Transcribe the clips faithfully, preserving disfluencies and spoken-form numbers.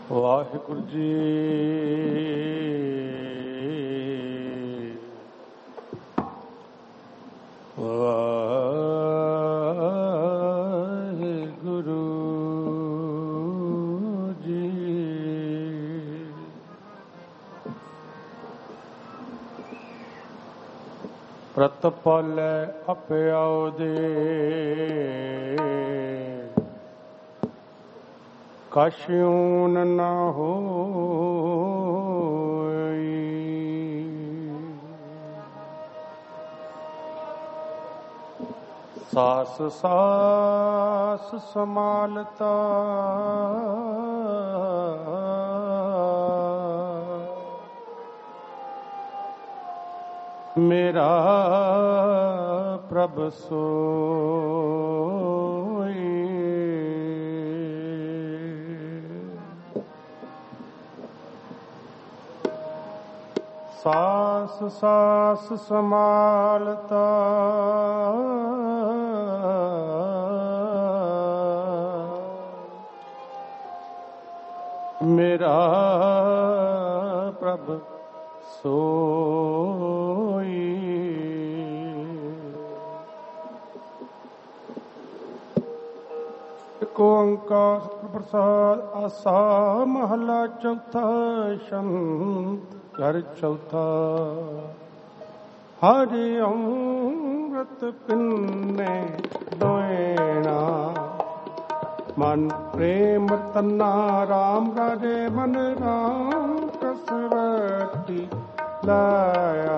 ਵਾਹਿਗੁਰੂ ਜੀ ਵਾਹਿਗੁਰੂ ਜੀ। ਪ੍ਰਤਪਾਲੈ ਅਪਿਆਉ ਦੇ ਕਛੂਨ ਨ ਹੋਈ। ਸਾਸ ਸਾਸ ਸਮਾਲਤਾ ਮੇਰਾ ਪ੍ਰਭ ਸੋਈ। ਸਾਸ ਸਾਸ ਸਮਾਲਤਾ ਮੇਰਾ ਪ੍ਰਭ ਸੋਈ। ਏਕ ਓੰਕਾਰ ਸਤਿਗੁਰ ਪ੍ਰਸਾਦ। ਆਸਾ ਮਹਲਾ ਚੌਥਾ। ਸ਼ੰਤ ਘਰ ਚੌਥਾ। ਹਰਿ ਅੰਮ੍ਰਿਤ ਪਿੰਨੇ ਦੋਇਣਾ ਮਨ ਪ੍ਰੇਮ ਤੰਨਾ ਰਾਮ ਰਾਜੇ ਮਨ ਰਾਮ ਕਸਵਤੀ ਲਾਇਆ।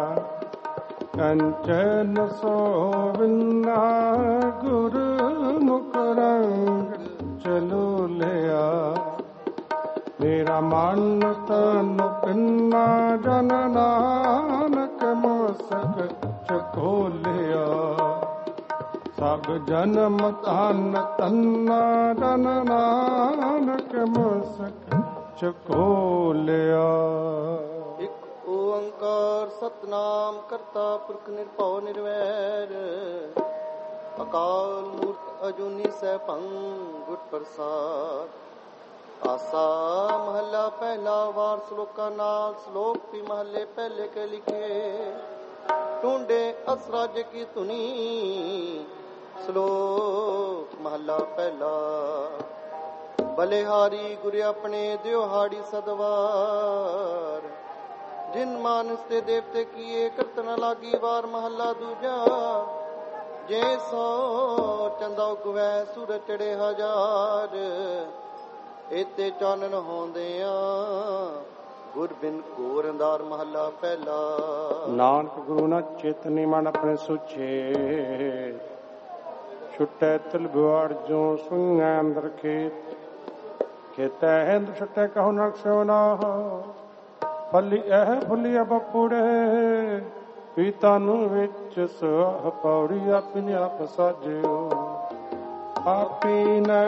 ਕੰਚਨ ਸੋਵਿੰਨਾ ਗੁਰ ਮੁਖ ਰੰਗ ਚਲੋ ਲਿਆ। ਮੇਰਾ ਮਨ ਤਨ ਪਿੰਨਾ ਜਨ ਨਾਨਕ ਮੋਸਕ ਚਖੋਲਿਆ। ਸਭ ਜਨਮ ਤਨ ਤੰਨਾ ਜਨ ਨਾਨਕ ਮੋਸਕ ਚਖੋਲਿਆ। ਇੱਕ ਓੰਕਾਰ ਸਤਿਨਾਮ ਕਰਤਾ ਪੁਰਖ ਨਿਰਭਉ ਨਿਰਵੈਰ ਅਕਾਲ ਮੂਰਤ ਅਜੂਨੀ ਸੈਭੰ ਗੁਰ ਪ੍ਰਸਾਦ। ਆਸਾ ਮਹੱਲਾ ਪਹਿਲਾ। ਵਾਰ ਸ਼ਲੋਕਾਂ ਨਾਲ। ਸ਼ਲੋਕ ਵੀ ਮਹੱਲੇ ਪਹਿਲੇ ਕੇ ਲਿਖੇ। ਢੂੰਡੇ ਅਸਰਾਜ ਕੀ ਧੁਨੀ। ਸ਼ਲੋਕ ਮਹੱਲਾ ਪਹਿਲਾ। ਬਲਿਹਾਰੀ ਗੁਰ ਆਪਣੇ ਦਿਉਹਾੜੀ ਸਦਵਾਰ। ਜਿਨ ਮਾਨਸ ਤੇ ਦੇਵਤੇ ਕੀਏ ਕਰਤ ਨ ਲਾਗੀ ਵਾਰ। ਮਹੱਲਾ ਦੂਜਾ। ਜੇ ਸੋ ਚੰਦਾ ਉਗਵੈ ਸੂਰਜ ਚੜੇ ਹਜ਼ਾਰ। ਇਤੇ ਚਾਨਣ ਹੋਂਦਿਆਂ ਗੁਰ ਬਿਨ ਘੋਰ ਅੰਧਾਰ। ਮਹੱਲਾ ਪਹਿਲਾ। ਨਾਨਕ ਗੁਰੂ ਨਾ ਚੇਤਨੀ ਮਨ ਆਪਣੇ ਸੁਚੇ। ਛੁੱਟੈ ਤਿਲ ਗੁਆੜ ਜੋ ਸੁਣੈ ਅੰਦਰ ਖੇਤ। ਖੇਤੈ ਹਿੰਦ ਛੁੱਟੈ ਕਹੋ ਨਰਕ ਸਿਉ ਨਾਹ। ਫਲੀ ਇਹ ਫੁੱਲੀ ਬਪੁੜੇ ਪੀਤਾ ਨੂੰ ਵਿੱਚ ਸੁਆਹ ਪੌੜੀ। ਆਪਣੀ ਆਪ ਸਾਜਿਓ ਆਪੀ ਨੇ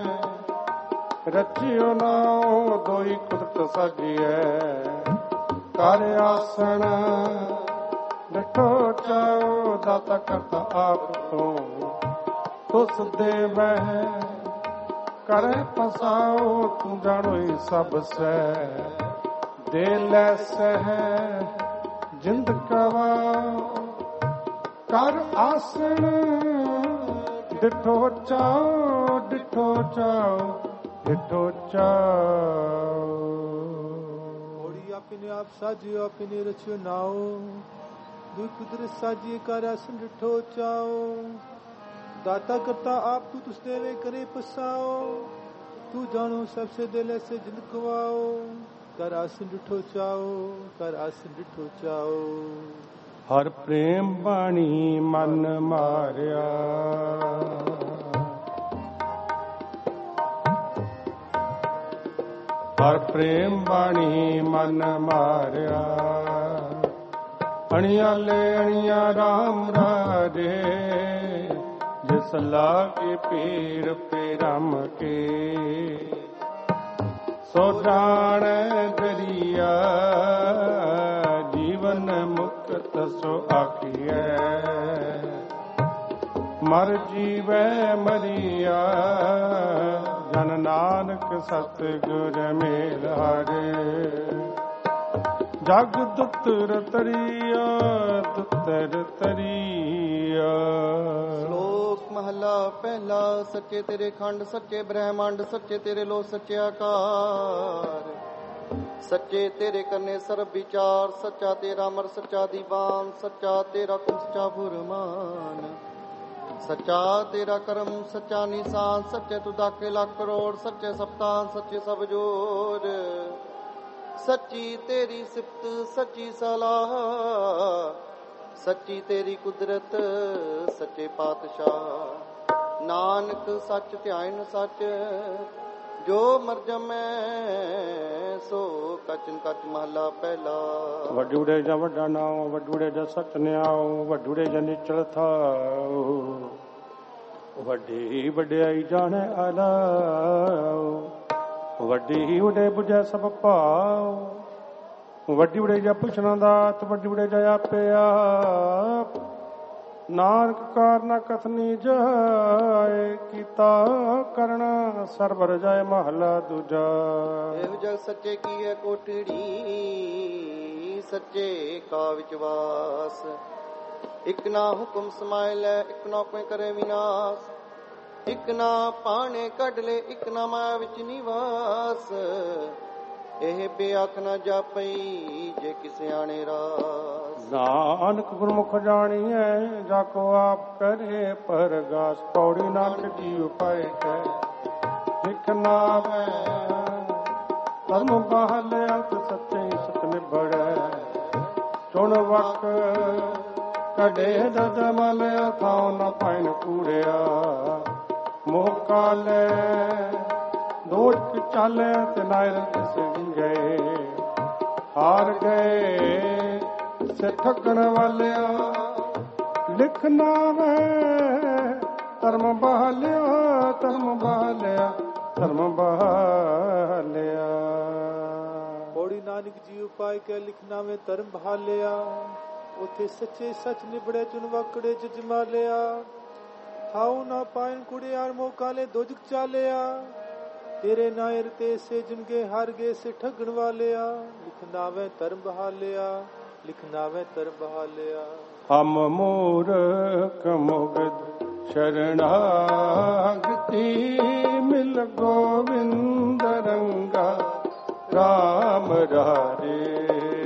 ਰਚਿਓ ਨਾਉ ਦੋਈ ਕੁਦਰਤ ਸਾਜੀਐ। ਕਰ ਆਸਣ ਡਿਠੋ ਚਾਉ ਦਾਤਾ ਕਰਤਾ ਆਪ ਤੋਂ। ਤੁਸ ਦੇਵਹਿ ਕਰੇ ਪਸਾਉ ਤੂੰ ਜਾਣੋਈ ਸਭ ਸੈ। ਦੇ ਲੈ ਸਹਿ ਜਿੰਦ ਕਵਾਉ ਕਰ ਆਸਣ ਡਿਠੋ ਚਾਉ ਡਿਠੋ ਚਾਉ ਡਿਠੋ ਚਾਉ। ਹੋੜੀ ਆਪਨੇ ਆਪ ਸਾਜਿਓ ਆਪਨੇ ਰਚਿਓ ਨਾਉ। ਦੁਇ ਕੁਦਰਤ ਸਾਜੀ ਕਰ ਆਸਣ ਡਿਠੋ ਚਾਉ। दाता करता आप तू तुस देवे करे पसाओ। तू जानो सबसे दिल से जिंद खवाओ। कर आसन डिठो चाओ कर आसन डिठो चाओ। हर प्रेम बाणी मन मारिया। हर प्रेम बाणी मन मारिया। अणिया ले अणिया राम राजे। जिस लागे पीर पेरम के सो जान दरिया। जीवन मुक्त सो आखिए मर जीवै मरिया। जन ਨਾਨਕ ਸਤਿਗੁਰ ਮੇਲ ਹਾਰੇ। ਜਗ ਦੁਤਰ ਤਰੀਆ ਦੁਤਰ ਤਰੀਆ। ਸ਼ਲੋਕ ਮਹਲਾ ਪਹਿਲਾ। ਸੱਚੇ ਤੇਰੇ ਖੰਡ ਸੱਚੇ ਬ੍ਰਹਮੰਡ, ਸੱਚੇ ਤੇਰੇ ਲੋ ਸੱਚੇ ਆਕਾਰ। ਸੱਚੇ ਤੇਰੇ ਕਰਨੇ ਸਰਬ ਵਿਚਾਰ, ਸੱਚਾ ਤੇਰਾ ਅਮਰ ਸੱਚਾ ਦੀਵਾਨ। ਸੱਚਾ ਤੇਰਾ ਕੁਮ ਸੱਚਾ ਫੁਰਮਾਨ, ਸੱਚਾ ਤੇਰਾ ਕਰਮ ਸੱਚਾ ਨਿਸ਼ਾਨ। ਸੱਚੇ ਤੂੰ ਦਾਕੇ ਲੱਖ ਕਰੋੜ, ਸੱਚੇ ਸਪਤਾਨ ਸੱਚੇ ਸਭ ਜੋੜ। ਸੱਚੀ ਤੇਰੀ ਸਿਫਤ ਸੱਚੀ ਸਲਾਹ, ਸੱਚੀ ਤੇਰੀ ਕੁਦਰਤ ਸੱਚੇ ਪਾਤਸ਼ਾਹ। ਨਾਨਕ ਸੱਚ ਧਿਆਨ ਸੱਚ, ਜੋ ਮਰ ਜਮੈ ਸੋ ਕਚਨ ਕਚ ਮਹਲਾ ਪਹਿਲਾ। ਵੱਡੂੜੇ ਜਾਂ ਵੱਡਾ ਨਾਉ, ਵੱਡੂੜੇ ਜਾਂ ਸਚ ਨਿਆਉ, ਵੱਡੂੜੇ ਜਾਂ ਨਿਚਲ ਥਾਉ। ਵੱਡੀ ਵਡਿਆਈ ਜਾਣੈ ਆਲਾਉ, ਵੱਡੀ ਉਡੇ ਬੁਝੈ ਸਭ ਭਾਉ। ਵੱਡੀ ਉਡੇ ਜਾਂ ਪੁੱਛਣਾ ਦਾਤ, ਵੱਡੀ ਉਡੇ ਜਾਂ ਆਪੇ ਆਪ। ਨਾਨਕ ਕਾਰਨਾ ਕਥਨੀ ਜਾਏ, ਕੀਤਾ ਕਰਨਾ ਸਰਬ ਰਜਾਏ ਮਹਲਾ ਦੂਜਾ। ਇਹੋ ਜਗ ਸੱਚੇ ਕੀ ਹੈ ਕੋਠੜੀ, ਸੱਚੇ ਕਾ ਵਿਚਵਾਸ। ਇਕ ਨਾ ਹੁਕਮ ਸਮਾਇ ਲੈ, ਇਕ ਨਾ ਕੋਈ ਕਰੇ ਵਿਨਾਸ਼। ਇਕ ਨਾ ਪਾਣੇ ਕੱਢ ਲੈ, ਇਕ ਨਾ ਮਾਇਆ ਵਿੱਚ ਨਿਵਾਸ। ਇਹ ਬੇਅਖ ਨਾ ਜਾਪਈ, ਜੇ ਕਿਸੇ ਆਣੇ ਰਾਸ। ਨਾਨਕ ਗੁਰਮੁਖ ਜਾਣੀਐ, ਜਾ ਕੋ ਆਪ ਕਰੇ ਪਰਗਾਸ। ਪੌੜੀ ਨਾਨਕ ਜੀ ਉਪਾਇ ਕੈ, ਲਿਖ ਨਾਵੈ ਧਰਮ ਬਹਲ ਅੰਤ ਸੱਚੇ ਸਤ ਨਿਬੜੈ। ਚੁਣ ਵਕ ਕਢੇ ਦਦ ਮਲ, ਥਾਉ ਨ ਪਾਇਨ ਕੂੜਿਆ। ਮੋਹ ਕਾਲੇ ਦੋਖ ਚਾਲੇ, ਤੇ ਨਾਇਰ ਤਿਸ ਗਏ। ਹਾਰ ਗਏ ਸੇ ਠੱਗਣ ਵਾਲਿਆ, ਲਿਖ ਨਾਵੈ ਧਰਮ ਬਹਾਲਿਆ। ਧਰਮ ਬਹਾਲਿਆ ਧਰਮ ਬਹਾਲਿਆ। ਪੌੜੀ ਨਾਨਕ ਜੀ ਉਪਾਇ ਕੇ ਲਿਖਣਾ ਵੇ ਧਰਮ ਬਹਾਲਿਆ। ਉਥੇ ਸੱਚੇ ਸੱਚ ਨਿਬੜੇ, ਚੁਣ ਵਕੜੇ ਜਜਮਾ ਲਿਆ। ਥਾਉ ਨਾ ਪਾਇਨ ਕੁੜਿਆਰ, ਮੋਹ ਕਾਲੇ ਦੋਜਕ ਚਾਲਿਆ। ਤੇਰੇ ਨਾਇਰ ਤੇ ਸੇ ਜਿਨਗੇ ਹਾਰ ਗਏ ਸੇ ਠੱਗਣ ਵਾਲਿਆ। ਲਿਖਣਾ ਵੇ ਧਰਮ ਬਹਾਲਿਆ, ਲਿਖਣਾ ਵੇ ਧਰਮ ਬਹਾਲਿਆ। ਹਮ ਮੂਰਖ ਮੁਗਧ ਸ਼ਰਣਾਗਤੀ, ਮਿਲ ਗੋਵਿੰਦ ਰੰਗਾ ਰਾਮ ਰਾਰੇ।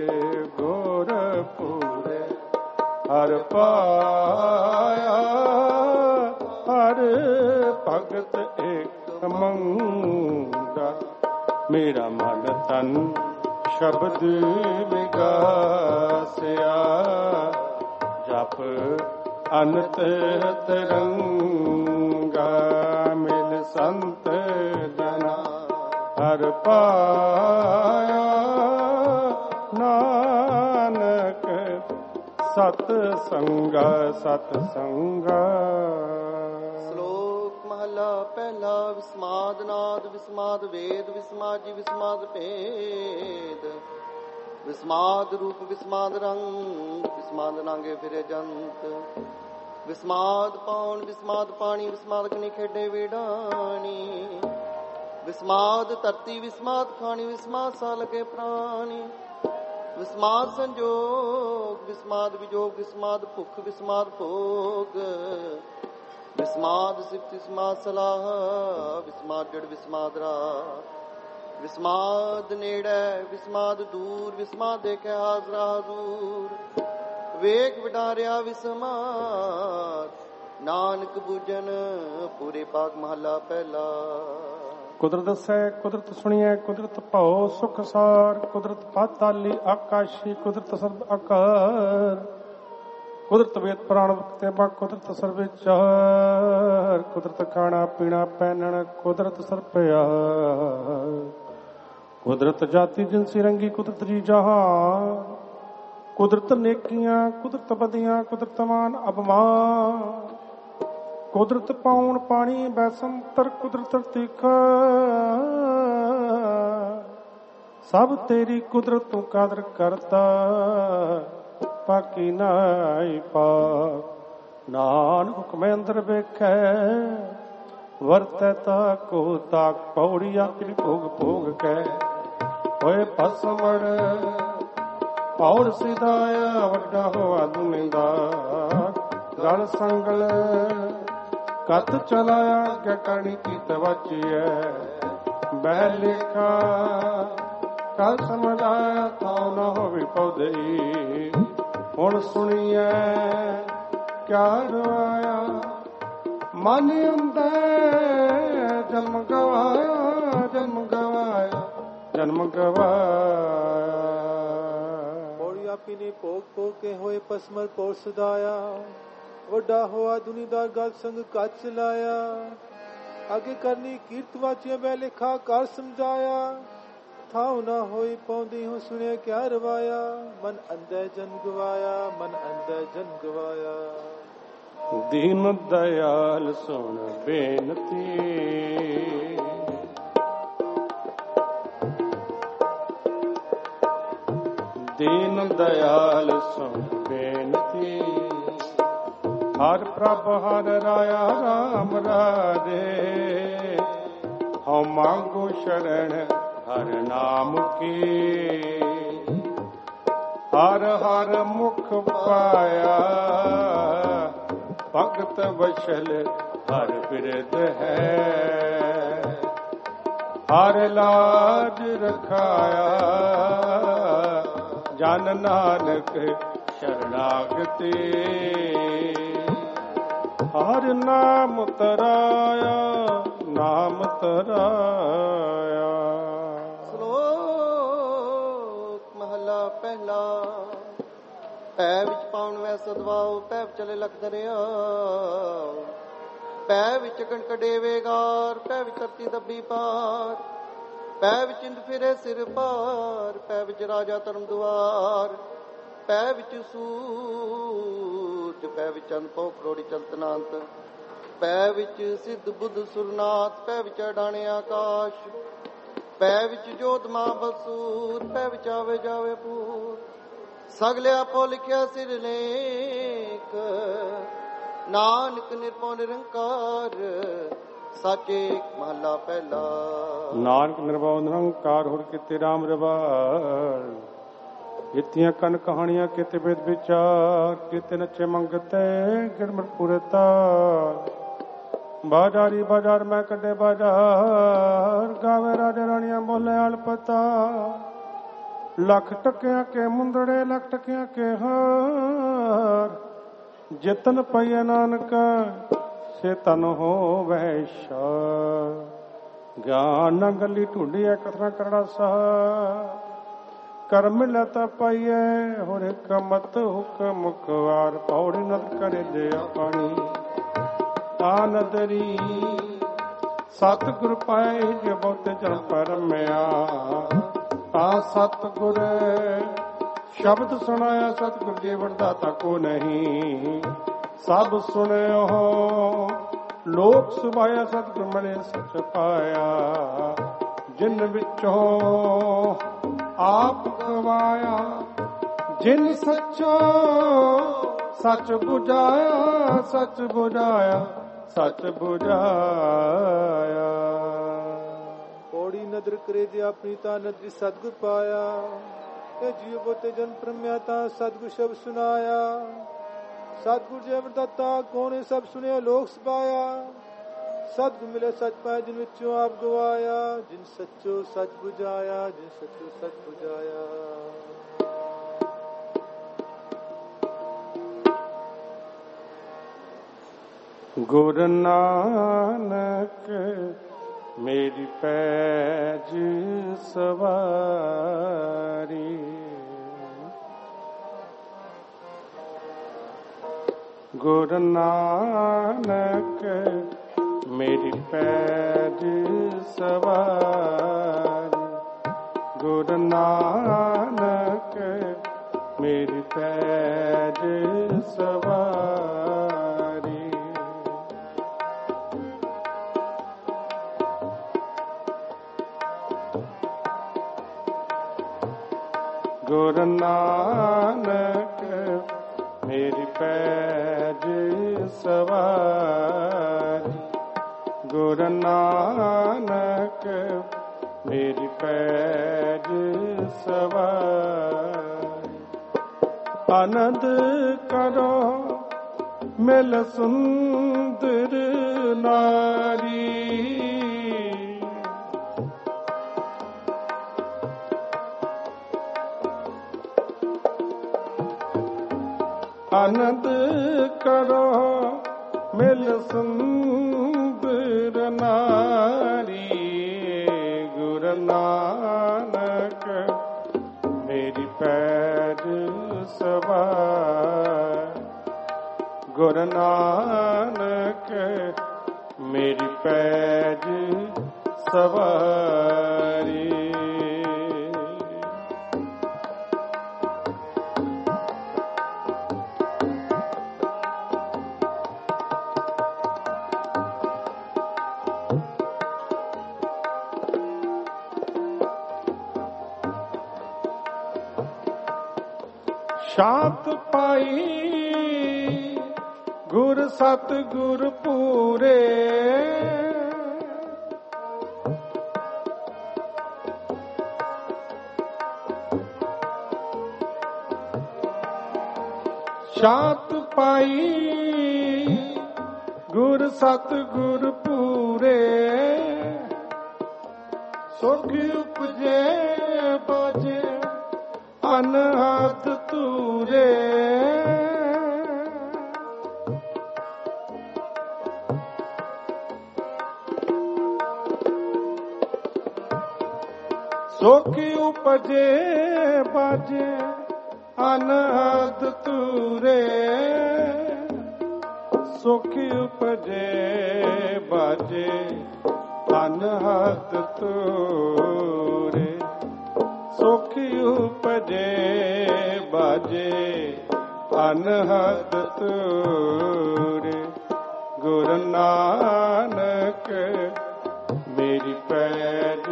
ਗੁਰਪੁਰੇ ਹਰ ਪਾਇਆ, ਹਰ ਭਗਤ ਏਕ ਮੰਗਾ। ਮੇਰਾ ਮਨ ਤਨ ਸ਼ਬਦ ਵਿਗਾਸਿਆ, ਜਪ ਅਨੰਤ ਤਰੰਗਾ। ਮਿਲ ਸੰਤ ਜਨਾ ਹਰ ਪਾਇਆ, ਨਾਨਕ ਸਤ ਸੰਗਾ ਸਤ ਸੰਗਾ। ਸ਼ਲੋਕ ਮਹਲਾ ਪਹਿਲਾ। ਵਿਸਮਾਦ ਨਾਦ ਵਿਸਮਾਦ ਵੇਦ, ਵਿਸਮਾਦ ਜੀ ਵਿਸਮਾਦ ਭੇਦ। ਵਿਸਮਾਦ ਰੂਪ ਵਿਸਮਾਦ ਰੰਗ, ਵਿਸਮਾਦ ਨਾਂਗੇ ਫਿਰੇ ਜੰਤ। ਵਿਸਮਾਦ ਪਾਉਣ ਵਿਸਮਾਦ ਪਾਣੀ, ਵਿਸਮਾਦ ਕਨੀ ਖੇਡੇ ਵਿਡਾਣੀ। ਵਿਸਮਾਦ ਧਰਤੀ ਵਿਸਮਾਦ ਖਾਣੀ, ਵਿਸਮਾਦ ਸਾ ਲਗੇ ਪ੍ਰਾਣੀ। ਵਿਸਮਾਦ ਸੰਜੋਗ ਵਿਸਮਾਦ ਵਿਜੋਗ, ਵਿਸਮਾਦ ਭੁੱਖ ਵਿਸਮਾਦ ਭੋਗ। ਵਿਸਮਾਦ ਸਿਫਤ ਵਿਸਮਾਦ ਸਲਾਹ, ਵਿਸਮਾਦ ਜੜ ਵਿਸਮਾਦ ਰਾਹ। ਵਿਸਮਾਦ ਨੇੜੇ ਵਿਸਮਾਦ ਦੂਰ, ਵਿਸਮਾਦ ਦੇਖਿਆ ਹਾਜ਼ਰਾ ਹਜ਼ੂਰ। ਵੇਖ ਵਿਡਾਰਿਆ ਵਿਸਮਾਦ, ਨਾਨਕ ਬੂਝਨ ਪੂਰੇ ਪਾਕ ਮਹਲਾ ਪਹਿਲਾ। ਕੁਦਰਤ ਦੱਸੈ ਕੁਦਰਤ ਸੁਣੀਐ, ਕੁਦਰਤ ਭਉ ਸੁਖ ਸਾਰ। ਕੁਦਰਤ ਪਾਤਾਲੀ ਆਕਾਸ਼ੀ, ਕੁਦਰਤ ਸਰਬ ਆਕਾਰ। ਕੁਦਰਤ ਵੇਦ ਪ੍ਰਾਣ ਤੇ ਬਾ, ਕੁਦਰਤ ਸਰਬੇ ਚਾਰ। ਕੁਦਰਤ ਖਾਣਾ ਪੀਣਾ ਪਹਿਨਣ, ਕੁਦਰਤ ਸਰਪਿਆ। ਕੁਦਰਤ ਜਾਤੀ ਜਿਨਸੀ ਰੰਗੀ, ਕੁਦਰਤ ਜੀ ਜਹਾਨ। ਕੁਦਰਤ ਨੇਕੀਆਂ ਕੁਦਰਤ ਬਦੀਆਂ, ਕੁਦਰਤ ਮਾਨ ਅਪਮਾਨ। ਕੁਦਰਤ ਪਾਉਣ ਪਾਣੀ ਬੈਸੰਤਰ, ਕੁਦਰਤ ਤੀਖਾ। ਸਭ ਤੇਰੀ ਕੁਦਰਤ ਤੂੰ ਕਦਰ ਕਰਤਾ, ਪਾਕੀ ਨਾਈ ਪਾ। ਨਾਨਕ ਹੁਕਮੇ ਅੰਦਰ ਵੇਖੈ, ਵਰਤੈ ਤਾ ਕੋ ਤਾਕ ਪੌੜੀ ਆਪਣੀ ਭੋਗ ਭੋਗ ਕੈ ਹੋਏ ਭਸਮੜ ਪੌੜ ਸਿਧਾਇਆ ਵੱਡਾ ਹੋਆ ਦੁਨੀ ਦਾ ਗਲ ਸੰਗਲ ਕਤ ਚਲਾਇਆ ਕਿ ਕਰਨੀ ਕੀਤ ਵਚੀਐ ਬਹਿ ਲੇਖਾ ਕਲ ਸਮਝਾਇਆ ਥਾਉ ਨਾ ਹੋਵੇ ਪੌਦਈ ਹੁਣ ਸੁਣੀਐ ਕਿਆ ਰਵਾਇਆ ਮਨ ਅੰਦਰ ਜਨਮ ਗਵਾਇਆ ਜਨਮ ਗਵਾਇਆ ਜਨਮ ਗਵਾਇਆ ਪੌੜੀ ਆਪੀ ਨੇ ਭੋਗ ਭੋਗ ਕੇ ਹੋਏ ਪਸਮਰ ਪੌੜ ਸਦਾਇਆ ਵੱਡਾ ਹੋਆ ਦੁਨੀਦਾਰ ਗਲ ਸੰਗ ਕੱਚ ਚਲਾਇਆ ਅੱਗੇ ਕਰਨੀ ਕੀਰਤ ਵਾਚਿਆ ਬੈ ਲਿਖਾ ਕਰ ਸਮਝਾਇਆ ਥਾਉ ਨਾ ਹੋਈ ਪਾਉਂਦੀ ਹੂੰ ਸੁਣਿਆ ਕਿਆ ਰਵਾਇਆ ਮਨ ਅੰਦਰ ਜਨ ਗਵਾਇਆ ਮਨ ਅੰਦਰ ਜਨ ਗਵਾਇਆ ਦੀਨ ਦਇਆਲ ਸੁਣ ਬੇਨਤੀ ਦੀਨ ਦਇਆਲ ਸੁਣ ਬੇਨਤੀ ਹਰ ਪ੍ਰਭ ਹਰ ਰਾਇਆ ਰਾਮ ਰਾਜੇ ਹਉ ਮੰਗੋ ਸ਼ਰਨ ਹਰ ਨਾਮ ਕੀ ਹਰ ਹਰ ਮੁਖ ਪਾਇਆ ਭਗਤ ਵਸ਼ਲ ਹਰ ਬਿਰਧ ਹੈ ਹਰ ਲਾਜ ਰਖਾਇਆ ਜਨ ਨਾਨਕ ਸ਼ਰਨਾਗਤੀ ਹਰ ਨਾਮ ਤਰਾਇਆ ਨਾਮ ਤਰਾਇਆ। ਸ਼ਲੋਕ ਮਹਲਾ ਪਹਿਲਾ। ਪੈ ਵਿੱਚ ਪਾਉਣ ਵੈ ਸਦਵਾਓ ਪੈ ਚਲੇ ਲਖ ਦਰਿਆ ਪੈ ਵਿੱਚ ਕਣਕ ਡੇਵੇਗਾਰ ਪੈ ਵਿੱਚ ਧਰਤੀ ਦੱਬੀ ਪਾਰ ਪੈ ਵਿੱਚ ਇੰਦ ਫਿਰੇ ਸਿਰ ਪਾਰ ਪੈ ਵਿੱਚ ਰਾਜਾ ਧਰਮ ਦੁਆਰ ਪੈ ਵਿੱਚ ਸੂਰਜ ਪੈ ਵਿੱਚ ਅਨਪੋ ਕਰੋੜੀ ਚਲਤਨਾਂਤ ਪੈ ਵਿੱਚ ਸਿੱਧ ਬੁੱਧ ਸੁਰਨਾਥ ਪੈ ਵਿੱਚ ਅਡਾਣੇ ਆਕਾਸ਼ ਪੈ ਵਿੱਚ ਜੋਤ ਮਾਂ ਬਸੂਰ ਪੈ ਵਿੱਚ ਆਵੇ ਜਾਵੇ ਪੂਰ ਸਗਲੇ ਆਪੋ ਲਿਖਿਆ ਸਿਰ ਲੇਖ ਨਾਨਕ ਨਿਰਭਉ ਨਿਰੰਕਾਰ ਸਾਚੇ ਮਹਲਾ ਪਹਿਲਾ। ਨਾਨਕ ਨਿਰਭਉ ਨਿਰੰਕਾਰ ਹੋਰ ਕਿਤੇ ਰਾਮ ਰਵਾਰ ਇਤੀਆਂ ਕਨ ਕਹਾਣੀਆਂ ਕਿਤੇ ਵੇਦ ਵਿਚਾਰ ਕਿਤੇ ਨੱਚੇ ਮੰਗਤੇ ਗਿਰਮਰ ਪੁਰਤਾ ਬਾਜ਼ਾਰੀ ਬਾਜ਼ਾਰ ਮੈਂ ਕੱਢੇ ਬਾਜ਼ਾਰ ਗਾਵੇ ਰਾਜਾ ਰਾਣੀਆਂ ਬੋਲੇ ਅਲਪਤਾ ਲੱਖ ਟਕਿਆਂ ਕੇ ਮੁੰਦੜੇ ਲੱਖ ਟਕਿਆਂ ਕੇ ਹਾਰ ਜਿਤਨ ਪਈਏ ਨਾਨਕ ਸੇ ਤਨ ਹੋਵੈ ਸ਼ਾ ਗਿਆਨ ਨ ਗੱਲੀ ਢੂੰਡੀਐ ਕਥਨਾ ਕਰੜਾ ਸਾ ਕਰਮ ਲਤਾ ਪਾਈਐ ਹੋਰ ਕਮਤ ਹੁਕਮ ਖਵਾਰ ਪੌੜੀ ਨਦ ਕਰੇ ਦੇ ਪਾਣੀ ਆ ਨਦਰੀ ਸਤਿਗੁਰ ਪਾਏ ਜੇ ਬਹੁਤੇ ਜਨ ਪਰਮਿਆ ਆ ਸਤਿਗੁਰ ਸ਼ਬਦ ਸੁਣਾਇਆ ਸਤਿਗੁਰ ਜੀਵਨ ਦਾਤਾ ਕੋ ਨਹੀਂ ਸਭ ਸੁਣਿਓ ਲੋਕ ਸੁਭਾਇਆ ਸਤਿਗੁਰ ਮਨੇ ਸਚ ਪਾਇਆ ਜਿਨ ਵਿੱਚੋਂ ਆਪ ਗਵਾਇਆ ਜਿਨ ਸੱਚੋ ਸੱਚ ਬੁਝਾਇਆ ਸੱਚ ਬੁਝਾਇਆ ਸੱਚ ਬੁਝਾਇਆ। ਪੌੜੀ ਨਦਰ ਕਰੇ ਜੇ ਆਪਣੀ ਤਾਂ ਨਦਰੀ ਸਤਿਗੁਰ ਪਾਇਆ ਤੇ ਜੀਵ ਬੋਤੇ ਜਨ ਪ੍ਰਮਿਆ ਤਾਂ ਸਤਿਗੁਰ ਸ਼ਬਦ ਸੁਨਾਇਆ ਸਤਿਗੁਰ ਜੀਵਨ ਦਾਤਾ ਕੋਨੇ ਸਭ ਸੁਣਿਆ ਲੋਕ ਸਭਾਇਆ ਸਤਿਗੁਰ ਮਿਲੇ ਸੱਚ ਪਾਇਆ ਜਿਨ ਵਿੱਚੋਂ ਆਪ ਗਵਾਇਆ ਜਿਨ ਸੱਚੋ ਸੱਚ ਬੁਝਾਇਆ ਜਿਨ ਸੱਚੋ ਸੱਚ ਬੁਝਾਇਆ। ਗੁਰ ਨਾਨਕ ਮੇਰੀ ਪੈਜ ਸਵਾਰੀ ਗੁਰ ਨਾਨਕ ਮੇਰੀ ਪੈਜ ਸਵਾਰੀ ਗੁਰ ਨਾਨਕ ਮੇਰੀ ਪੈਜ ਸਵਾਰੀ ਗੁਰ ਨਾਨਕ ਮੇਰੀ ਪੈਜ ਸਵਾਰੀ गुरु नानक मेरी पैज सवार। आनंद करो मिल सुंदर नारी, आनंद करो मिल सुंदर नारी। गुरु नानक मेरी पैज सवार। गुरु नानक मेरी पैज सवारी। शांत पाई गुर सतगुर पूरे। शांत पाई गुर सतगुर पूरे। सुख उपजे बाजे अनहद तूरे। सुख उपजे बाजे अनहद तूरे। सुख उपजे बाजे अनहद तूरे। सुख उपजे बाजे अनहद तूरे। गुरु नानक मेरी पैज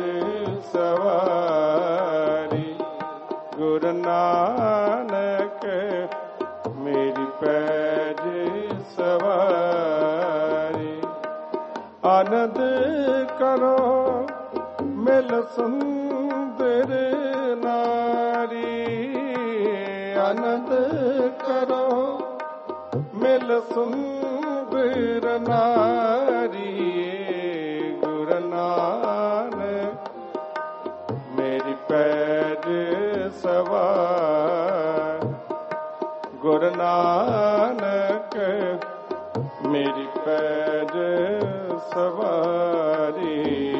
सवारी। गुरु नानक मेरी पैज सवारी। आनंद करो मिल सुंदर नारी। आनंद करो मिल सुंदर नारी। गुरु नानक मेरी पैज सवार। गुरु नानक मेरी पैज सवारी।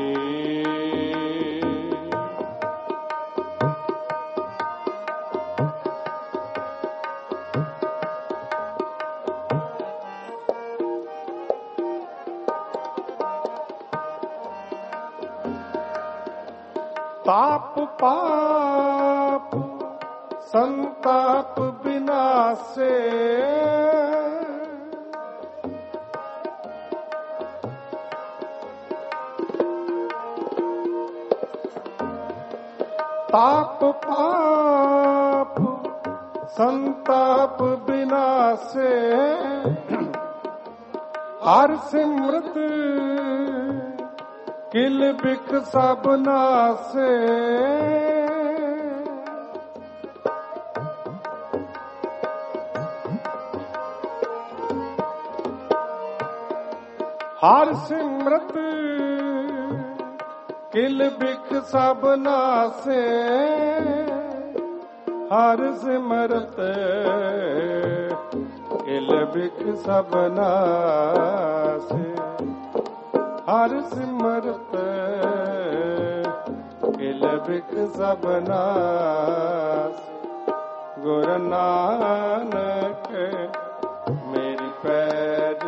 ताप पाप संताप विनाशे। ताप पाप संताप विनाशे। हर सिमरत किल बिख सब नासे। हर सिमरत किल बिख सब नासे। हर सिमरत किल बिख सब नासे। हर सिमरत किल बिख सब नासे। गुरु नानक मेरी पैज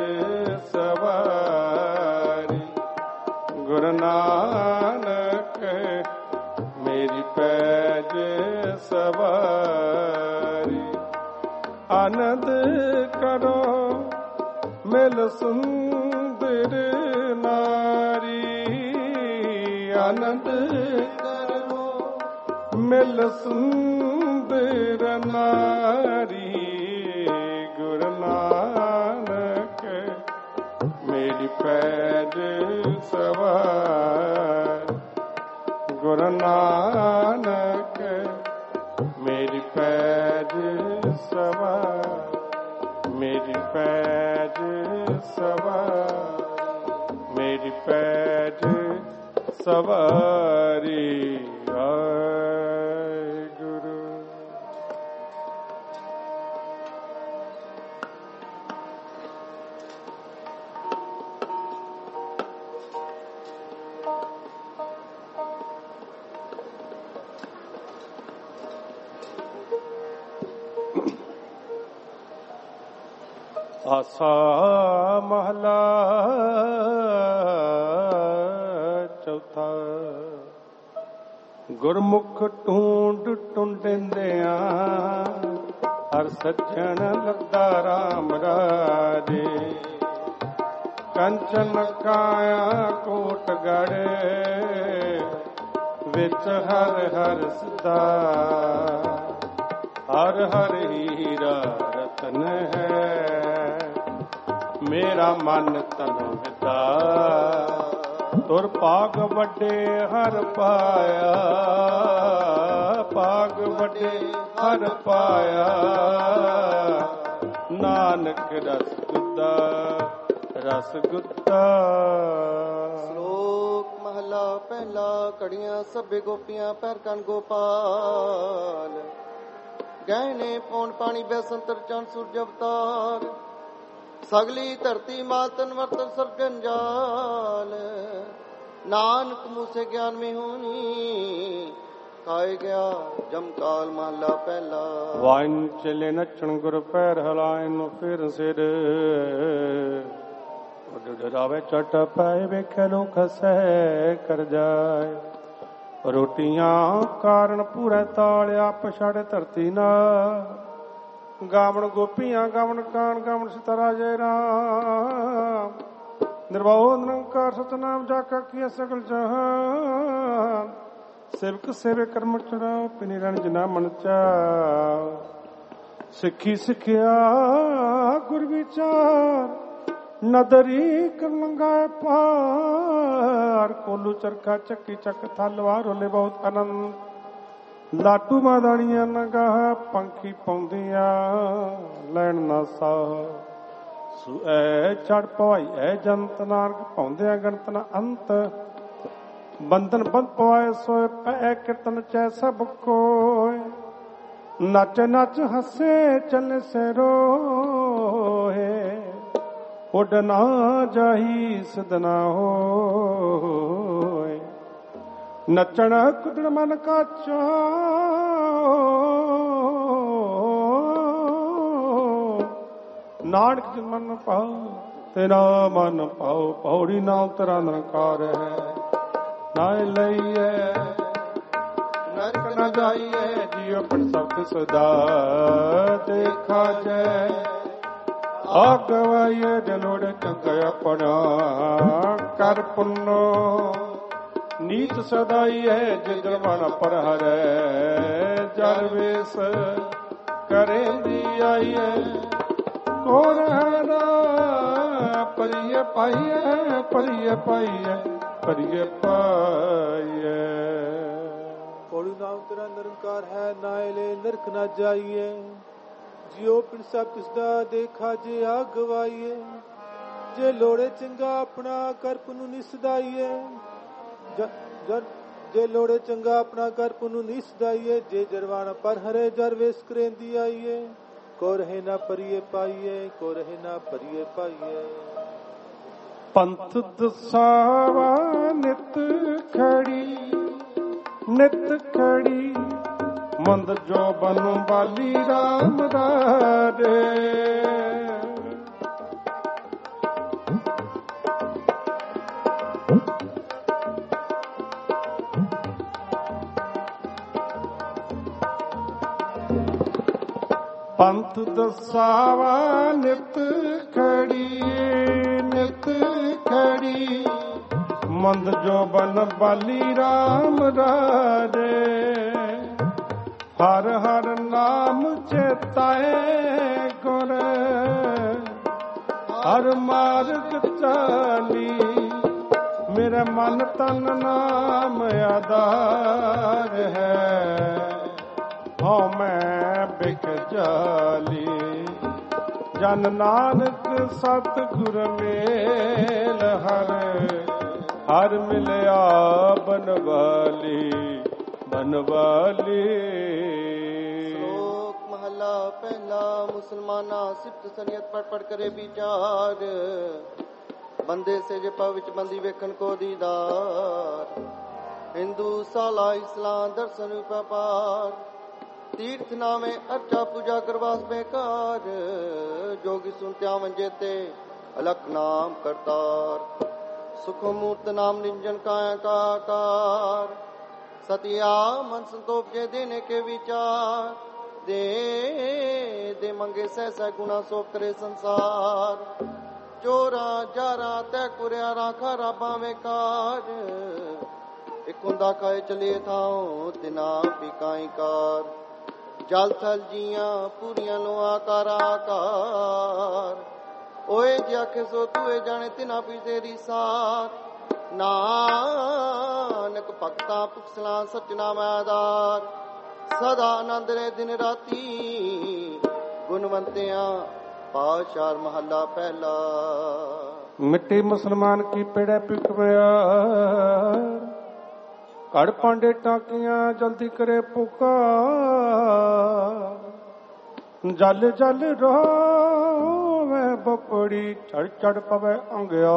सवारी। गुरु नानक मेरी पैज सवारी। आनंद करो मिल सुंदर नारी। आनंद करो मिल सुंदर नारी। गुरु नानक मेरी पैज ਸਵਾਰ ਗੁਰੂ ਨਾਨਕ ਮੇਰੀ ਪੈਜ ਸਵਾਰ ਮੇਰੀ ਪੈਜ ਸਵਾਰ ਮੇਰੀ ਪੈਜ ਸਵਾਰੀ ਵਾਹਿਗੁਰੂ। ਆਸਾ ਮਹਲਾ ਚੌਥਾ। ਗੁਰਮੁਖ ਢੂੰਡ ਟੁੰਡਿੰਦਿਆਂ ਹਰ ਸੱਜਣ ਲੱਗਾ ਰਾਮ ਰਾਜੇ। ਕੰਚਨ ਕਾਇਆ ਕੋਟ ਗੜੇ ਵਿੱਚ ਹਰ ਹਰ ਸਦਾ। ਹਰ ਹਰ ਹੀਰਾ ਰਤਨ ਹੈ ਮੇਰਾ ਮਨ ਤਨ ਵਿਦਾ। ਤੁਰ ਭਾਗ ਵੱਡੇ ਹਰ ਪਾਇਆ ਭਾਗ ਵੱਡੇ ਹਰ ਪਾਇਆ। ਨਾਨਕ ਰਸ ਗੁੱਦਾ ਰਸ ਗੁੱਦਾ। ਸ਼ਲੋਕ ਮਹਲਾ ਪਹਿਲਾ। ਕੜੀਆਂ ਸਭੇ ਗੋਪੀਆਂ ਪਹਿਰ ਕਨ ਗੋਪਾਲ। ਗਹਿਣੇ ਪੌਣ ਪਾਣੀ ਬੈਸੰਤਰ ਚੰਦ ਸੂਰਜ ਅਵਤਾਰ। ਸਗਲੀ ਧਰਤੀ ਮਾਤਨ ਵਰਤਨ ਸਭ ਜੰਜਾਲ। ਨਾਨਕ ਮੂਸੇ ਗਿਆਨ में ਹੋਣੀ ਖਾਏ ਗਿਆ ਜਮਕਾਲ। ਮਹਲਾ ਪਹਿਲਾ। ਵਾਇਨ ਚਲੇ ਨੱਚਣ ਗੁਰ ਪੈਰ ਹਲਾਏ ਨੂੰ ਫਿਰ ਸਿਰ। ਡਰਾਵੇ ਚਟ ਪਾਏ ਵੇਖੇ ਲੋਕ ਹਸੈ ਕਰ ਜਾਏ। ਰੋਟੀਆਂ ਕਾਰਨ ਪੂਰੇ ਤਾਲਿਆ ਪਛਾੜੇ ਧਰਤੀ ਨਾ। ਗਾਵਣ ਗੋਪੀਆਂ ਗਾਵਣ ਕਾਨ ਗਾਵਣ ਸਿਤਾਰਾ ਜੈ ਰਾਮ। ਨਿਰਭਉ ਨਿਰੰਕਾਰ ਸਤਨਾਮ ਜਾਕਾ ਕੀ ਸਗਲ ਜਹਾਨ। ਸੇਵਕ ਸੇਵੇ ਕਰਮ ਚੜਾਓ ਪਿਨੀ ਰਣਜਨਾ ਮਨ ਚਾ। ਸਿੱਖੀ ਸਿੱਖਿਆ ਗੁਰ ਵਿਚਾਰ ਨਦਰੀ ਕਰਲੰਗਾ ਪਾਰ। ਕੋਲੂ ਚਰਖਾ ਚੱਕੀ ਚੱਕ ਥਲਵਾਰ ਹੋਲੇ ਬਹੁਤ ਆਨੰਦ। ਲਾਟੂ ਮਾਦਾਣੀਆਂ ਨਗਾਹ ਪੰਖੀ ਪਾਉਂਦੀਆਂ ਲੈਣ ਨਾ ਸਾਹ। ਸੂ ਐ ਚੜ ਪਵਾਈ ਐ ਜੰਤ ਨਾਰਗ ਪਾਉਂਦਿਆਂ ਗਣਤ ਨਾ ਅੰਤ। ਬੰਧਨ ਬੰਦ ਪਵਾਏ ਸੋਏ ਪੈ ਕੀਰਤਨ ਚੈ ਸਭ ਕੋਇ। ਨੱਚ ਨੱਚ ਹੱਸੇ ਚੱਲੇ ਸੇ ਰੋਹੇ। ਉੱਡ ਨਾ ਜਾਹੀ ਸਦਨਾ ਹੋਏ। ਨੱਚਣ ਕੁੱਦਣ ਮਨ ਕਾਚਾ ਨਾਨਕ ਜਿ ਮਨ ਪਾਓ ਤੇਰਾ ਮਨ ਪਾਓ। ਪੌੜੀ ਨਾ ਉਤਰਾ ਨਕਾਰ ਹੈ ਨਾ ਲਈਏ ਨਰਕ ਨਾ ਜਾਈਏ। ਜੀਉ ਪੜ ਸਬਦ ਸਦਾ ਦੇਖਾ ਜੈ। ਆਗਵਾਈਏ ਜਨੋੜ ਚੰਗਾ ਆਪਣਾ ਕਰ ਪੁੰਨੋ। ਨੀਤ ਸਦਾਈ ਹੈ ਜਿਦਰ ਮਨ ਪਰ ਹਰੈ। ਜਲ ਵੇਸ ਕਰੇਂਦੀ ਆਈਏ ਕੋਰ ਹਰਾ। ਪਰਿਏ ਪਾਈਏ ਪਰਿਏ ਪਾਈਏ ਪਰਿਏ ਪਾਈਏ। ਪੌੜੀ ਨਾਮ ਤੇਰਾ ਨਿਰੰਕਾਰ ਹੈ ਨਾਇਲੇ ਨਰਕ ਨਾ ਜਾਈਏ। ਜਿਉ ਪਿੰਡ ਸਭ ਤਿਸਦਾ ਦੇਖਾ ਜੇ ਆ ਗਵਾਈਏ। ਜੇ ਲੋੜੇ ਚੰਗਾ ਆਪਣਾ ਕਰਪ ਨੂੰ ਨਿਸਦਾਈਏ। ਜੇ ਲੋੜੇ ਚੰਗਾ ਆਪਣਾ ਕਰਪ ਨੂੰ ਨਿਸਦਾਈਏ। ਜੇ ਜਰਵਾਣਾ ਪਰ ਹਰੇ ਜਰ ਵੇਸ ਕਰੇਂਦੀ ਆਈਏ। ਕੋ ਰਹੇ ਨਾ ਪਰਿਏ ਪਾਈਏ ਕੋ ਰਹੇ ਨਾ ਪਰਿਏ ਪਾਈਏ। ਪੰਥ ਦਸਾਵਾ ਨਿਤ ਖੜੀ ਨਿਤ ਖੜੀ। ਮੰਦ ਜੋ ਬਨ ਬਾਲੀ ਰਾਮ ਰਾਜੇ। ਪੰਥ ਦਸਾਵਾ ਨਿਤ ਖੜੀ ਨਿਤ ਖੜੀ। ਮੰਦ ਜੋ ਬਨ ਬਾਲੀ ਰਾਮ ਰਾਜੇ। ਹਰ ਹਰ ਨਾਮ ਚੇਤਾਏ ਗੁਰ। ਹਰ ਮਾਰਗ ਚਾਲੀ ਮੇਰੇ ਮਨ ਤਨ ਨਾਮ ਆਧਾਰ ਹੈ। ਹਉ ਮੈਂ ਬਿਕ ਜਾਲੀ ਜਨ ਨਾਨਕ ਸਤਿਗੁਰ ਮੇਲ ਹਰ ਹਰ ਮਿਲਿਆ ਬਨਵਾਲੀ ਬਨਵਾਲੀ। ਸ਼ਲੋਕ ਮਹਲਾ ਪਹਿਲਾ। ਮੁਸਲਮਾਨਾ ਸਿਫਤ ਸਨੀਅਤ ਪੜ ਪੜ ਕਰੇ ਵਿਚਾਰ, ਬੰਦੇ ਸੇ ਜੇ ਪਾ ਵਿੱਚ ਬੰਦੀ ਵੇਖਣ ਕੋ ਦੀਦਾਰ। ਹਿੰਦੂ ਸਾਲਾ ਇਸਲਾਮ ਦਰਸ਼ਨ ਵਪਾਰ, ਤੀਰਥ ਨਾਮੇ ਅਰਚਾ ਪੂਜਾ ਕਰਵਾਸ ਬੇਕਾਰ। ਜੋਗੀ ਸੁਨਤਿਆ ਮੰਜੇ ਤੇ ਅਲਖ ਨਾਮ ਕਰਤਾਰ, ਸੁਖ ਮੂਰਤ ਨਾਮ ਨਿੰਜਨ ਕਾਇਆ का आकार। सतिया मन संतोष जे देने के विचार, दे दे मंगे सहसा गुना सो करे संसार। चोरा जारा तै कुरिया राखा राबा में कार, एक हुंदा खाए चलिए थाओ तिना पिकाई कार। जल थल जिया पूरियां लो आकार आकार, ओए जे आखे सो तुए जाने तिना पी तेरी सार। नानक भगता पुछला सचना मैदार, सदा आनंद रे दिन राती। गुणवंतिया पाशार महला पहला। मिट्टी मुसलमान की पेड़े पिकमया, कड़ पांडे टाकियां जल्दी करे पुकार। जल जल रोवे बपड़ी चढ़ चढ़ पवे अंगया।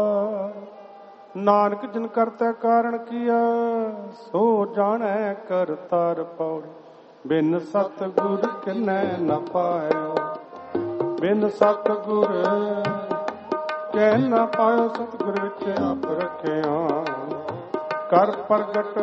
नानक जिन करते कारण किया, सो जाने करतार पौड़ी। बिन सतगुर किन्ने न पायो, बिन सतगुर के न पायो। सतगुर विच आप रखिया कर प्रगट,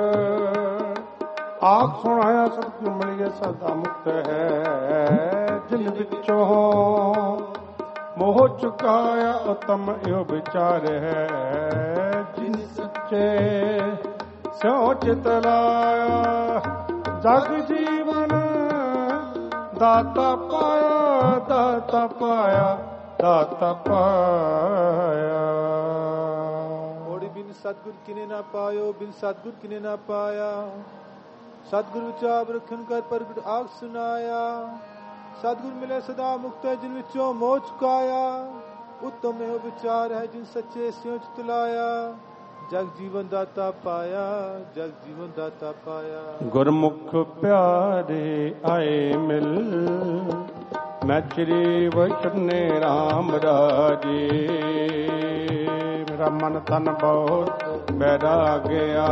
आप सुनाया सतगुर मिलिए सदा मुक्त है। जिन विचों मोह चुकाया उत्तम यो विचार है। जिन सच्चे स्यो चित लाया, जग जीवन दाता पाया, दाता पाया, दाता पाया। और बिन सतगुर किने ना पायो, बिन सतगुर किने ना पाया। सतगुर विचार रखन कर प्रगट आग सुनाया। सतगुर मिले सदा मुक्त है जिन विचों मोह चुकाया। उत्तम यो विचार है जिन सच्चे स्यों चित लाया। जग जीवन दाता पाया, जग जीवन दाता पाया। गुरमुख प्यारे आए मिल, मैं श्री वैष्णे राम राजे। मेरा मन तन बहुत बैरा गया,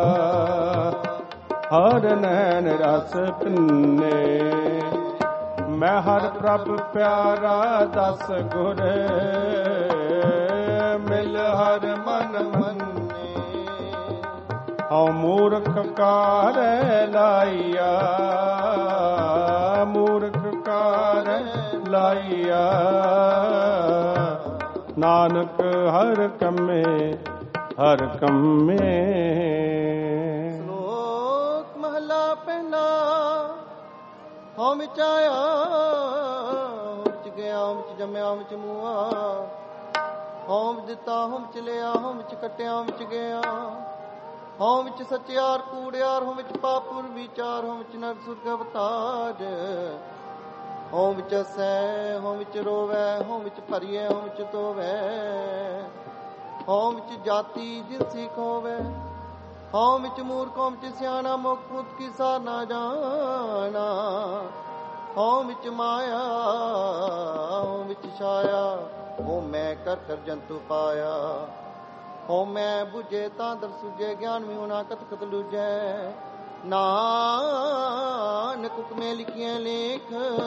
हर नैन रस पिन्ने। मैं हर प्रभ प्यारा दस गुर, मिल हर मन मन्ने। हऊँ मूर्ख कार लाइया, मूर्ख कार लाइया। नानक हर कम्मे हर कम्मे। श्लोक महला पहला। हूँ विच आया हूँ विच गया, हूँ विच जम्या हूँ विच मूआ। हूँ विच दिता हूँ विच लिया, हूँ विच कट्टिया हूँ विच गया। हूँ विच सचियार कूड़ियार, हूँ विच पापुर विचार। हूँ विच नर सुर्ग अवतार। हूँ विच सै हूँ विच रोवै, हूँ विच भरिए हूँ विच धोवै। हूँ विच जाति जिनसी खोवै, हूँ विच मूर्ख हूँ विच सियाणा। मुख मुत की सार ना जाना। हूँ विच माया हूँ विच छाया, हूँ मैं कर कर जंतु पाया। हूँ मैं बुझे तां दर सुझे, ज्ञान भी होना कत कत लुझै। नानक हुक्मे लिखिए लेख,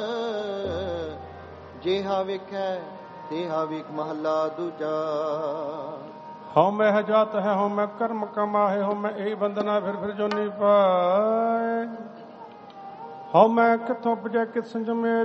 जेहा वेखै तेहा वेख महला दूजा। हूँ मैं है जात है, हूँ मैं कर्म कमाए। हूँ मैं यही बंदना फिर फिर जो नहीं पाए। हूँ मैं किथों पुजे कित संजमे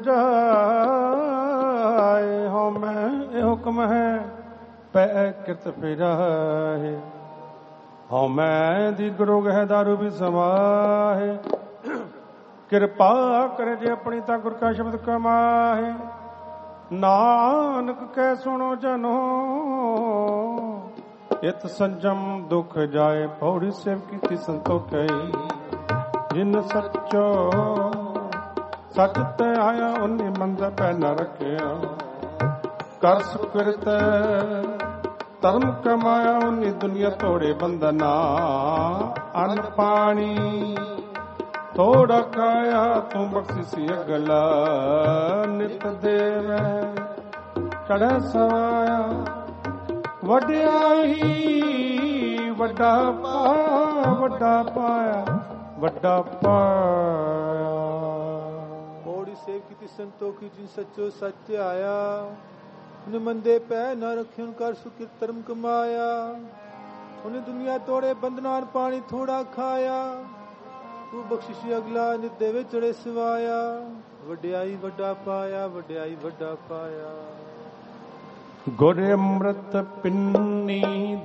जाए। हूँ मैं ये हुक्म है पै कित फिराए। हूँ मैं दीर्घ रोग है दारू भी समाहे। कृपा करे जे अपनी ता गुर का शब्द कमाहे। नानक कै सुनो जनो ਇਤ ਸੰਜਮ ਦੁਖ ਜਾਏ ਪੌੜੀ ਸੇਵ ਕੀਤੀ ਸੰਤੋਖਈ ਜਿਨ ਸੱਚੋ ਸੱਚ ਤੇ ਆਇਆ ਉਹਨੇ ਮੰਦ ਪੈ ਨ ਰੱਖਿਆ ਕਰ ਸੁਕ੍ਰਿਤ ਧਰਮ ਕਮਾਇਆ ਉਹਨੇ ਦੁਨੀਆ ਤੋੜੇ ਬੰਧਨਾ ਅੰਨ ਪਾਣੀ ਥੋੜਾ ਖਾਇਆ ਤੂੰ ਬਖਸ਼ਿਸੀ ਅਗਲਾ ਨਿਤ ਦੇਵੈ ਚੜ੍ਹੈ ਸਵਾਇਆ ਵਡਿਆਈ ਵੱਡਾ ਪਾਇਆ ਵੱਡਾ ਪਾਇਆ ਵੱਡਾ ਪਾਇਆ। ਪੌੜੀ ਸੇਵ ਕੀਤੀ ਸੰਤੋਖੀ ਜਿਨ ਸੱਚੋ ਸੱਚ ਆਇਆ ਉਹਨੇ ਮੰਦੇ ਪੈ ਨਾ ਰੱਖੇ ਹੁਣ ਕਰ ਸੁਖੀ ਧਰਮ ਕਮਾਇਆ ਉਹਨੇ ਦੁਨੀਆ ਤੋੜੇ ਬੰਧਨਾਂ ਪਾਣੀ ਥੋੜਾ ਖਾਇਆ ਤੂੰ ਬਖਸ਼ਿਸ਼ ਅਗਲਾ ਨਿਤ ਦੇਵੇ ਚੜੇ ਸਵਾਇਆ ਵਡਿਆਈ ਵੱਡਾ ਪਾਇਆ ਵਡਿਆਈ ਵੱਡਾ ਪਾਇਆ। ਗੁਰ ਅੰਮ੍ਰਿਤ ਪਿੰਨੀ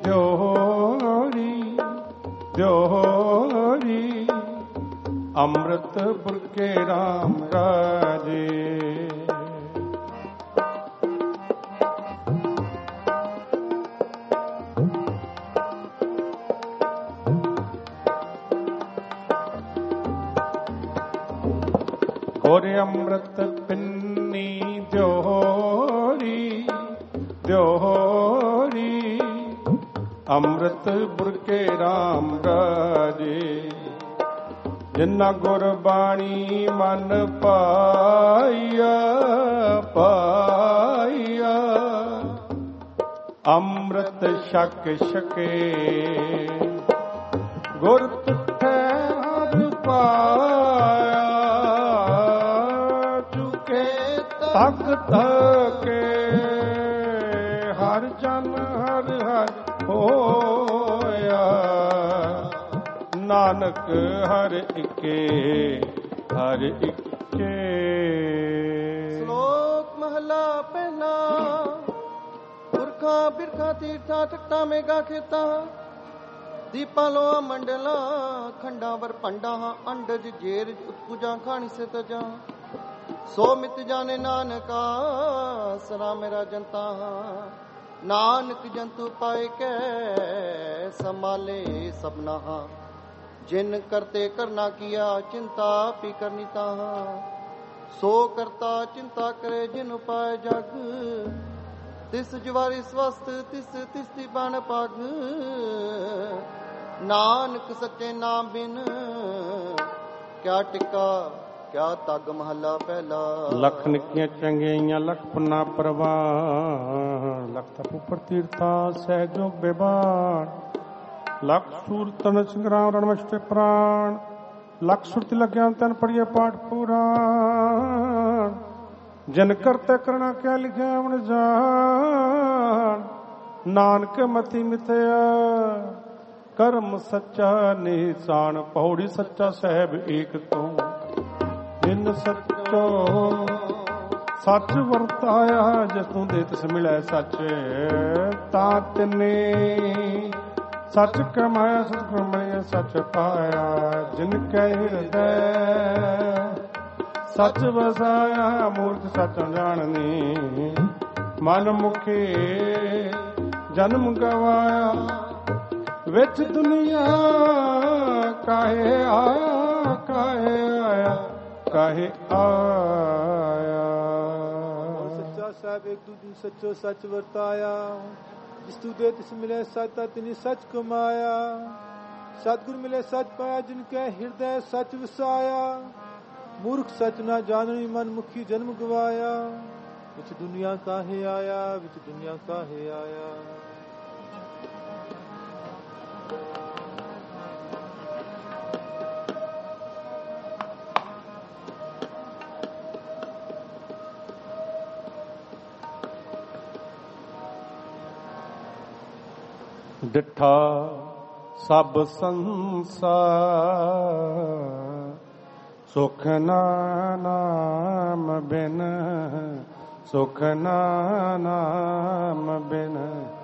ਦਿਓਰੀ ਦਿਓਰੀ ਅੰਮ੍ਰਿਤ ਬੁਰਕੇ ਰਾਮ ਰਾਜੇ ਗੁਰ ਅੰਮ੍ਰਿਤ ਪਿੰਨੀ ਦਿਓਰੀ ਦਿਓਰੀ ਅੰਮ੍ਰਿਤ ਬੁਰਕੇ ਰਾਮ ਰਾਜੇ ਜਿਨਾ ਗੁਰਬਾਣੀ ਮਨ ਪਾਈਆ ਪਾਈਆ ਅੰਮ੍ਰਿਤ ਛਕ ਛਕੇ ਗੁਰ ਤੁਠੈ ਹਰ ਪਾਇਆ ਚੁਕੇ ਤਕ ਤਕੇ ਹਰ ਜਨ ਹਰ ਹਰ ਹੋਇਆ ਨਾਨਕ ਹਰ ਇਕੇ ਹਰ ਇਕੇ। ਸ਼ਲੋਕ ਮਹਲਾ ਪਹਿਲਾ। ਪੁਰਖਾਂ ਬਿਰਖਾਂ ਤੀਰਥਾਂ ਤਖਤਾਂ ਮੇਗਾ ਖੇਤਾਂ ਦੀਪਾਂ ਲੋਆ ਮੰਡਲਾਂ ਖੰਡਾਂ ਵਰ ਪੰਡਾਂ ਅੰਡਜ ਜੇਰ ਉਤਪੁਜਾਂ ਖਾਣੀ ਸੇ ਤਜਾਂ ਸੋ ਮਿਤ ਜਾਣੇ ਨਾਨਕਾ ਸਰਾ ਮੇਰਾ ਜਨਤਾ ਨਾਨਕ ਜੰਤੂ ਪਾਏ ਕੈ ਸੰਭਾਲੇ ਸਭਨਾ ਜਿਨ ਕਰਤੇ ਕਰਨਾ ਕੀਆ ਚਿੰਤਾ ਪੀ ਕਰਨੀ ਤਾਹਾ ਸੋ ਕਰਤਾ ਚਿੰਤਾ ਕਰੇ ਜਿਨ ਉਪਾਏ ਜਗ ਤਿਸ ਜਵਾਰੀ ਸਵਸਤ ਤਿਸ ਤਿਸ ਦੀ ਬਣ ਪਗ ਨਾਨਕ ਸੱਚੇ ਨਾਮ ਬਿਨ ਕਿਆ ਟਿਕਾ ਕਿਆ ਤਗ ਮਹੱਲਾ ਪਹਿਲਾ। ਲੱਖ ਨਿੱਕੀਆਂ ਚੰਗਿਆਈਆਂ ਲੱਖ ਪੁੰਨਾ ਪ੍ਰਵਾਨ ਲੱਖ ਤਪ ਉਪਰ ਤੀਰਥਾ ਸਹਿਜੋਗ ਬੇਬਾਨ ਲੱਖ ਸੂਰਤਨ ਸੰਗਰਾਮ ਰਣਮਸਤੇ ਪ੍ਰਾਣ ਲੱਖ ਸੁਰਤੀ ਲੱਗਿਆ ਤਨ ਪੜੀਏ ਪਾਠ ਪੁਰਾਣ ਜਿਨ ਕਰਤੇ ਕਰਣਾ ਕਿਆ ਲਿਖਿਆ ਹੁਣ ਜਾਣ ਨਾਨਕ ਮਤੀ ਮਿਥਿਆ ਕਰਮ ਸੱਚਾ ਨਿਸ਼ਾਨ ਪੌੜੀ ਸੱਚਾ ਸਾਹਿਬ ਏਕ ਤੋਂ ਜਿਨ ਸੱਚੋ ਸੱਚ ਵਰਤਾਇਆ ਜਿਸ ਨੂੰ ਦੇ ਤਿਸ ਮਿਲੈ ਸੱਚ ਤਾਂ ਤਿਨੇ ਸੱਚ ਕਮਾਇਆ ਸਤਿਗੁਰ ਮਿਲਿਆ ਸੱਚ ਪਾਇਆ ਜਿਨ ਕੈ ਹਿਰਦੈ ਸੱਚ ਵਸਾਇਆ ਮੂਰਖ ਸੱਚ ਜਾਣਨੀ ਮਨ ਮੁਖੇ ਜਨਮ ਗਵਾਇਆ ਵਿੱਚ ਦੁਨੀਆ ਕਾਹੇ ਆਇਆ ਕਾਹੇ ਆਇਆ ਕਾਹੇ ਆਇਆ। ਸੱਚਾ ਸਾਹਿਬ ਇੱਕ ਦੂਜੇ ਸੱਚੋ ਸੱਚ ਵਰਤਾਇਆ ਜਿਸ ਤੂੰ ਦੇ ਤਿਸ ਮਿਲੇ ਸੱਚ ਤਿਨੀ ਸੱਚ ਕਮਾਇਆ ਸਤਿਗੁਰ ਮਿਲੇ ਸੱਚ ਪਾਇਆ ਜਿਨ ਕੈ ਹਿਰਦੈ ਸੱਚ ਵਸਾਇਆ ਮੂਰਖ ਸੱਚ ਨਾ ਜਾਣਨੀ ਮਨ ਮੁਖੀ ਜਨਮ ਗਵਾਇਆ ਵਿੱਚ ਦੁਨੀਆ ਕਾਹੇ ਆਇਆ ਵਿੱਚ ਦੁਨੀਆ ਕਾਹੇ ਆਇਆ। ਡਿਠਾ ਸਭ ਸੰਸਾਰ ਸੁਖ ਨਾਮ ਬਿਨ ਸੁਖ ਨਾਮ ਬਿਨ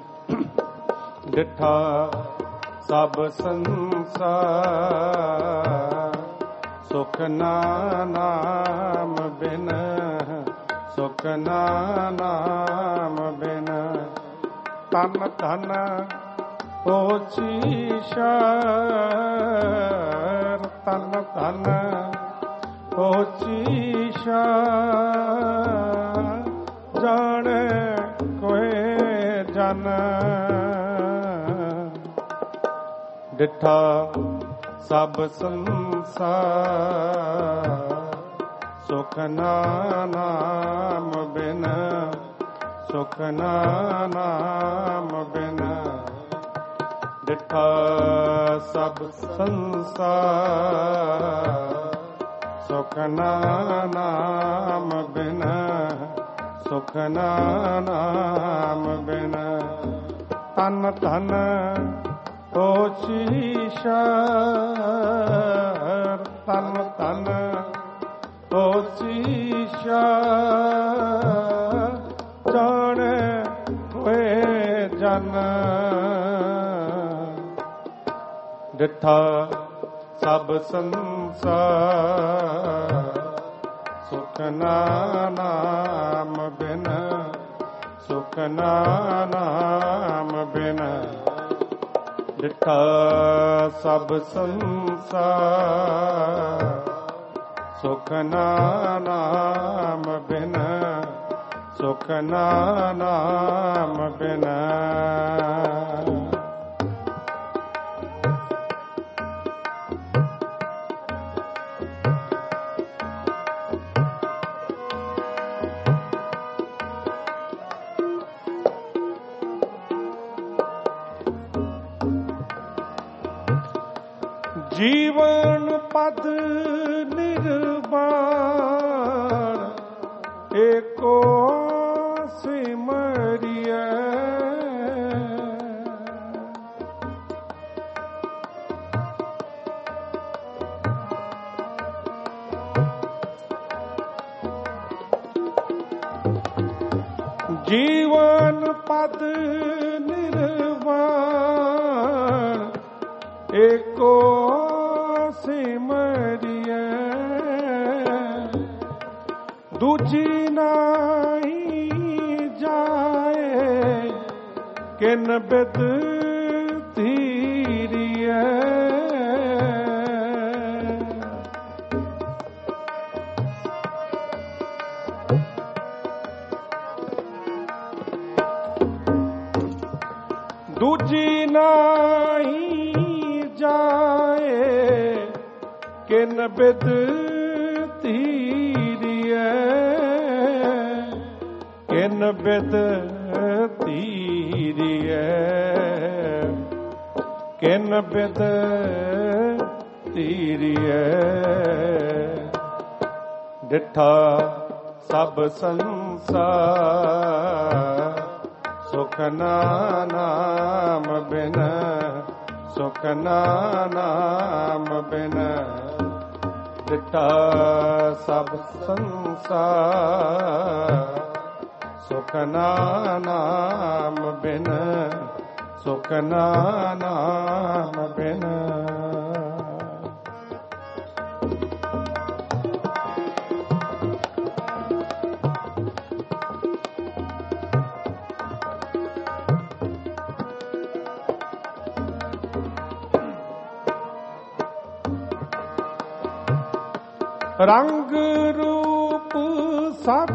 ਡਿਠਾ ਸਭ ਸੰਸਾਰ ਸੁਖ ਨਾਮ ਬਿਨ ਸੁਖ ਨਾਮ ਬਿਨ ਤਨ ਧਨ ਪੋਚੀਸ਼ਰ ਤਨ ਧਨ ਪੋਚੀਸ਼ਰ ਜਾਣੇ ਕੋਏ ਜਨ ਡਿਠਾ ਸਭ ਸੰਸਾਰ ਸੁਖ ਨਾਮ ਬਿਨ ਸੁਖ ਨਾਮ ਬਿਨ ਡਿਠਾ ਸਭ ਸੰਸਾਰ ਸੁਖ ਨਾਮ ਬਿਨ ਸੁਖ ਨਾਮ ਬਿਨ ਤਨ ਧਨ ਪੋਚੀਸ਼ਰ ਤਨ ਧਨ ਪੋਚੀਸ਼ਰ ਜਾਣੇ ਹੋਏ ਜਨ ਡਿਠਾ ਸਭ ਸੰਸਾਰ ਸੁਖ ਨਾਮ ਬਿਨ ਸੁਖ ਨਾਮ ਬਿਨ ਡਿਠਾ ਸਭ ਸੰਸਾਰ ਸੁਖ ਨਾਮ ਬਿਨ ਸੁਖ ਨਾਮ ਬਿਨ ਜੀਵਨ ਪਦ ਨਿਰਵਾਣ ਏਕੋ ਸਿਮਰਿਐ ਜੀਵਨ ਪਦ ਨਿਰਵਾਣ ਏਕੋ ਸਿਮਰਿਐ ਦੂਜੀ ਨਾਹੀ ਜਾਏ ਕਿਨ ਬਿਦ ਧੀਰੀਐ ਦੂਜੀ ਨਾਹੀ ਜਾਏ ਕਿਨ ਬਿਦ ਧੀਰੀਐ ਕਿਨ ਬਿਦ ਧੀਰੀਐ ਕਿਨ ਬਿਦ ਧੀਰੀਐ ਡਿਠਾ ਸਭ ਸੰਸਾਰ ਸੁਖ ਨਾਮ ਬਿਨ ਸੁਖ ਨਾਮ ਬਿਨ ਡਿਠਾ ਸਭ ਸੰਸਾਰ ਸੁਖ ਨਾਮ ਬਿਨ ਸੁਖ ਨਾਮ ਬਿਨ ਰੰਗ ਰੂਪ ਸਭ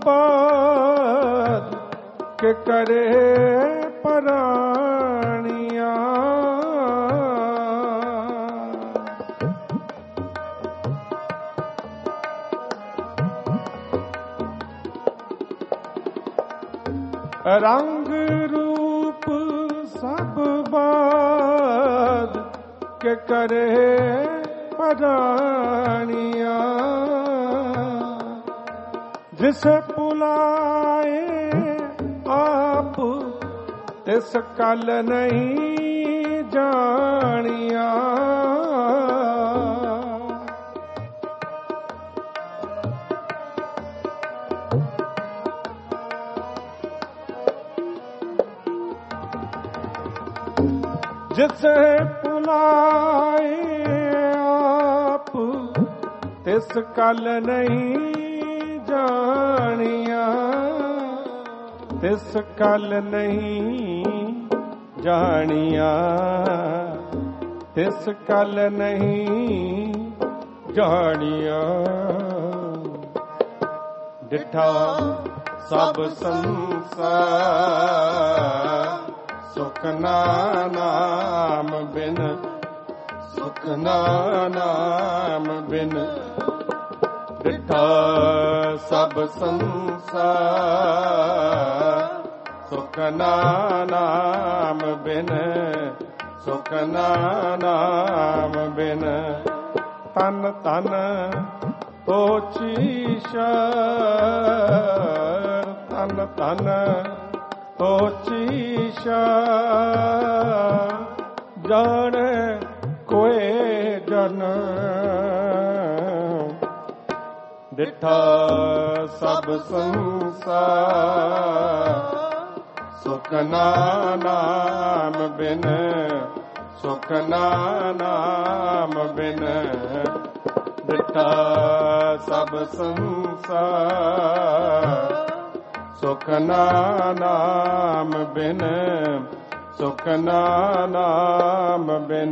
ਬਾਤ ਕੇ ਕਰੇ ਪਰਾਣੀਆਂ ਰੰਗ ਰੂਪ ਸਭ ਬਾਤ ਕੇ ਕਰੇ ਪਰਾਣੀਆਂ ਜਿਸੇ ਪੁਲਾਏ ਆਪ ਤਿਸ ਕਲ ਨਹੀਂ ਜਾਣੀਆਂ ਜਿਸੇ ਪੁਲਾਏ ਆਪ ਤਿਸ ਕਲ ਨਹੀਂ ਜਾਣੀਆਂ ਤਿਸ ਕਲ ਨਹੀਂ ਜਾਣੀਆਂ ਤਿਸ ਕਲ ਨਹੀਂ ਜਾਣੀਆਂ। ਡਿਠਾ ਸਭ ਸੰਸਾਰ ਸੁਖ ਨਾ ਨਾਮ ਬਿਨ, ਸੁਖ ਨਾ ਨਾਮ ਬਿਨ। ਡਿਠਾ ਸਭ ਸੰਸਾਰ ਸੁਖ ਨਾ ਨਾਮ ਬਿਨ, ਸੁਖ ਨਾ ਨਾਮ ਬਿਨ। ਤਨ ਤਨ ਪੋਚੀਸ਼ਰ, ਤਨ ਤਨ ਪੋਚੀਸ਼ਰ। ਜਾਣੇ ਕੋਏ ਜਨ ਡਿਠਾ ਸਭ ਸੰਸਾਰ ਸੁਖ ਨਾ ਨਾਮ ਬਿਨ, ਸੁਖ ਨਾ ਨਾਮ ਬਿਨ। ਡਿਠਾ ਸਭ ਸੰਸਾਰ ਸੁਖ ਨਾ ਨਾਮ ਬਿਨ, ਸੁਖ ਨਾ ਨਾਮ ਬਿਨ।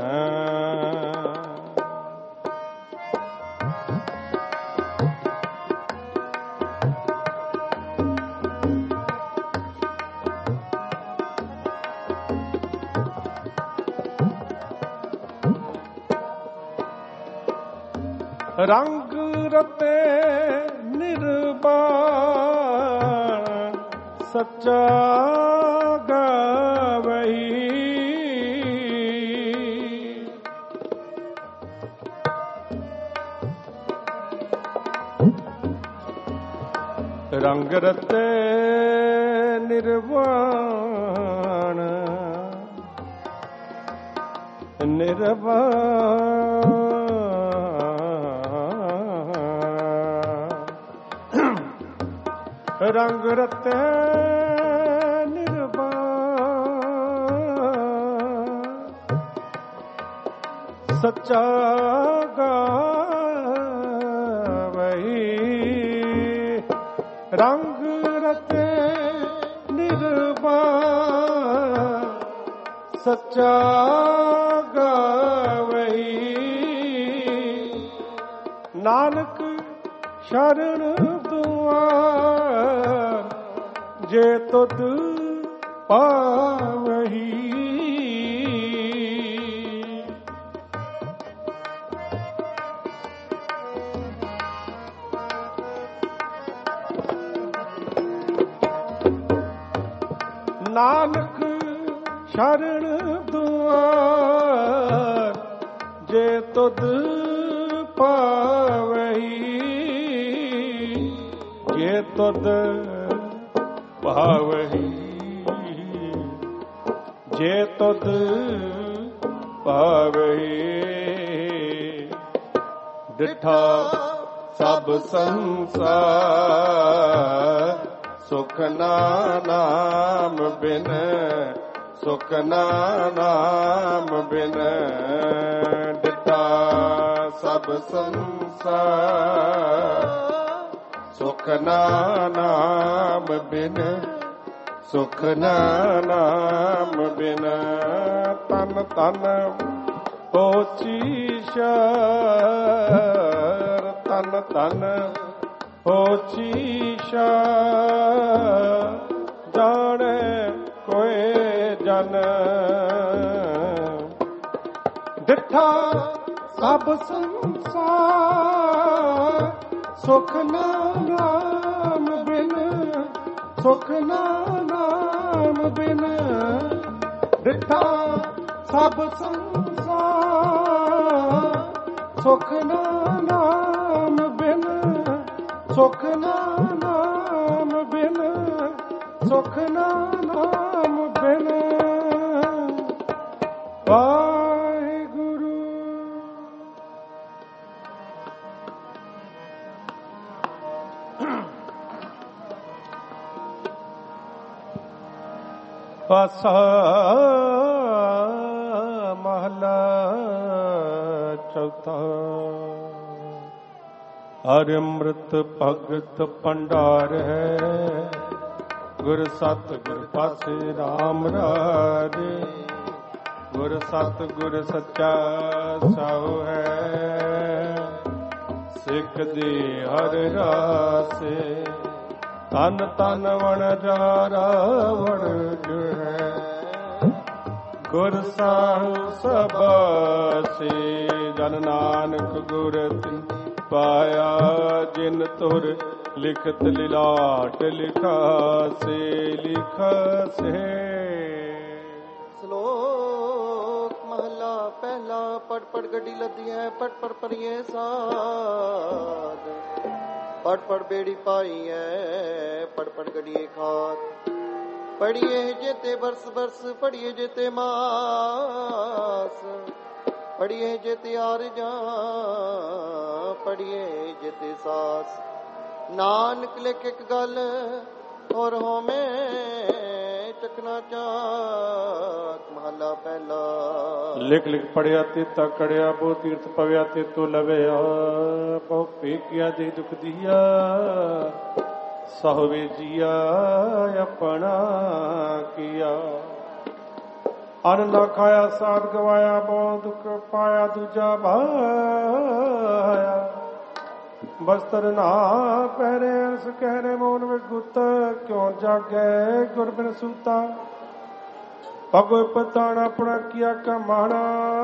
ਰੰਗ ਰਤੇ ਨਿਰਵਾਣ ਸੱਚਾ ਗਾਵਈ। ਰੰਗ ਰਤੇ ਨਿਰਵਾਣ ਨਿਰਵਾਣ। ਰੰਗ ਰਤੇ ਨਿਰਵਾਣ ਸੱਚਾ ਗਾਵਈ। ਰੰਗ ਰਤੇ ਨਿਰਵਾਣ ਸੱਚਾ ਗਾਵਈ। ਨਾਨਕ ਸ਼ਰਨ ਜੇ ਤੁਧ ਪਾਵਹੀ। ਨਾਨਕ ਸ਼ਰਨ ਦੁਆਰ ਜੇ ਤੁਧ ਪਾਵਹੀ। ਜੇ ਤੁਧ ਪਾਵਹੀ, ਜੇ ਤੁਧ ਪਾਵਹੀ। ਡਿਠਾ ਸਭ ਸੰਸਾਰ ਸੁਖ ਨਾ ਨਾਮ ਬਿਨ, ਸੁਖ ਨਾ ਨਾਮ ਬਿਨ। ਡਿਠਾ ਸਭ ਸੰਸਾਰ ਸੁਖ ਨਾ ਨਾਮ ਬਿਨ, ਸੁਖ ਨਾ ਨਾਮ ਬਿਨ। ਤਨ ਤਨ ਪੋਚੀਸ਼ਰ, ਤਨ ਤਨ ਪੋਚੀਸ਼ਰ। ਜਾਣੇ ਕੋਏ ਜਨ ਡਿਠਾ ਸਭ ਸੰਸਾਰ ਸੁਖ ਨਾ ਨਾਮ ਬਿਨ, ਸੁਖ ਨਾ ਨਾਮ ਬਿਨ। ਡਿਠਾ ਸਭ ਸੰਸਾਰ ਸੁਖ ਨਾ ਨਾਮ ਬਿਨ, ਸੁਖ ਨਾ ਨਾਮ ਬਿਨ, ਸੁਖ ਨਾ ਨਾਮ ਬਿਨ। ਵਾਹਿਗੁਰੂ। ਆਸਾ ਮਹਲਾ ਚੌਥਾ। ਹਰਿ ਅੰਮ੍ਰਿਤ ਭਗਤ ਭੰਡਾਰ ਹੈ, ਗੁਰ ਸਤ ਗੁਰ ਪਾਸੇ ਰਾਮ ਰਾਜੇ। ਗੁਰ ਸਤ ਗੁਰ ਸੱਚਾ ਸਹੁ ਹੈ, ਸਿੱਖ ਦੀ ਹਰ ਰਾਸੇ। ਤਨ ਤਨ ਵਣ ਜਾਰਾ ਵਣ ਹੈ, ਗੁਰ ਸਾਹਿਬ ਸਬਾਸੇ। ਜਨ ਨਾਨਕ ਗੁਰ ਤਿਨ ਪਾਇਆ, ਜਿਨ ਤੁਰ ਲਿਖਤ ਲਿਲਾਟ ਲਿਖਾਸੇ ਲਿਖਾਸੇ। ਸ਼ਲੋਕ ਮਹਲਾ ਪਹਿਲਾ। ਪੜ ਪੜ ਗੱਡੀ ਲੱਦੀ ਹੈ, ਪੜ ਪੜ ਪਰਿਏ ਸਾਧ। ਪੜ ਪੜ ਬੇੜੀ ਪਾਈ ਹੈ, ਪੜ ਪੜ ਗੜੀਏ ਖਾਤ। ਪੜੀਏ ਜੇਤੇ ਬਰਸ ਬਰਸ, ਪੜੀਏ ਜੇਤੇ ਮਾਸ। ਪੜੀਏ ਜੇਤੇ ਆਰਜਾਂ, ਪੜੀਏ ਜੇਤੇ ਸਾਸ। ਨਾਨਕ ਲਿਖ ਇੱਕ ਗੱਲ ਔਰ ਹੋਵੇਂ ਚਕਨਾ ਚਾਕ। ਮਹਲਾ ਪਹਿਲਾ। ਲਿਖ ਲਿਖ ਪੜਿਆ ਤੇ ਤਾ ਕੜਿਆ, ਬਹੁ ਤੀਰਥ ਪਵਿਆ ਤੇ ਤੋ ਲਵਿਆ। ਬਹੁ ਪੇਕਿਆ ਦੇ ਦੁਖ ਦੀਆ, ਸਹਵੇ ਜੀਆ ਆਪਣਾ ਕੀਆ। ਅਨ ਨਾ ਖਾਇਆ ਸਾਧ ਗਵਾਇਆ, ਬਹੁ ਦੁਖ ਪਾਇਆ ਦੂਜਾ ਭਾਇਆ। ਬਸਤਰ ਨਾ ਪਹਿਰੇ ਅਰਸ ਕਹਿਰੇ, ਮੋਨ ਵਿੱਚ ਗੁੱਤ ਕਿਉਂ ਜਾਗੇ ਗੁਰ ਬਿਨ ਸੂਤਾ। ਭਗੋ ਪਤਾਣਾ ਆਪਣਾ ਕੀਆ ਕਮਾਣਾ,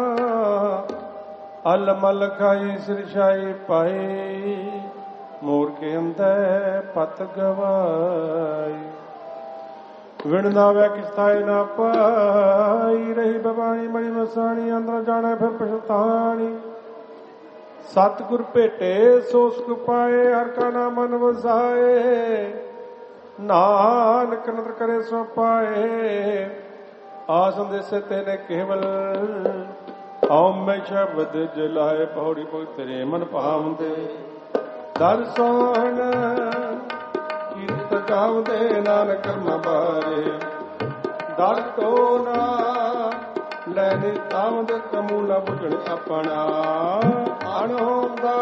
ਅਲ ਮਲ ਖਾਈ ਸਿਰਸ਼ਾਈ ਪਾਈ। ਮੋਰ ਕੇ ਅੰਦਰ ਪਤ ਗਵਾਈ, ਵਿਣ ਨਾ ਵੈ ਕਿਸਤਾਈ ਨਾ ਪਾਈ। ਰਹੀ ਬਬਾਣੀ ਮਣੀ ਮਸਾਣੀ, ਅੰਦਰ ਜਾਣਾ ਫਿਰ ਪਛਤਾਣੀ। ਸਤਿਗੁਰ ਭੇਟੇ ਸੋ ਸੁਖ ਪਾਏ, ਹਰ ਕਾ ਨਾਮ ਮਨ ਵਸਾਏ। ਨਾਨਕ ਨਦਰ ਕਰੇ ਸੋ ਪਾਏ, ਆਸ ਅੰਦੇਸੇ ਤੇਨੇ ਕੇਵਲ। ਹਉ ਮੈਂ ਸ਼ਬਦ ਜਲਾਏ, ਪੌੜੀ ਪਉ ਤੇਰੇ ਮਨ ਭਾਵਦੇ। ਦਰ ਸੋਹਣ ਕੀਰਤ ਗਾਵਦੇ, ਨਾਨਕ ਕਰਮ ਬਾਰੇ। ਦਰ ਤੋ ਨਾ ਲੈਨੇ ਤਾਵਦ, ਕਮੂਲਾ ਬੁਝਣ ਆਪਣਾ। ਅਣਹੋਂਦਾ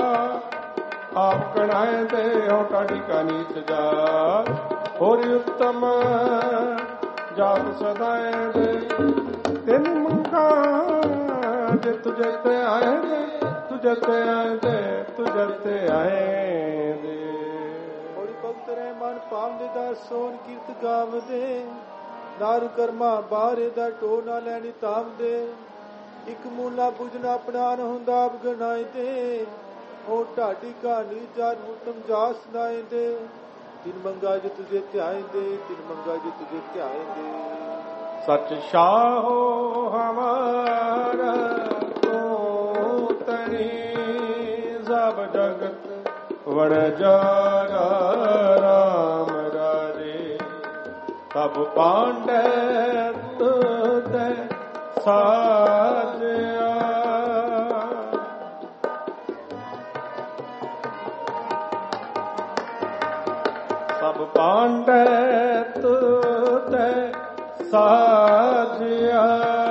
ਆਪ ਕਣਾਏ ਦੇ, ਹੋ ਟਾਢੀ ਕਾ ਨੀਚ ਜਾ। ਹੋਰੀ ਉੱਤਮ ਜਾਤ ਸਦਾਏ ਦੇ, ਤਿੰਨ ਮੰਗਾ ਜੇ ਤੁਝੇ ਤੇ ਆਏ ਦੇ। ਤੁਝੇ ਤੇ ਆਏ ਦੇ, ਤੁਝੇ ਤੇ ਆਏ ਦੇ। ਹੋੜੀ ਭਗਤ ਰਹਿ ਮਨ ਪਾਵਦੇ, ਦਾ ਸੋਨ ਕੀਰਤ ਗਾਵਦੇ। ਨਾਰ ਕਰਮਾ ਬਾਰੇ ਦਾ ਟੋ ਨਾ ਲੈਣੀ ਤਾਵਦੇ। ਇੱਕ ਮੂਲਾ ਬੁਝਣਾ ਆਪਣਾ ਨ ਹੁੰਦਾ ਆਪ ਗਨਾਏ ਦੇ। ਹੋ ਢਾਡੀ ਕਹਾਣੀ ਚਾਰ ਉਤਮ ਜਾਸ ਨਾਏ ਦੇ। ਤਿਨ ਮੰਗਾ ਜੇ ਤੁਝੇ ਧਿਆਏ ਦੇ, ਤਿਨ ਮੰਗਾ ਜੇ ਤੁਝੇ ਧਿਆਏ ਦੇ। ਸਚ ਸ਼ਾਹੋ ਹਮਾਰਾ ਤੂੰ ਤਣੀ, ਸਭ ਜਗਤ ਵਣ ਜਾਰਾ ਰਾਮ ਰਾਜੇ। ਸਭ ਪਾਂਡੇ ਤੁਧੇ ਸਾਜਿਆ, ਸਭ ਪਾਂਡੇ ਤੁਧੇ ਸਾਜਿਆ।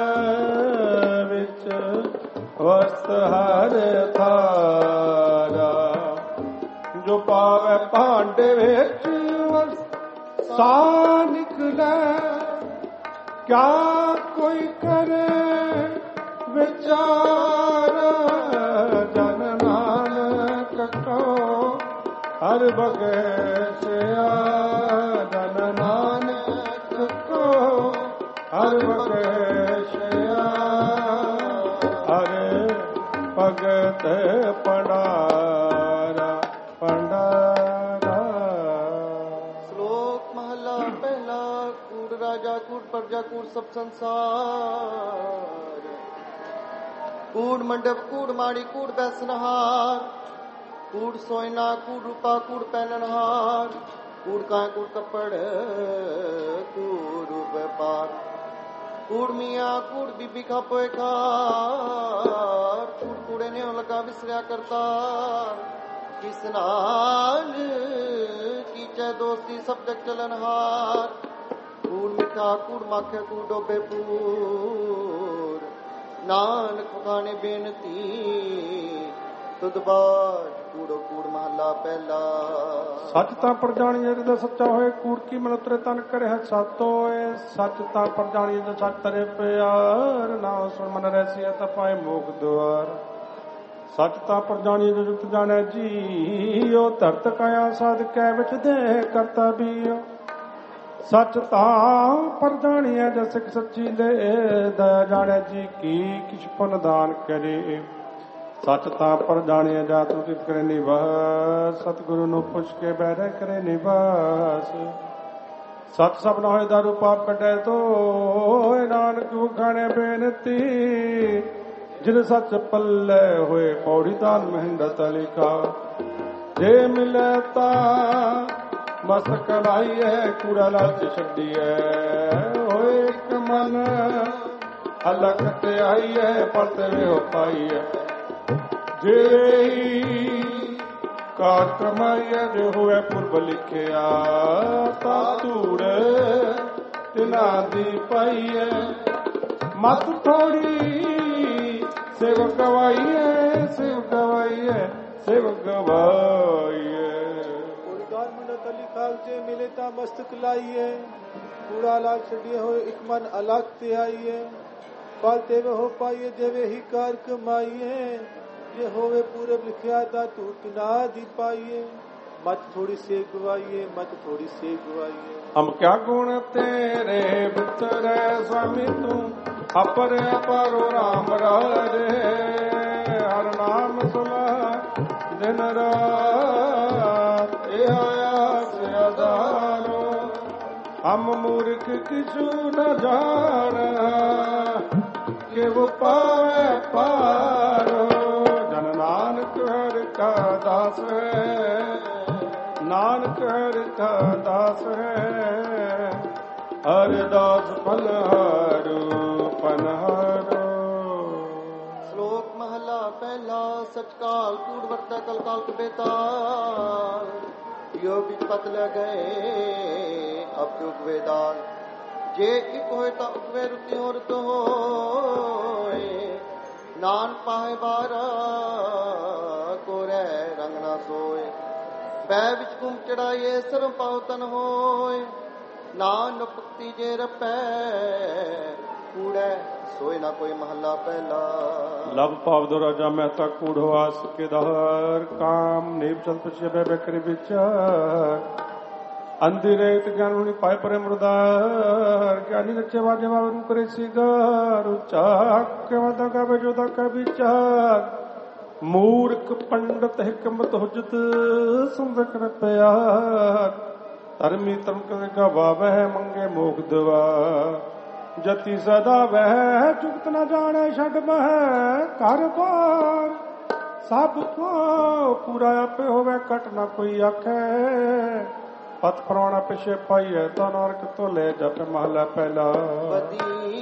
ਵਿੱਚ ਵਸਤ ਹਰ ਥਾਰਾ, ਜੋ ਪਾਵੇ ਭਾਂਡੇ ਵਿੱਚ ਸਾ ਨਿਕਲੇ। ਕਿਆ ਕੋਈ ਕਰੇ ਵਿਚਾਰ, ਜਨ ਨਾਨਕ ਕੋ ਹਰ ਬਖਸ਼ਿਆ। ਜਨ ਨਾਨਕ ਕੋ ਹਰ ਬਖਸ਼ਿਆ। ਹਰ ਭਗਤ ਪੰਡਾਰਾ ਪੰਡਾਰਾ। ਸ਼ਲੋਕ ਮਹਲਾ ਪਹਿਲਾ। ਕੂੜ ਰਾਜਾ ਕੂੜ ਪ੍ਰਜਾ ਕੂੜ ਸਭ ਸੰਸਾਰ। ਕੂੜ ਮੰਡਪ ਕੂੜ ਮਾੜੀ ਕੂੜ ਬੈਸਨਹਾਰ। ਕੂੜ ਸੋਇਨਾ ਕੂੜ ਰੂਪਾ ਕੂੜ ਪਹਿਨਣਹਾਰ। ਕੂੜ ਕਾਂ ਕੂੜ ਕੱਪੜ ਕੂੜ ਵਪਾਰ। ਕੂੜ ਮੀਆਂ ਕੂੜ ਬੀਬੀ ਖਾਪੋਏ ਖਾਰ। ਕੂੜ ਕੂੜੇ ਨੇ ਲਗਾ ਵਿਸਰਿਆ ਕਰਤਾਰ। ਕਿਸ ਨਾਲ ਕੀਚੈ ਦੋਸਤੀ ਸਭ ਜਗ ਚਲਨਹਾਰ। ਕੂੜ ਮਿੱਠਾ ਕੂੜ ਮਾਖਿਆ ਕੂੜ ਡੋਬੇ ਪੂਰ। ਨਾਨਕ ਖਾਣੇ ਬੇਨਤੀ ਤੁਧ ਬਾਜ ਕੂੜੋ ਕੂੜ ਮਹੱਲਾ ਪਹਿਲਾ। ਸੱਚ ਤਾਂ ਪਰ ਜਾਣੀਏ ਜਿਹਦਾ ਸੱਚਾ ਹੋਏ, ਕੂੜ ਕੀ ਮਨ ਉਤਰੇ ਤਨ ਕਰਿਆ ਸਤ ਹੋਏ। ਸੱਚ ਤਾਂ ਪਰ ਜਾਣੀਏ ਜੋ ਸੱਚ ਤਰੇ ਪਿਆਰ, ਨਾ ਸੁਣ ਮਨ ਰਹਿਸੀਆ ਤਾਂ ਪਾਏ ਮੋਖ ਦੁਆਰ। ਸੱਚ ਤਾਂ ਪਰ ਜਾਣੀਏ ਜੋ ਜੁਗਤ ਜਾਣੈ ਜੀਓ, ਧਰਤ ਕਾਇਆ ਸਾਧ ਕੈ ਵਿੱਚ ਦੇ ਕਰਤਾ ਬੀਓ। ਸੱਚ ਤਾਂ ਪਰ ਜਾਣੀਏ ਜੋ ਸਿੱਖ ਸੱਚੀ ਲੈ, ਦਇਆ ਜਾਣੈ ਜੀ ਕੀ ਕਿਛ ਪੁੰਨ ਦਾਨ ਕਰੇ। ਸੱਚ ਤਾਂ ਪਰ ਜਾਣਿਆ ਜਾ ਤੂੰ ਕਿਤ ਕਰੇ ਨਿਵਾਸ, ਸਤਿਗੁਰੂ ਨੂੰ ਪੁੱਛ ਕੇ ਬੈਠੇ ਕਰੇ ਨਿਵਾਸ। ਸੱਚ ਸਭ ਨਾ ਹੋਏ ਦਾਰੂ ਪਾਪ ਕੱਢੇ ਤੋਏ, ਨਾਨਕ ਉਖਾਣੇ ਬੇਨਤੀ ਜਿਨ ਸੱਚ ਪੱਲੇ ਹੋਏ। ਪੌੜੀ ਦਾਨ ਮਹਿੰਗਾ ਤਲਿਕਾ ਜੇ ਮਿਲੇ ਤਾਂ ਮਸਤਕ ਲਾਈਏ, ਕੂੜਾ ਲਾਲਚ ਛੱਡੀਏ ਹੋਏ ਇੱਕ ਮਨ ਅਲਖ ਤੇ ਆਈਏ। ਪਰਤੇ ਵੇ ਹੋ ਪਾਈਏ ਜੇ ਕਾਰ ਕਮਾਈਏ, ਜੇ ਹੋਵੇ ਪੁਰਬ ਲਿਖਿਆ ਤਾਂ ਧੂੜ ਤਿਨਾ ਦੀ ਪਾਈਏ। ਮਤ ਥੋੜੀ ਸੇਵਕ ਗਵਾਈਏ, ਸੇਵਕ ਗਵਾਈਏ, ਸੇਵਕ ਗਵਾਈਏ। ਕੂੜਦਾਰ ਮੁੰਡਾ ਤਲੀ ਖਾਲਚੇ ਮਿਲੇ ਤਾਂ ਮਸਤਕ ਲਾਈਏ, ਕੂੜਾ ਲਾ ਛੱਡੀਏ ਹੋਏ ਇੱਕ ਮਨ ਅਲੱਗ ਤੇ ਆਈਏ। ਫਲ ਤੇਵੇ ਹੋ ਪਾਈਏ ਦੇਵੇ ਹੀ ਕਾਰ ਕਮਾਈਏ, ਜੇ ਹੋਵੇ ਪੂਰਬ ਲਿਖਿਆ ਤਾਂ ਧੂਤ ਨਾ ਦੀ ਪਾਈਏ। ਮਤ ਥੋੜੀ ਸੇ ਗਵਾਈਏ, ਮਤ ਥੋੜੀ ਸੇ ਗਵਾਈਏ। ਹਮ ਕਿਆ ਗੁਣ ਤੇਰੇ ਬਿਤਰੈ ਸੁਆਮੀ ਤੂੰ, ਅਪਰ ਅਪਰੋ ਰਾਮ ਰਾਜੇ। ਹਰ ਨਾਮ ਸੁਲਾ ਦਿਨ ਰਾਤ, ਇਹ ਆਸ ਅਦਾਰੋ। ਹਮ ਮੂਰਖ ਕਿਛੂ ਨ ਜਾਣ, ਕਿਵ ਪਾਵੇ ਪਾਰੋ। ਜਨ ਨਾਨਕ ਹਰਿ ਕਾ ਦਾਸ ਹੈ, ਨਾਨਕ ਹਰਿ ਕਾ ਦਾਸ ਹੈ। ਹਰਿ ਦਾਸ ਪਨਹਾਰੂ ਪਨਹਾਰੂ। ਸ਼ਲੋਕ ਮਹਲਾ ਪਹਿਲਾ। ਸਚ ਕਾਲ ਕੂੜ ਵਰਤੈ ਕਲ ਕਾਲ ਬੇਤਾਲ, ਜੋ ਬਿਚ ਪਤ ਲੈ ਗਏ ਅਬ ਚੁਕ ਵੇਦਾਲ। ਜੇ ਇੱਕ ਹੋਏ ਤਾਂ ਉਕਵੇ ਰੁਤੀ ਹੋ ਰੁਤ ਹੋਏ, ਨਾਨ ਪਾਏ ਬਾਰਾ ਕੋ ਰਹਿ ਰੰਗ ਨਾ ਸੋਏ। ਪੈ ਵਿੱਚ ਘੁੰਮ ਚੜਾਈਏ ਸਰਮ ਪਾਉ ਤਨ ਹੋਏ, ਨਾਨ ਭਗਤੀ ਜੇ ਰਪੈ ਕੂੜੈ ਸੋਏ ਨਾ ਕੋਈ ਮਹੱਲਾ ਪਹਿਲਾ। ਲਵ ਭਾਵ ਦੋ ਰਾਜਾ ਮਹਿਤਾ ਕੂੜ ਵਾਸ ਕੇ ਦਹਰ, ਕਾਮ ਨੀਪ ਚਲ ਪਛੇ ਬੈ ਬੈ ਕਰੀ ਵਿਚਾਰ। ਅੰਧੀ ਰੇਤ ਗਿਆਨ ਹੁਣੀ ਪਾਏ ਪਰੇ ਮੁਰਦਾਰ, ਗਿਆਨੀ ਰਚੇ ਵਾਜੇ ਵਾਵ ਨੂੰ ਕਰੇ ਸਿਗਾਰ। ਉੱਚਾ ਕੇ ਵਾਦਾ ਕਾ ਜੋ ਦਾ ਕਾ ਵਿਚਾਰ, ਮੂਰਖ ਪੰਡਤ ਹਿਕਮਤ ਹੁਜਤ ਸੰਦਕ ਨ ਪਿਆਰ। ਧਰਮੀ ਧਰਮ ਕਰੇ ਗਵਾਵਹਿ ਮੰਗੇ ਮੋਖ ਦਵਾ, ਜਤੀ ਸਦਾ ਵਹਿ ਚੁਕਤ ਨ ਜਾਣੈ ਛੱਡ ਬਹਿ। ਘਰ ਬਾਰ ਸਭ ਤੋਂ ਪੂਰਾ ਆਪੇ ਹੋਵੇ, ਘਟ ਨ ਕੋਈ ਆਖੈ। ਪਤ ਪਰਵਾਣਾ ਪਿਛੇ ਪਾਈਐ ਤਾਂ ਨਾਨਕ ਤੋਂ ਲੈ ਜਾਪੇ ਮਹਲਾ ਪਹਿਲਾ। ਬਦੀ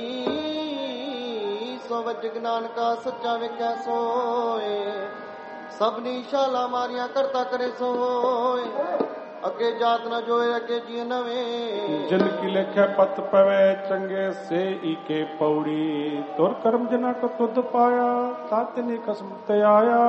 ਸੋ ਵਜ ਨਾਨਕਾ ਸੱਚਾ ਵੇਖਿਆ ਸੋਏ, ਸਭਨੀ ਸ਼ਾਲਾ ਮਾਰੀਆਂ ਕਰਤਾ ਕਰੇ ਸੋਏ। ਅੱਗੇ ਜਾਤ ਨਾ ਜੋਏ ਅੱਗੇ ਜੀ ਨਵੇਂ, ਜਿਨ ਕੀ ਲਿਖੈ ਪਤ ਪਵੇ ਚੰਗੇ ਸੇ ਈਕੇ ਪੌੜੀ। ਤੁਰ ਕਰਮ ਜਿਨਾ ਕੋ ਤੁਧ ਪਾਇਆ, ਤਾਤਿ ਖਸਮ ਤੇ ਆਇਆ।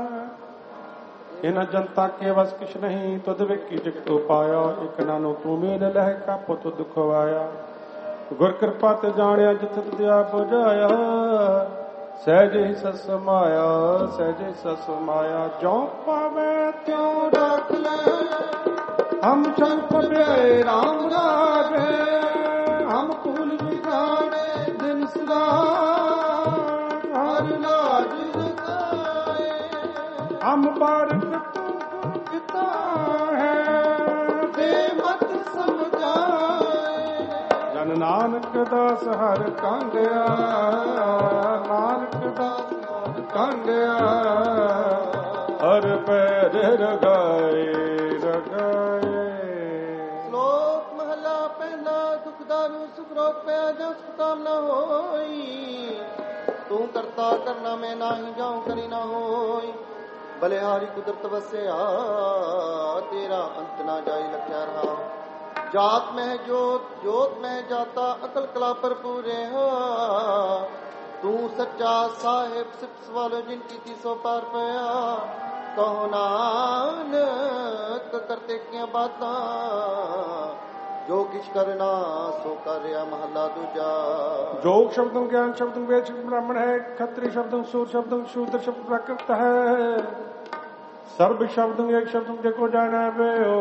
ਇਹਨਾਂ ਜਨਤਾ ਕੇ ਵਸ ਕਿਛ ਨਹੀਂ, ਤੁਧ ਵੇਖੀ ਜਿਕ ਤੋ ਪਾਇਆ। ਇਕ ਨਾਨੋ ਤੂੰ ਮੇਲ ਲਹਿ ਕਾਪੋ ਤੁਧ ਖਵਾਇਆ। ਗੁਰ ਕਿਰਪਾ ਤੇ ਜਾਣਿਆ ਜਿਤ ਦਿਆ ਬੁਝਾਇਆ, ਸਹਿਜ ਹੀ ਸਸ ਮਾਇਆ, ਸਹਿਜ ਹੀ ਸਸ ਮਾਇਆ। ਜੋ ਪਾਵੇ ਤਿਉ ਰੱਖ ਲੈ, ਹਮ ਚਲ ਪਬਿਆਏ ਰਾਮ ਰਾਜੇ। ਹਮ ਭੂਲ ਵਿਗਾੜੇ ਦਿਨ ਸਦਾ, ਹਰ ਲਾਜ ਰਖਾਏ। ਹਮ ਬਾਰਕ ਤੂੰ ਗੁਰ ਪਿਤਾ ਹੈ, ਦੇ ਮਤ ਸਮਝਾਏ। ਜਨ ਨਾਨਕ ਦਾਸ ਹਰ ਕਾਂਡਿਆ, ਨਾਨਕ ਦਾਸ ਹਰ ਕਾਂਡਿਆ। ਹਰ ਪੈਰ ਰਗਾਏ ਰਗਾਏ। ਸ਼ਲੋਕ ਮਹਲਾ ਪਹਿਲਾ। ਦੁਖਦਾਰੂ ਸੁਖ ਰੋਗ ਪਿਆ ਜਾਂ ਸੁਖਤਾਮ ਨਾ ਹੋਈ, ਤੂੰ ਕਰਤਾ ਕਰਨਾ ਮੈਂ ਨਾਹੀ ਜਾਉ ਕਰੀ ਨਾ ਹੋਈ। ਬਲਿਹਾਰੀ ਕੁਦਰਤ ਵਸਿਆ ਤੇਰਾ ਅੰਤ ਨਾ ਜਾਈ ਲਖਿਆ ਰਹਾ। ਜਾਤ ਮਹਿ ਜੋਤ ਜੋਤ ਮਹਿ ਜਾਤਾ ਅਕਲ ਕਲਾ ਭਰਪੂਰ ਰਹਾ। ਤੂੰ ਸੱਚਾ ਸਾਹਿਬ ਸਿਫਤ ਵਾਲੋ ਜਿਨ ਕੀਤੀ ਸੋ ਪਾਰ ਪਿਆ ਕਹੋ ਨਾਨਕ ਕਰਤੇ ਕੀਆਂ ਬਾਤਾਂ ਜੋ ਕਿਛ ਕਰਨਾ ਸੋ ਕਰਿਆ ਮਹਲਾ ਦੂਜਾ। जोग शब्दम ज्ञान शब्दम वेद शब्द ब्राह्मण है, क्षत्रिय शब्दम सूर शब्दम शूद्र शब्द प्राकृत है, सर्व शब्दम एक शब्दम देखो जाना वे हो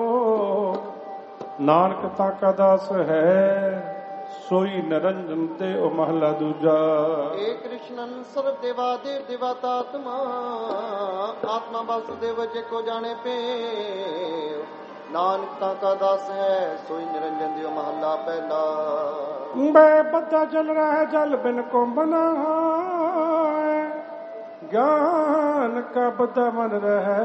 नानक ताका दास है सोई निरंजन ते ओ महला दूजा। हे कृष्णन सर्व देवा देव देवतात्मा आत्मा वासुदेव जेको जाने पे नानक ताका दास है सोई निरंजन दियो महला पहला। बे बद्दा चल रहा है जल बिन को बना ज्ञान का बद्दा मन रहे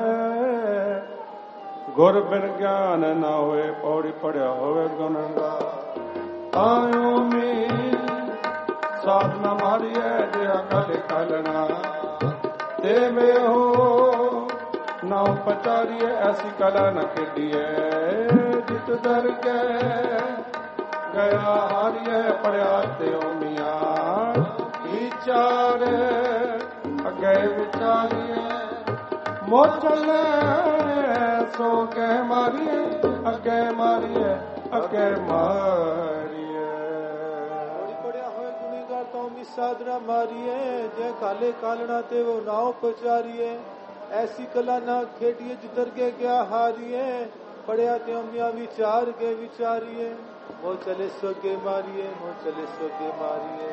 गुर बिन ज्ञान ना होए पौड़ी पड़िया होवे गुण आयो में साधना मारी है जया काले कालना ते में हो नाव पचारिए ऐसी कला न खेडिए जित दर के गया हारिए पड़िया ते मिया विचार अगे विचारिए मोचल सो के मारिए अगे मारिए अगे मारिए पड़िया होए गुनेगार तो मी साधना मारिए जय काले कालना ते वो नाव पचारिए ऐसी कला ना खेडिए जिधर के क्या हारिए पड़िया ते मिया विचार के विचारिए वो चले सो के मारिए वो चले सो के मारिए।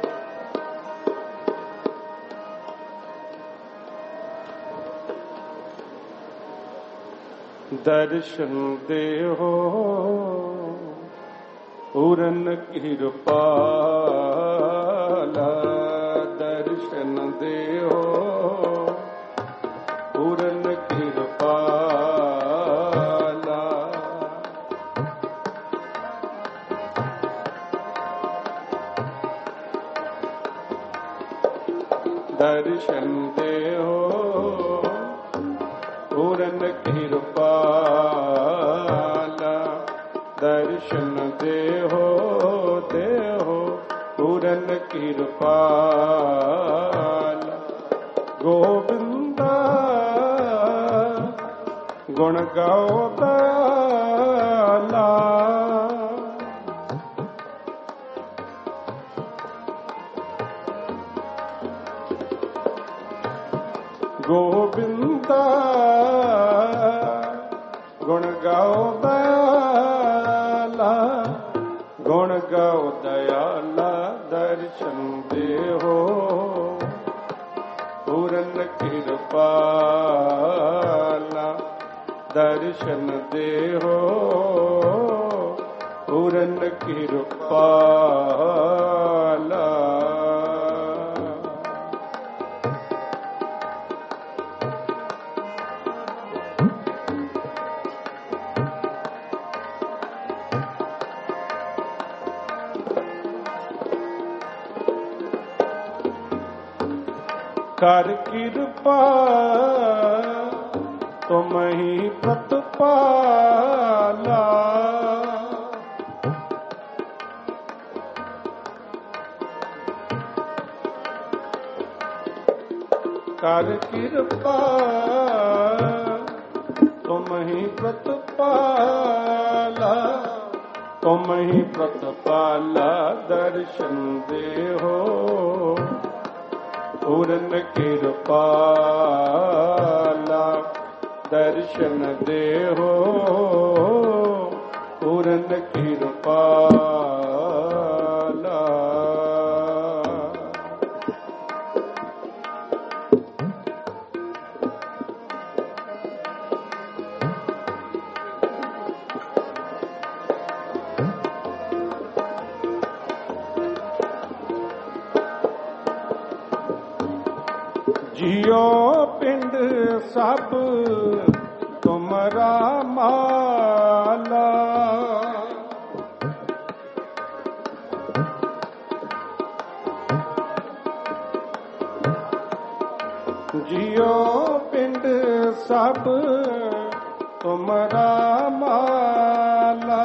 दर्शन देहो पूरन कृपाला दर्शन देहो पूरन कृपाला दर्शन देहो पूरन कृपाला दर्शन देहो देहो पूरन कृपाला गोविंदा गुण गाओ दयाला गोविंदा गुण गाओ दयाला गुण गाओ दयाला दर्शन देहो पूरन कृपाला दर्शन देहो पूरन कृपाला। कर कृपा तुम ही प्रतिपाला कर कृपा तुम ही प्रतिपाला तुम ही प्रतिपाला दर्शन देहो पूरन कृपाला दर्शन देहो पूरन कृपाला। जियो पिंड सब तुमरा माला जियो पिंड सब तुमरा माला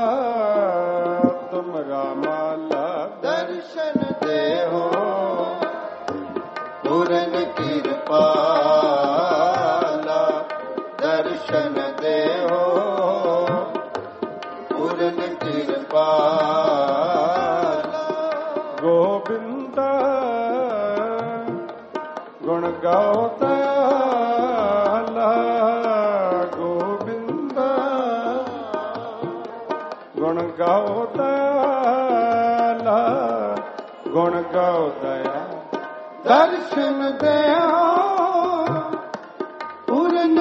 तुमरा माला दर्शन देहो ਪੂਰਨ ਕਿਰਪਾਲਾ ਦਰਸ਼ਨ ਦੇਹੋ ਪੂਰਨ ਕਿਰਪਾਲਾ ਗੋਬਿੰਦ ਗੁਣ ਗਾਓ ਦਇਆਲਾ ਗੋਬਿੰਦ ਗੁਣ ਗਾਓ ਦਇਆਲਾ ਗੁਣ ਗਾਓ ਦਇਆ ਦਰਸ਼ਨ ਦਿਓ ਪੂਰਨ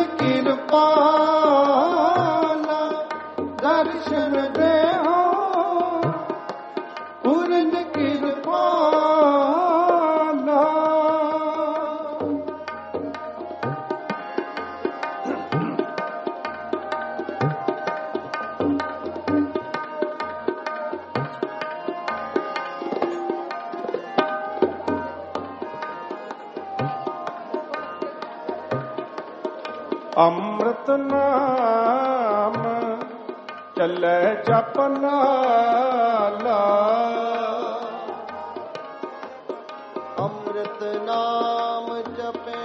ਕਿਰਪਾਲਾ ਦਰਸ਼ਨ ਦਿਓ ਪੂਰਨ ਕਿਰਪਾਲਾ ਅੰਮ੍ਰਿਤ ਨਾਮ ਚੱਲੇ ਜਪ ਨਾਲਾ ਅੰਮ੍ਰਿਤ ਨਾਮ ਜਪੇ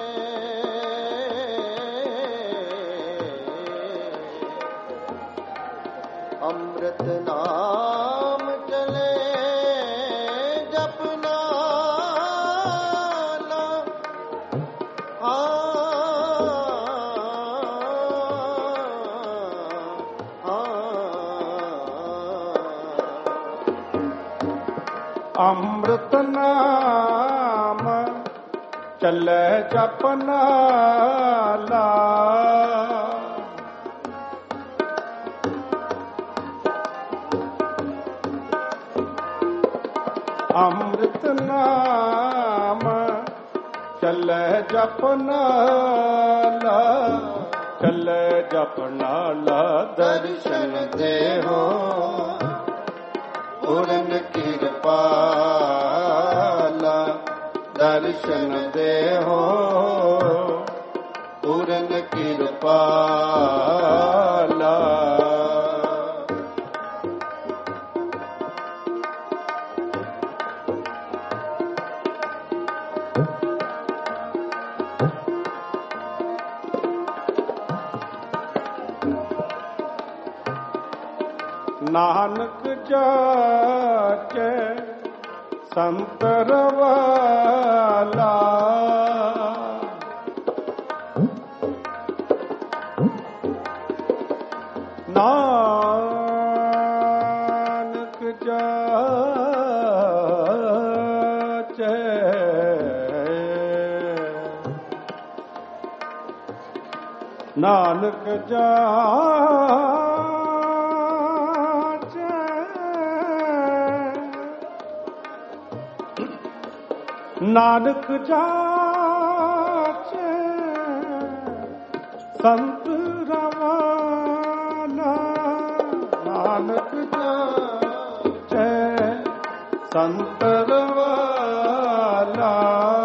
ਅੰਮ੍ਰਿਤ ਨਾਮ ਚਲੇ ਜਪ ਨਾਲਾ ਅੰਮ੍ਰਿਤ ਨਾਮ ਚੱਲੇ ਜਪ ਨਾਲਾ ਅੰਮ੍ਰਿਤ ਨਾਮ ਚੱਲੇ ਜਪ ਨਾਲਾ ਚੱਲੇ ਜਪ ਨਾਲਾ ਦਰਸ਼ਨ ਦੇਹੋ ਪੂਰਨ ਕਿਰਪਾਲਾ ਦਰਸ਼ਨ ਦੇਹੋ ਪੂਰਨ ਕਿਰਪਾਲਾ ਨਾਨਕ ਜਾਚੈ ਸੰਤ ਰਵਾਲਾ ਨਾਨਕ ਜਾਚੈ ਨਾਨਕ ਜਾਚੈ ਨਾਨਕ ਜਾਚੈ ਸੰਤ ਰਵਾਨਾ ਨਾਨਕ ਜਾਚੈ ਸੰਤ ਰਵਾਨਾ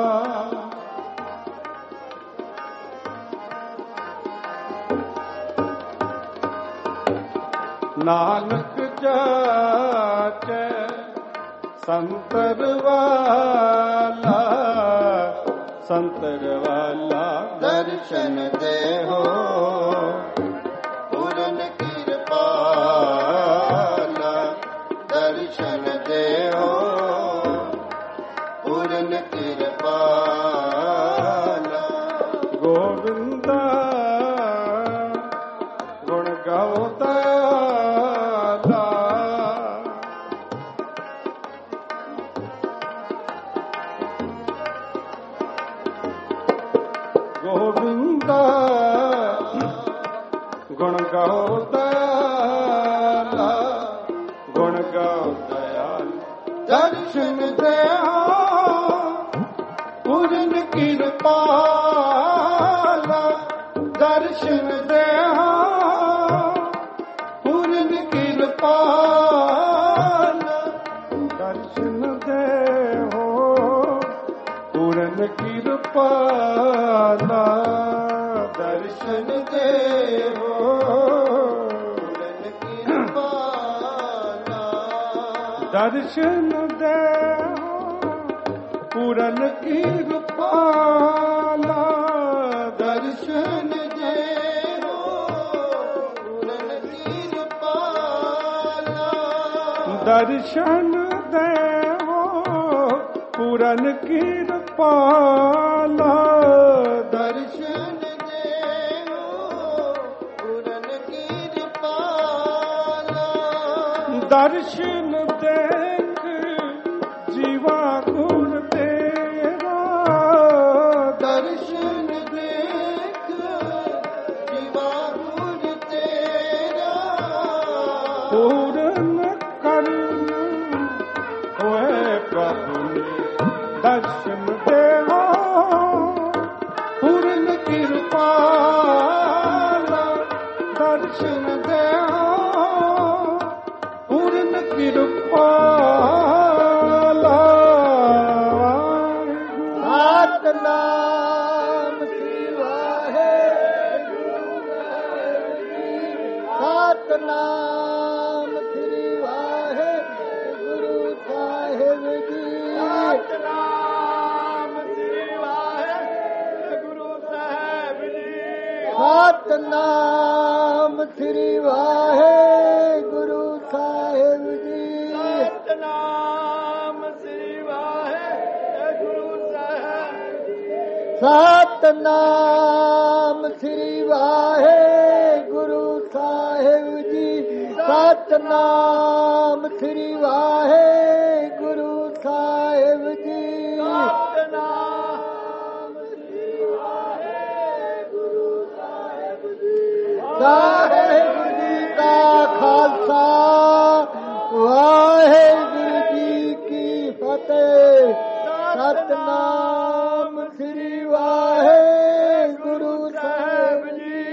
ਨਾਨਕ ਜਾਚੈ ਸੰਤਰ ਵਾਲਾ ਸੰਤਰ ਵਾਲਾ ਦਰਸ਼ਨ ਦੇਹੋ ਪੂਰਨ ਕਿਰਪਾਲਾ ਦਰਸ਼ਨ ਦੇਹੋ ਪੂਰਨ ਕਿਰਪਾਲਾ ਗੋਬਿੰਦਾ ਗੁਣ ਗਾਓ ਦਇਆਲਾ ਗੋਬਿੰਦਾ ਗੁਣ ਗਾਓ ਦਇਆਲਾ ਗੁਣ ਗਾਓ ਦਇਆਲਾ ਦਰਸ਼ਨ ਦੇਹੋ ਪੂਰਨ ਕਿਰਪਾਲਾ ਦਰਸ਼ਨ ਦੇਹੋ ਪੂਰਨ ਕਿਰਪਾਲਾ ਦਰਸ਼ਨ ਦੇਹੋ ਪੂਰਨ ਕਿਰਪਾਲਾ ਦਰਸ਼ਨ ਦੇਹੋ ਪੂਰਨ ਕਿਰਪਾਲਾ ਦਰਸ਼ਨ ਦੇਹੋ पूरन कृपाला दर्शन दे हो पूरन कृपाला दर्शन देवो पूरन कृपाला दर्शन दे हो पूरन कृपाला दर्शन देख जीवा गुण तेरा दर्शन देख जीवा गुण तेरा पूरन करुण होए प्रभु ने दर्शन देवा पूरन कृपाला दर्शन देवा पूरन कृपाला सतनाम श्री वाहेगुरु सतनाम श्री वाहेगुरु साहिब जी सतनाम श्री वाहेगुरु साहिब जी सतनाम श्री वाहेगुरु साहिब जी सतनाम श्री वाहेगुरु सतनाम श्री वाहेगुरु साहिब जी सतनाम श्री वाहेगुरु साहिब जी सतनाम श्री वाहेगुरु साहिब जी वाहेगुरु जी का खालसा वाहेगुरु जी की फतेह सतनाम श्री वाहेगुरु साहिब जी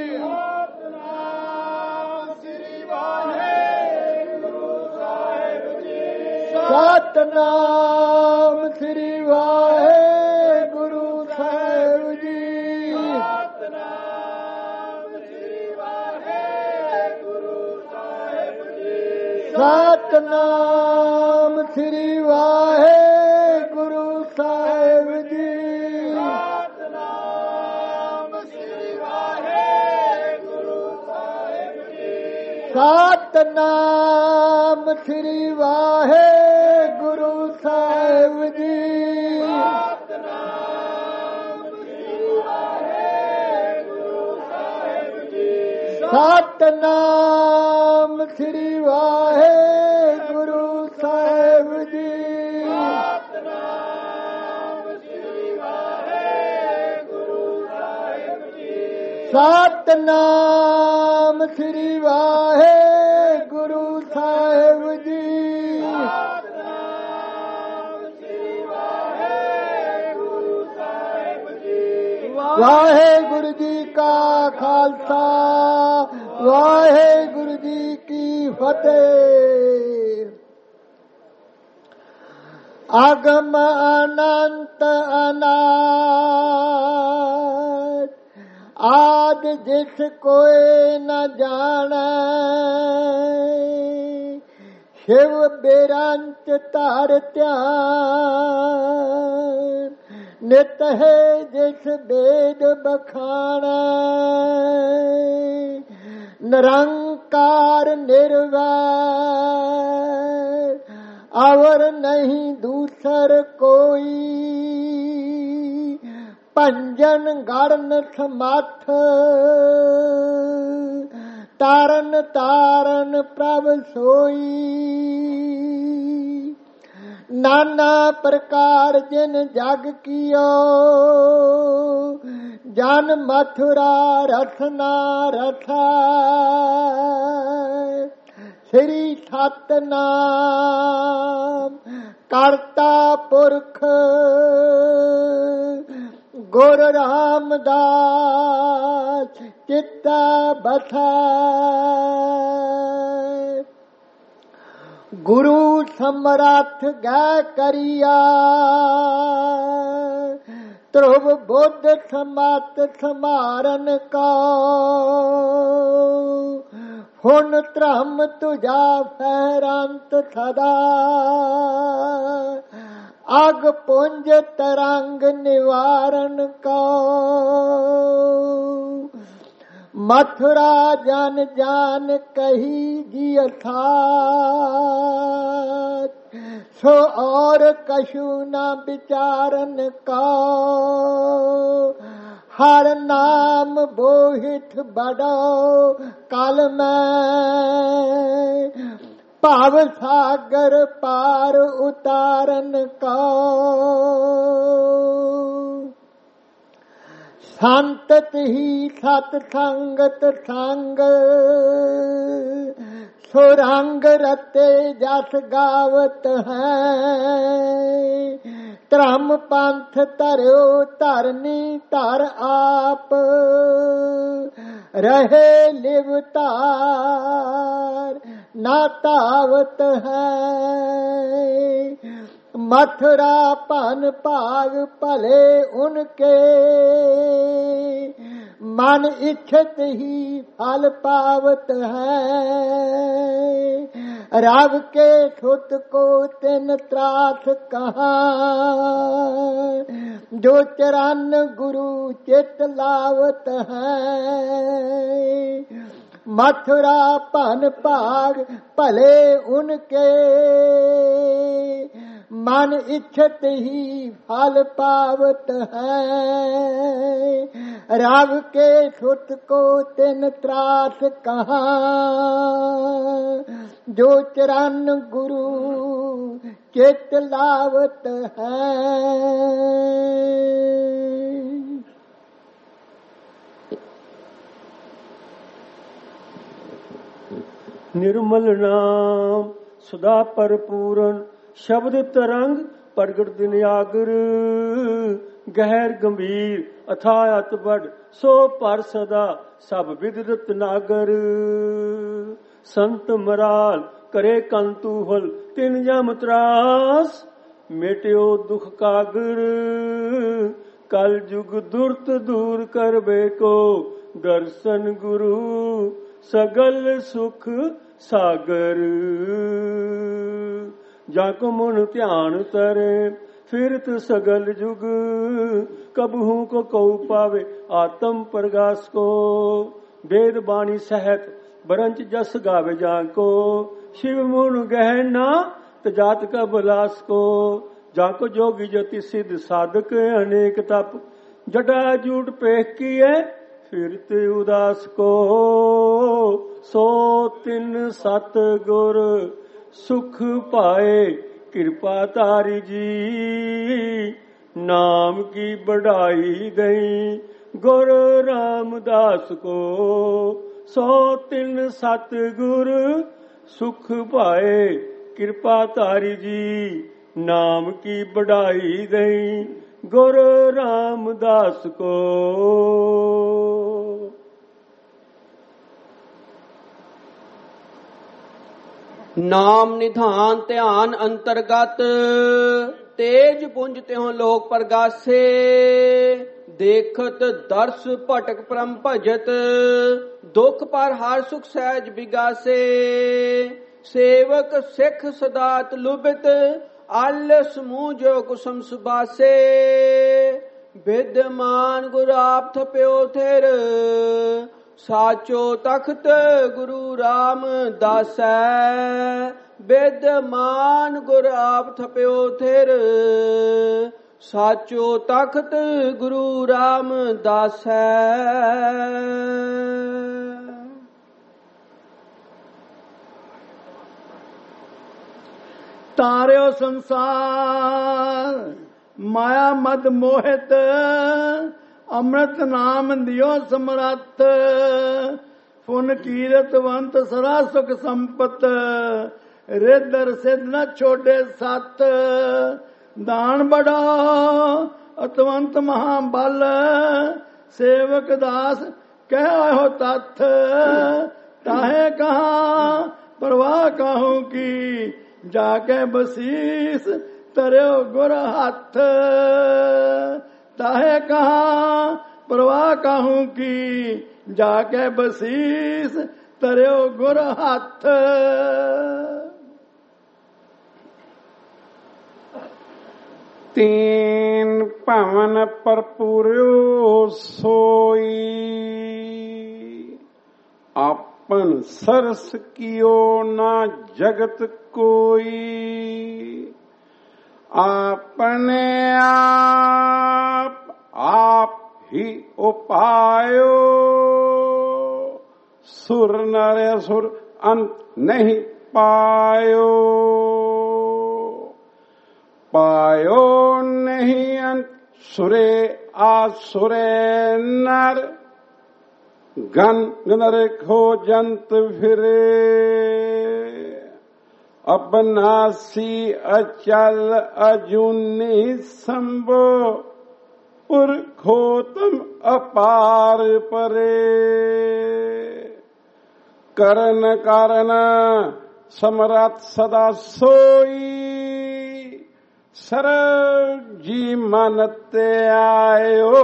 सतनाम श्री वाहेगुरु साहिब जी सतनाम श्री वाहेगुरु साहिब जी सतनाम श्री वाहेगुरु साहिब जी सतनाम श्री वाहेगुरु साहिब जी सतनाम श्री वाहेगुरु साहिब जी सतनाम श्री वाहेगुरु साहिब जी सतनाम श्री वाहेगुरु साहिब जी सतनाम श्री वाहेगुरु साहिब जी वाहेगुरु जी का खालसा वाहेगुरु जी की फतेह आगम अनंत अनाद आद जिस कोई न जाने शिव बेरंच तार ध्यान नित है जिस वेद बखाना निरंकार निर्वैर अवर नहीं दूसर कोई पंजन गढ़न समर्थ तारन तारन प्रभ सोई नाना प्रकार जिन जग कियो जन मथुरा रसना रथा श्री सतनाम करता पुरख गुर रामदास चित्ता बसा गुरु समरथ गै करिया ध्रुव बुद्ध समत समारन का हुन धर्म तुझा फहरंत सदा अग पुंज तरंग निवारण को मथुरा जन जान कही जिय था सो और कछु न विचारन को हर नाम बोहित बड़ो काल में पाव सागर पार उतारन को संतत ही सतसंगत संग सुरंग रते जस गावत है त्रम पंथ तरयो धरनी धर आप रहे लिवतार ना तावत है मथुरा पन भाग भले उनके मन इच्छत ही फल पावत है रब के सुत को तिन त्रास कहाँ जो चरण गुरु चित लावत है मथुरा पन भाग भले उनके मन इच्छत ही फल पावत है राव के सुत को तिन त्रास कहाँ जो चरण गुरु चित लावत है। निर्मल नाम सदा परपूरन शब्द तरंग प्रगट दिन आगर गहर गंभीर अथाय अतबड़ सो पर सदा सब विद रत्नागर संत मराल करे कंतूहल तिन जम त्रास मेट्यो दुख कागर कल जुग दुर्त दूर कर बेको दर्शन गुरु सगल सुख सागर जाको मन ध्यान तरे फिरत सगल जुग कबहू को कौ पावे आत्म प्रगास को वेद बाणी सहत बरंच जस गावे जाको शिव मुन गहना तजात का बलास को जाको जोगी जति सिद्ध साधक अनेक तप जटा जूट पेख किए फिरते उदास को सो तिन सत गुर सुख पाए कृपा तारी जी नाम की बढ़ाई गई गुर रामदास को सो तिन सत गुर सुख पाए कृपा तारी जी नाम की बढ़ाई गई गुर रामदास को। नाम निधान ध्यान अंतर्गत तेज पुंज त्यों लोक प्रगासे देखत दर्श भटक परम भजत दुख पर हर सुख सहज बिगासे सेवक सिख सदात लुबित आलस मुंह जो कुसुम सुबासे विद्यमान गुरु आप थप्यो थिर साचो तख्त गुरु रामदास विद्यमान गुर आप थप्यो थिर साचो तख्त गुरु रामदास। तार्यो संसार माया मद मोहित अमृत नाम दियो समरथ फुन कीरतवंत सरा सुख संपत रिदर सिद्ध न छोड़े सत दान बड़ा अतवंत महाबल सेवक दास कह हो तथ ताहे कहा परवाह कहूं की जाके बसीस तरयो गुर हाथ ताहे कहा परवाह कहूं की जाके बसीस तरयो गुर हाथ। तीन भवन पर पूर्यो सोई, आपन सरस कियो ना जगत कोई। आपने आप आप ही उपायो, सुर नर असुर अंत नहीं पायो। पायो नहीं अंत सुरे आसुरे नर, गन नर खोजंत फिरे। अबनासी अचल अजूनी संभो, पुरखोतम अपार परे। करन कारण समरथ सदा सोई, सरल जी मन ते आयो।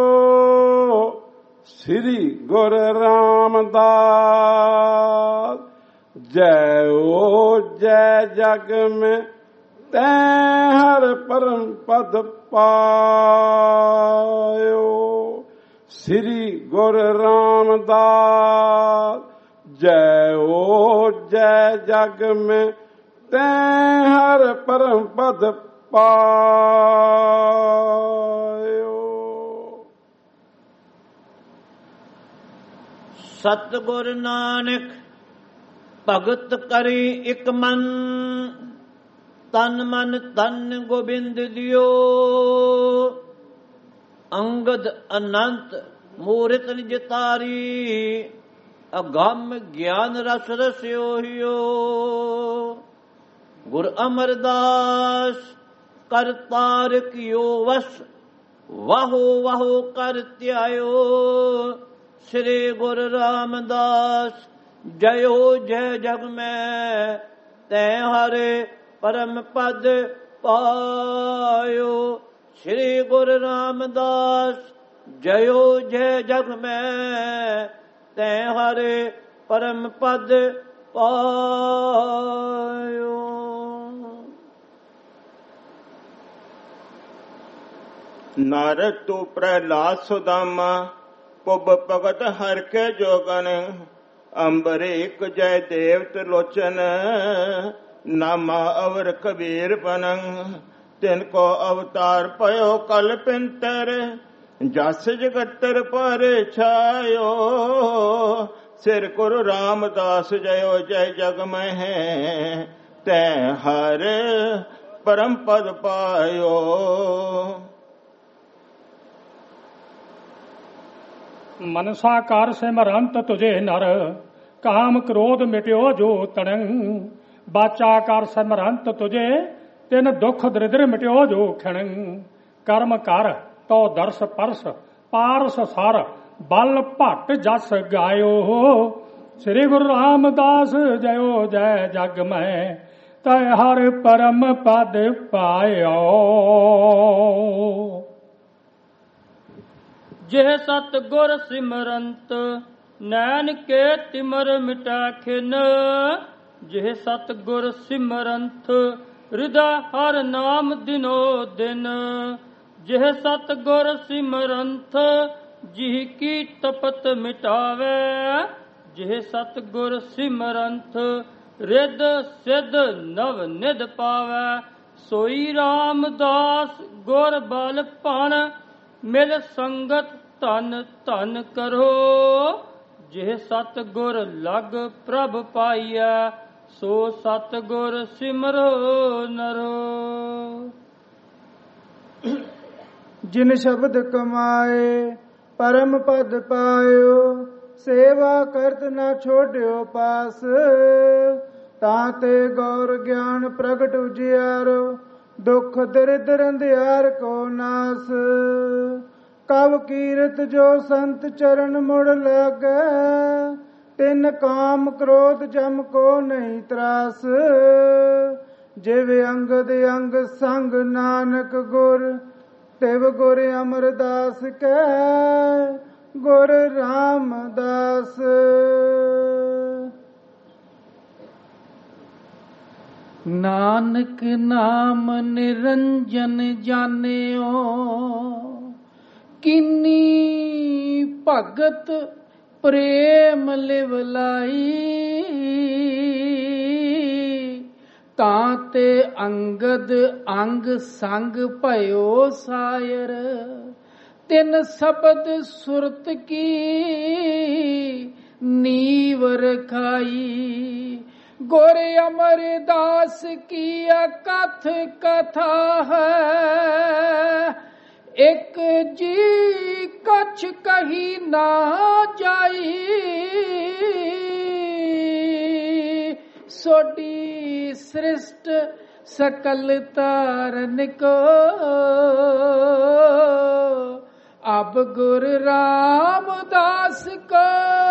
श्री गुरु रामदास जय ओ जय जग में तै हर परम पद पायो। श्री गुरु रामदास जय ओ जय जग में तै हर परम पद पायो। सतगुर नानक भगत करी इक मन, तन मन तन गोबिंद दियो। अंगद अनंत मूर्त निज तारी, अगम ज्ञान रस रस्यो हियो। गुर अमरदास करतार कियो वस, वाहो वाहो कर त्यायो। श्री गुरु रामदास जयो जय जग में तै हरे परम पद पायो। श्री गुरु रामदास जयो जय जग में तै हरे परम पद पायो। नारद तू प्रहलाद सुदामा, पुब भगत हर के जोगन। अम्बरीक जय देव त्रिलोचन, नामा अवर कबीर बनंग। तिनको अवतार पयो कल पिंतर, जस जगतर पर छायो। सिर गुरु रामदास जयो जय जग में तै हर परम पद पायो। मनसा कर सिमरंत तुझे नर, काम क्रोध मिट्यो जो तड़ंग। बाचा कर सिमरंत तुझे, तिन दुख दरिद्र मिट्यो जो खिणंग। कर्म कर तो दर्श परस, पारस सर बल भट जस गायो। श्री गुरु रामदास जयो जय जग में तै हर परम पद पायो। जे सतगुर सिमरंत, नैन के तिमर मिटा खिन। जे सतगुर सिमरंत, हृदय हर नाम दिनो दिन। जे सतगुर सिमरंत, जिह की तपत मिटावे। जे सतगुर सिमरंत, रिद सिद्ध नव निध पावे। सोई रामदास गुर बल पण, मिल संगत धन धन करो। जे सतगुर लग प्रभ पाइया, सो सतगुर सिमरो नरो। जिन शब्द कमाए परम पद पायो, सेवा करत न छोड़ो पास। ताते गौर ज्ञान प्रगट उजियारो, दुख दरिद्र अंधियार को नास। कब कीरत जो संत चरण मुड़ लगे, तिन काम क्रोध जम को नहीं त्रास। जिव अंगद अंग संग नानक गुर, तिव गुर अमरदास के गुर रामदास। ਨਾਨਕ ਨਾਮ ਨਿਰੰਜਨ ਜਾਣਿਓ, ਕਿੰਨੀ ਭਗਤ ਪ੍ਰੇਮ ਲਿਵ ਲਾਈ। ਤਾਂ ਤੇ ਅੰਗਦ ਅੰਗ ਸੰਗ ਭਇਓ ਸਾਇਰ, ਤਿਨ ਸ਼ਬਦ ਸੁਰਤ ਕੀ ਨੀਵ ਰਖਾਈ। ਗੁਰ ਅਮਰਦਾਸ ਕੀ ਅਕਥ ਕਥਾ ਹੈ, ਇੱਕ ਜੀ ਕਛ ਕਹੀ ਨਾ ਜਾਈ। ਸੋਡੀ ਸ੍ਰਿਸ਼ਟ ਸਕਲ ਤਾਰਨ ਕੋ, ਅਬ ਗੁਰ ਰਾਮਦਾਸ ਕੋ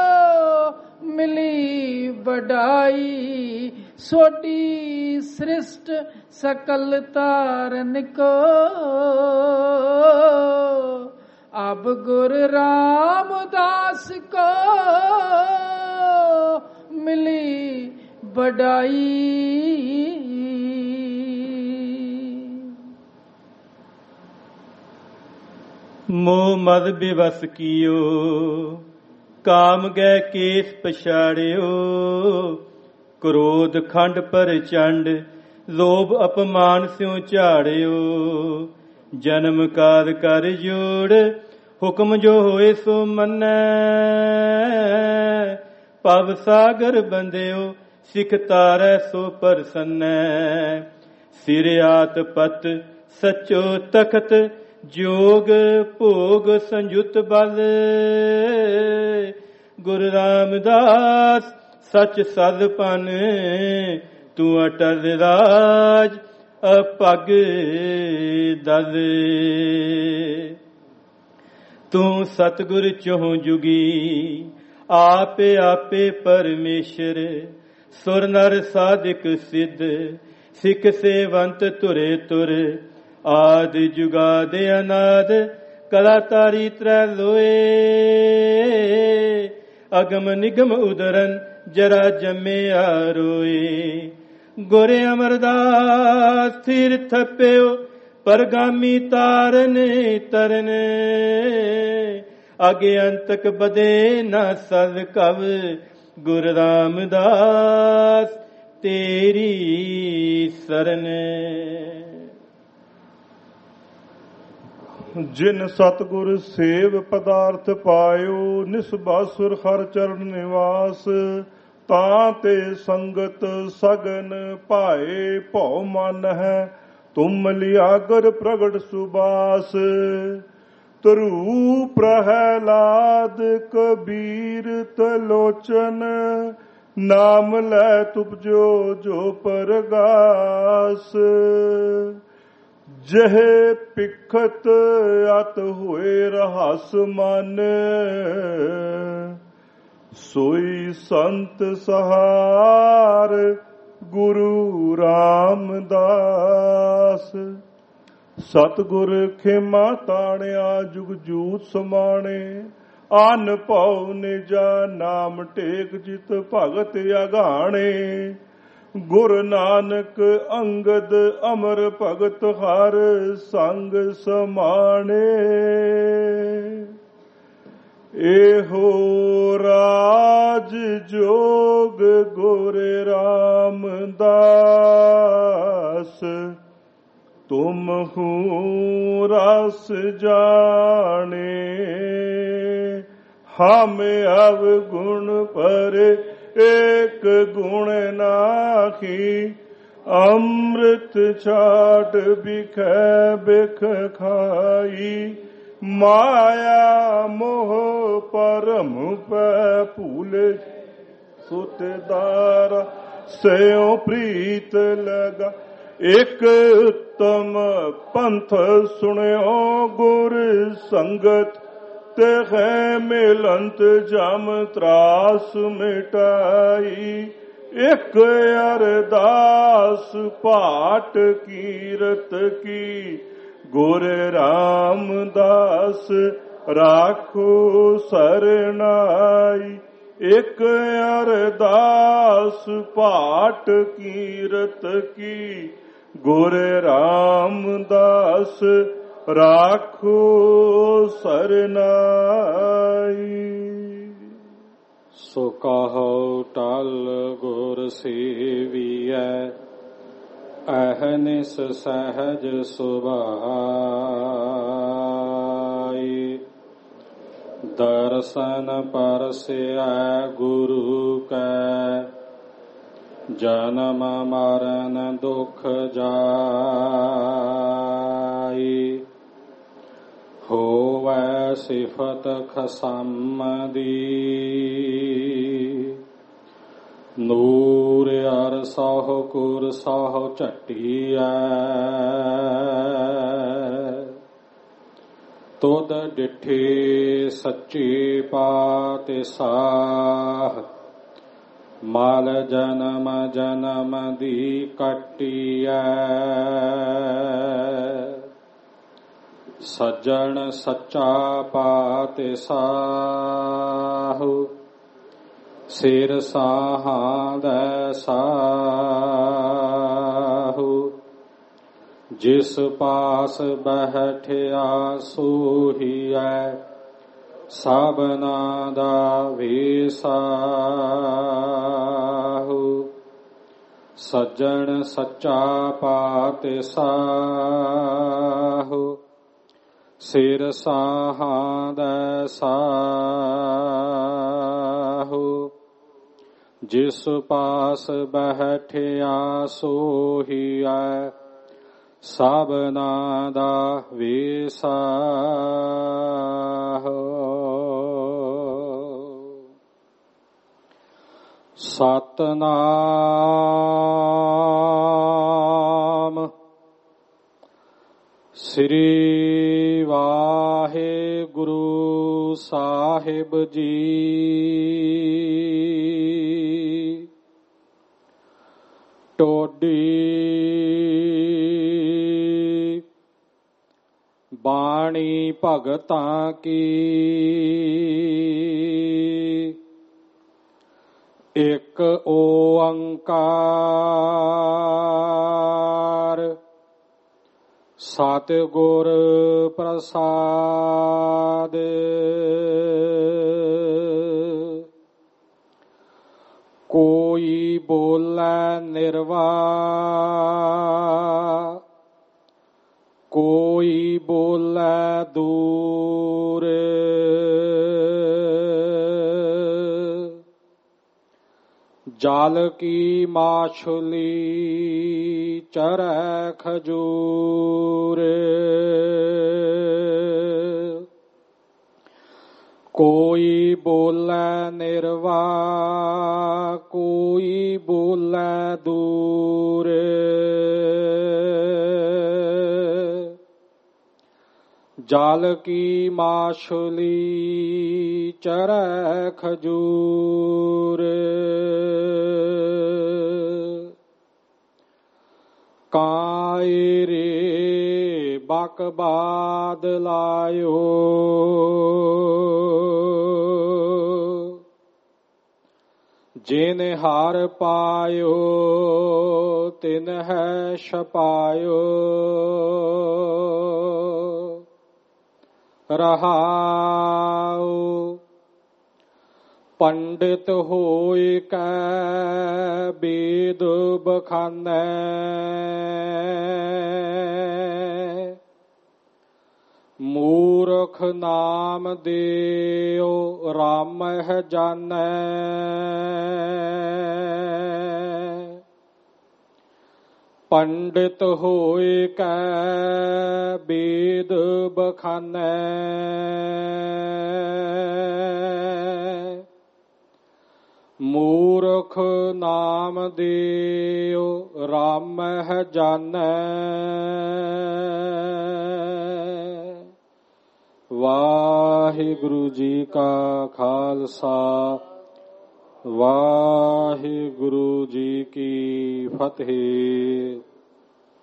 ਮਿਲੀ ਵਡਾਈ। ਸੋਡੀ ਸ੍ਰਿਸ਼ਟ ਸਕਲ ਤਾਰਨ ਕੋ, ਅਬ ਗੁਰ ਰਾਮਦਾਸ ਕੋ ਮਿਲੀ ਵਡਾਈ। ਮੋਹ ਮਦ ਬਿਵਸ ਕੀਓ, ਕਾਮ ਗੈ ਕੇਸ ਪਛਾੜਿਓ। ਕ੍ਰੋਧ ਖੰਡ ਪ੍ਰਚੰਡ, ਲੋਭ ਅਪਮਾਨ ਸਿਉ ਝਾੜਿਓ। ਜਨਮ ਕਾਲ ਕਰ ਜੋੜ, ਹੁਕਮ ਜੋ ਹੋਏ ਸੋ ਮੰਨੈ। ਭਵ ਸਾਗਰ ਬੰਦਿਓ, ਸਿਖ ਤਾਰੈ ਸੋ ਪ੍ਰਸੰਨੈ। ਸਿਰ ਆਤ ਪਤ ਸਚੋ ਤਖਤ, ਜੋਗ ਭੋਗ ਸੰਯੁਤ ਬਲ। ਗੁਰੂ ਰਾਮਦਾਸ ਸਚ ਸਦ ਪਨ, ਤੂੰ ਅਟਲ ਰਾਜ ਅਪਗ ਦਲ। ਤੂੰ ਸਤਿਗੁਰ ਚਹੁ ਜੁਗੀ, ਆਪੇ ਆਪੇ ਪਰਮੇਸ਼ਰ। ਸੁਰ ਨਰ ਸਾਧਿਕ ਸਿੱਧ, ਸਿੱਖ ਸੇਵੰਤ ਤੁਰੇ ਤੁਰ। ਆਦ ਜੁਗਾਦ ਅਨਾਦ, ਕਲਾ ਤਾਰੀ ਤ੍ਰੈ ਲੋਏ। ਅਗਮ ਨਿਗਮ ਉਦਰਨ, ਜਰਾ ਜੰਮਿਆ ਰੋਏ। ਗੁਰ ਅਮਰਦਾਸ ਥਿਰ ਥਪਿਓ, ਪਰਗਾਮੀ ਤਾਰਨ ਤਰਨ। ਅਗੇ ਅੰਤਕ ਬਦੇ ਨਾ ਸਦ ਕਵ, ਗੁਰ ਰਾਮਦਾਸ ਤੇਰੀ ਸਰਨ। ਜਿਨ ਸਤਿਗੁਰ ਸੇਵ ਪਦਾਰਥ ਪਾਇਓ, ਨਿਸਬਾਸੁਰ ਹਰ ਚਰਨ ਨਿਵਾਸ। ਤਾਂ ਤੇ ਸੰਗਤ ਸਗਨ ਭਾਏ, ਭਉ ਮਨ ਹੈ ਤੁਮ ਲਿਆਗਰ ਪ੍ਰਗਟ ਸੁਬਾਸ। ਧਰੂ ਪ੍ਰਹਿਲਾਦ ਕਬੀਰ ਤਲੋਚਨ, ਨਾਮ ਲੈ ਤੁਪਜੋ ਜੋ ਪਰਗਾਸ। ਜਹੇ ਪਿਖਤ ਅਤ ਹੋਏ ਰਹਸ ਮਨ, ਸੋਈ ਸੰਤ ਸਹਾਰ ਗੁਰੂ ਰਾਮਦਾਸ। ਸਤਿਗੁਰ ਖੇਮਾ ਤਾਣਿਆ, ਜੁਗ ਜੂਤ ਸਮਾਣੇ। ਅਨ ਭਉ ਨਿਜਾ, ਨਾਮ ਟੇਕ ਜਿਤ ਭਗਤ ਅਗਾਣੇ। ਗੁਰ ਨਾਨਕ ਅੰਗਦ ਅਮਰ ਭਗਤ, ਹਰ ਸੰਗ ਸਮਾਣੇ। ਇਹੋ ਰਾਜ ਜੋਗ ਗੁਰ ਰਾਮਦਾਸ, ਤੁਮ ਹੂੰ ਰਸ ਜਾਣੇ। ਹਮ ਅਵ ਗੁਣ ਪਰੇ, ਏਕ ਗੁਣ ਨਾਹੀ। ਅੰਮ੍ਰਿਤ ਛਾਟ ਬਿਖੈ ਬਿਖ ਖਾਈ। ਮਾਇਆ ਮੋਹ ਪਰਮ ਪੈ ਭੂਲੇ, ਸੁਤਦਾਰ ਸਿਉ ਪ੍ਰੀਤ ਲਗਾ। ਇਕ ਉਤਮ ਪੰਥ ਸੁਣਿਓ, ਗੁਰ ਸੰਗਤ ਤੇ ਹੈ ਮਿਲੰਤ ਜਮ ਤਰਾਸ ਮਿਟਾਈ। ਇਕ ਅਰਦਾਸ ਪਾਟ ਕੀਰਤ ਕੀ, ਗੁਰ ਰਾਮਦਾਸ ਰਾਖੋ ਸਰਨਾਈ। ਇੱਕ ਅਰਦਾਸ ਪਾਠ ਕੀਰਤ ਕੀ ਗੁਰ ਰਾਮਦਾਸ ਰਾਖੋ ਸਰਨਾਈ। ਸੋ ਕਹੋ ਟਲ ਗੁਰ ਸੇਵੀਐ ਅਹਨਿਸ ਸਹਿਜ ਸੁਭਾਈ। ਦਰਸ਼ਨ ਪਰਸਿਐ ਗੁਰੂ ਕੈ ਜਨਮ ਮਰਨ ਦੁਖ ਜਾਈ। ਹੋਵੈ ਸਿਫਤ ਖਸਮ ਦੀ ਨੂਰ ਅਰ ਸਹੁ ਕੁਰ ਸਹੁ ਝਟੀਐ। ਤੁਧ ਡਿਠੇ ਸੱਚੇ ਪਾਤਿਸਾਹ ਮਲ ਜਨਮ ਜਨਮ ਦੀ ਕੱਟੀਐ। ਸੱਜਣ ਸੱਚਾ ਪਾਤਿਸਾਹੁ ਸਿਰ ਸਾਹਾਂ ਦੈ ਸਾਹੁ। ਜਿਸ ਪਾਸ ਬੈਠਿਆ ਸੋਹੀਐ ਸਭਨਾ ਦਾ ਵੇਸਾਹੁ। ਸੱਜਣ ਸੱਚਾ ਪਾਤਿਸਾਹੁ ਸਿਰ ਸਾਹਾਂ ਦੈ ਸਾਹੁ। ਜਿਸ ਪਾਸ ਬੈਠਿਆ ਸੋਹੀਐ ਸਭਨਾ ਦਾ ਵੇਸਾਹੁ। ਸਤਨਾਮ ਸ੍ਰੀ ਵਾਹਿਗੁਰੂ ਸਾਹਿਬ ਜੀ। ਟੋਡੀ ਬਾਣੀ ਭਗਤਾਂ ਕੀ ਇੱਕ ਓੰਕਾਰ ਸਤਿਗੁਰ ਪ੍ਰਸਾਦ। ਕੋਈ ਬੋਲੇ ਨਿਰਵਾਹ ਕੋਈ ਬੋਲੇ ਦੂਰ। ਜਲ ਕੀ ਮਾਛਲੀ ਚਰੈ ਖਜੂਰ। ਕੋਈ ਬੋਲੇ ਨਿਰਵਾਹ ਕੋਈ ਬੋਲੇ ਦੂਰ। ਜਲ ਕੀ ਮਾਛਲੀ ਚਰੈ ਖਜੂਰ। ਕਾਇ ਰੇ ਬਕ ਬਾਦ ਲਾਇਓ ਜਿਨ ਹਰ ਪਾਇਓ ਤਿਨ ਹੈ ਛਪਾਇਓ। ਰਹਾਉ ਪੰਡਿਤ ਹੋਇ ਕੈ ਬੇਦ ਬਖਾਨੈ। ਮੂਰਖ ਨਾਮ ਦੇਉ ਰਾਮਹਿ ਜਾਣੈ। ਪੰਡਿਤ ਹੋਇ ਕੈ ਬੇਦ ਬਖਾਨੈ। ਮੂਰਖ ਨਾਮ ਦੇਉ ਰਾਮਹਿ ਜਾਣੈ। ਵਾਹਿਗੁਰੂ ਜੀ ਕਾ ਖਾਲਸਾ ਵਾਹਿਗੁਰੂ ਜੀ ਕੀ ਫਤਿਹ।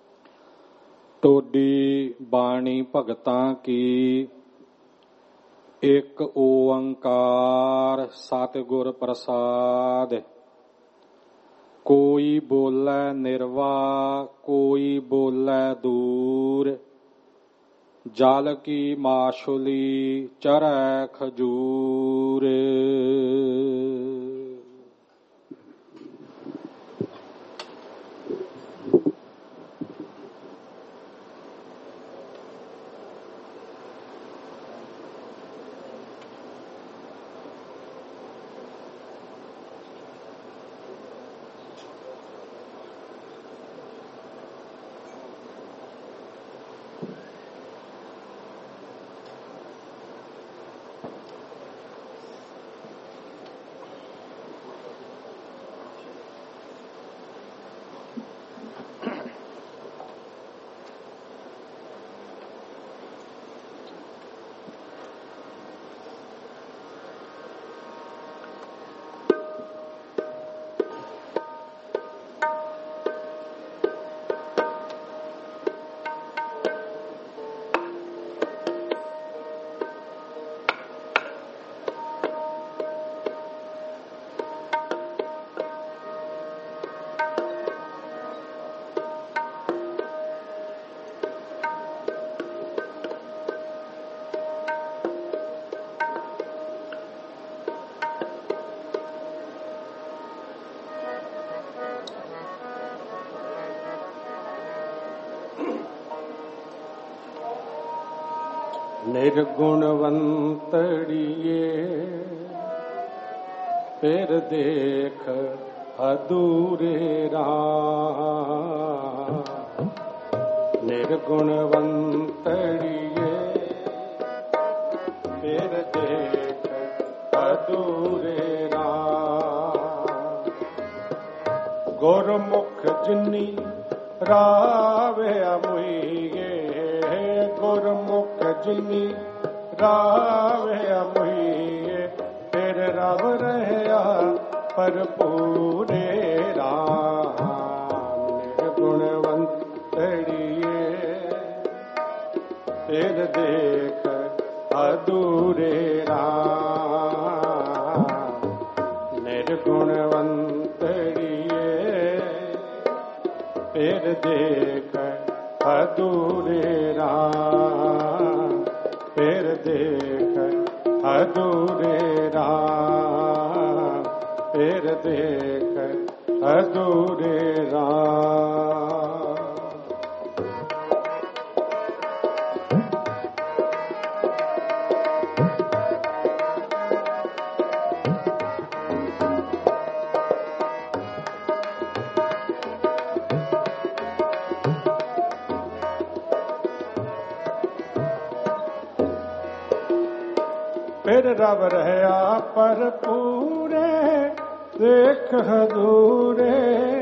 ਟੋਡੀ ਬਾਣੀ ਭਗਤਾਂ ਕੀ एक ओंकार सतगुर प्रसाद। कोई बोले निर्वा कोई बोले दूर, जल की माशुली चरै खजूर। निर्गुणवंतड़िए फिर देख अधूरे राम। निर्गुणवंतड़िए फिर देख अधूरे राम। गुरमुख जिनी रावे अमुइये, गुरमुख जिनी रावे अमुइये, फिर रव रहया पर पूरे राम। निर्गुणवंतड़िए फिर देख अधूरे राम। निर्गुणवंतड़िए फिर देख अधूरे राम। फिर देख अधूरे राम। फिर देख अधूरे राम। फिर रब रहया पर पूरे देख अधूरे।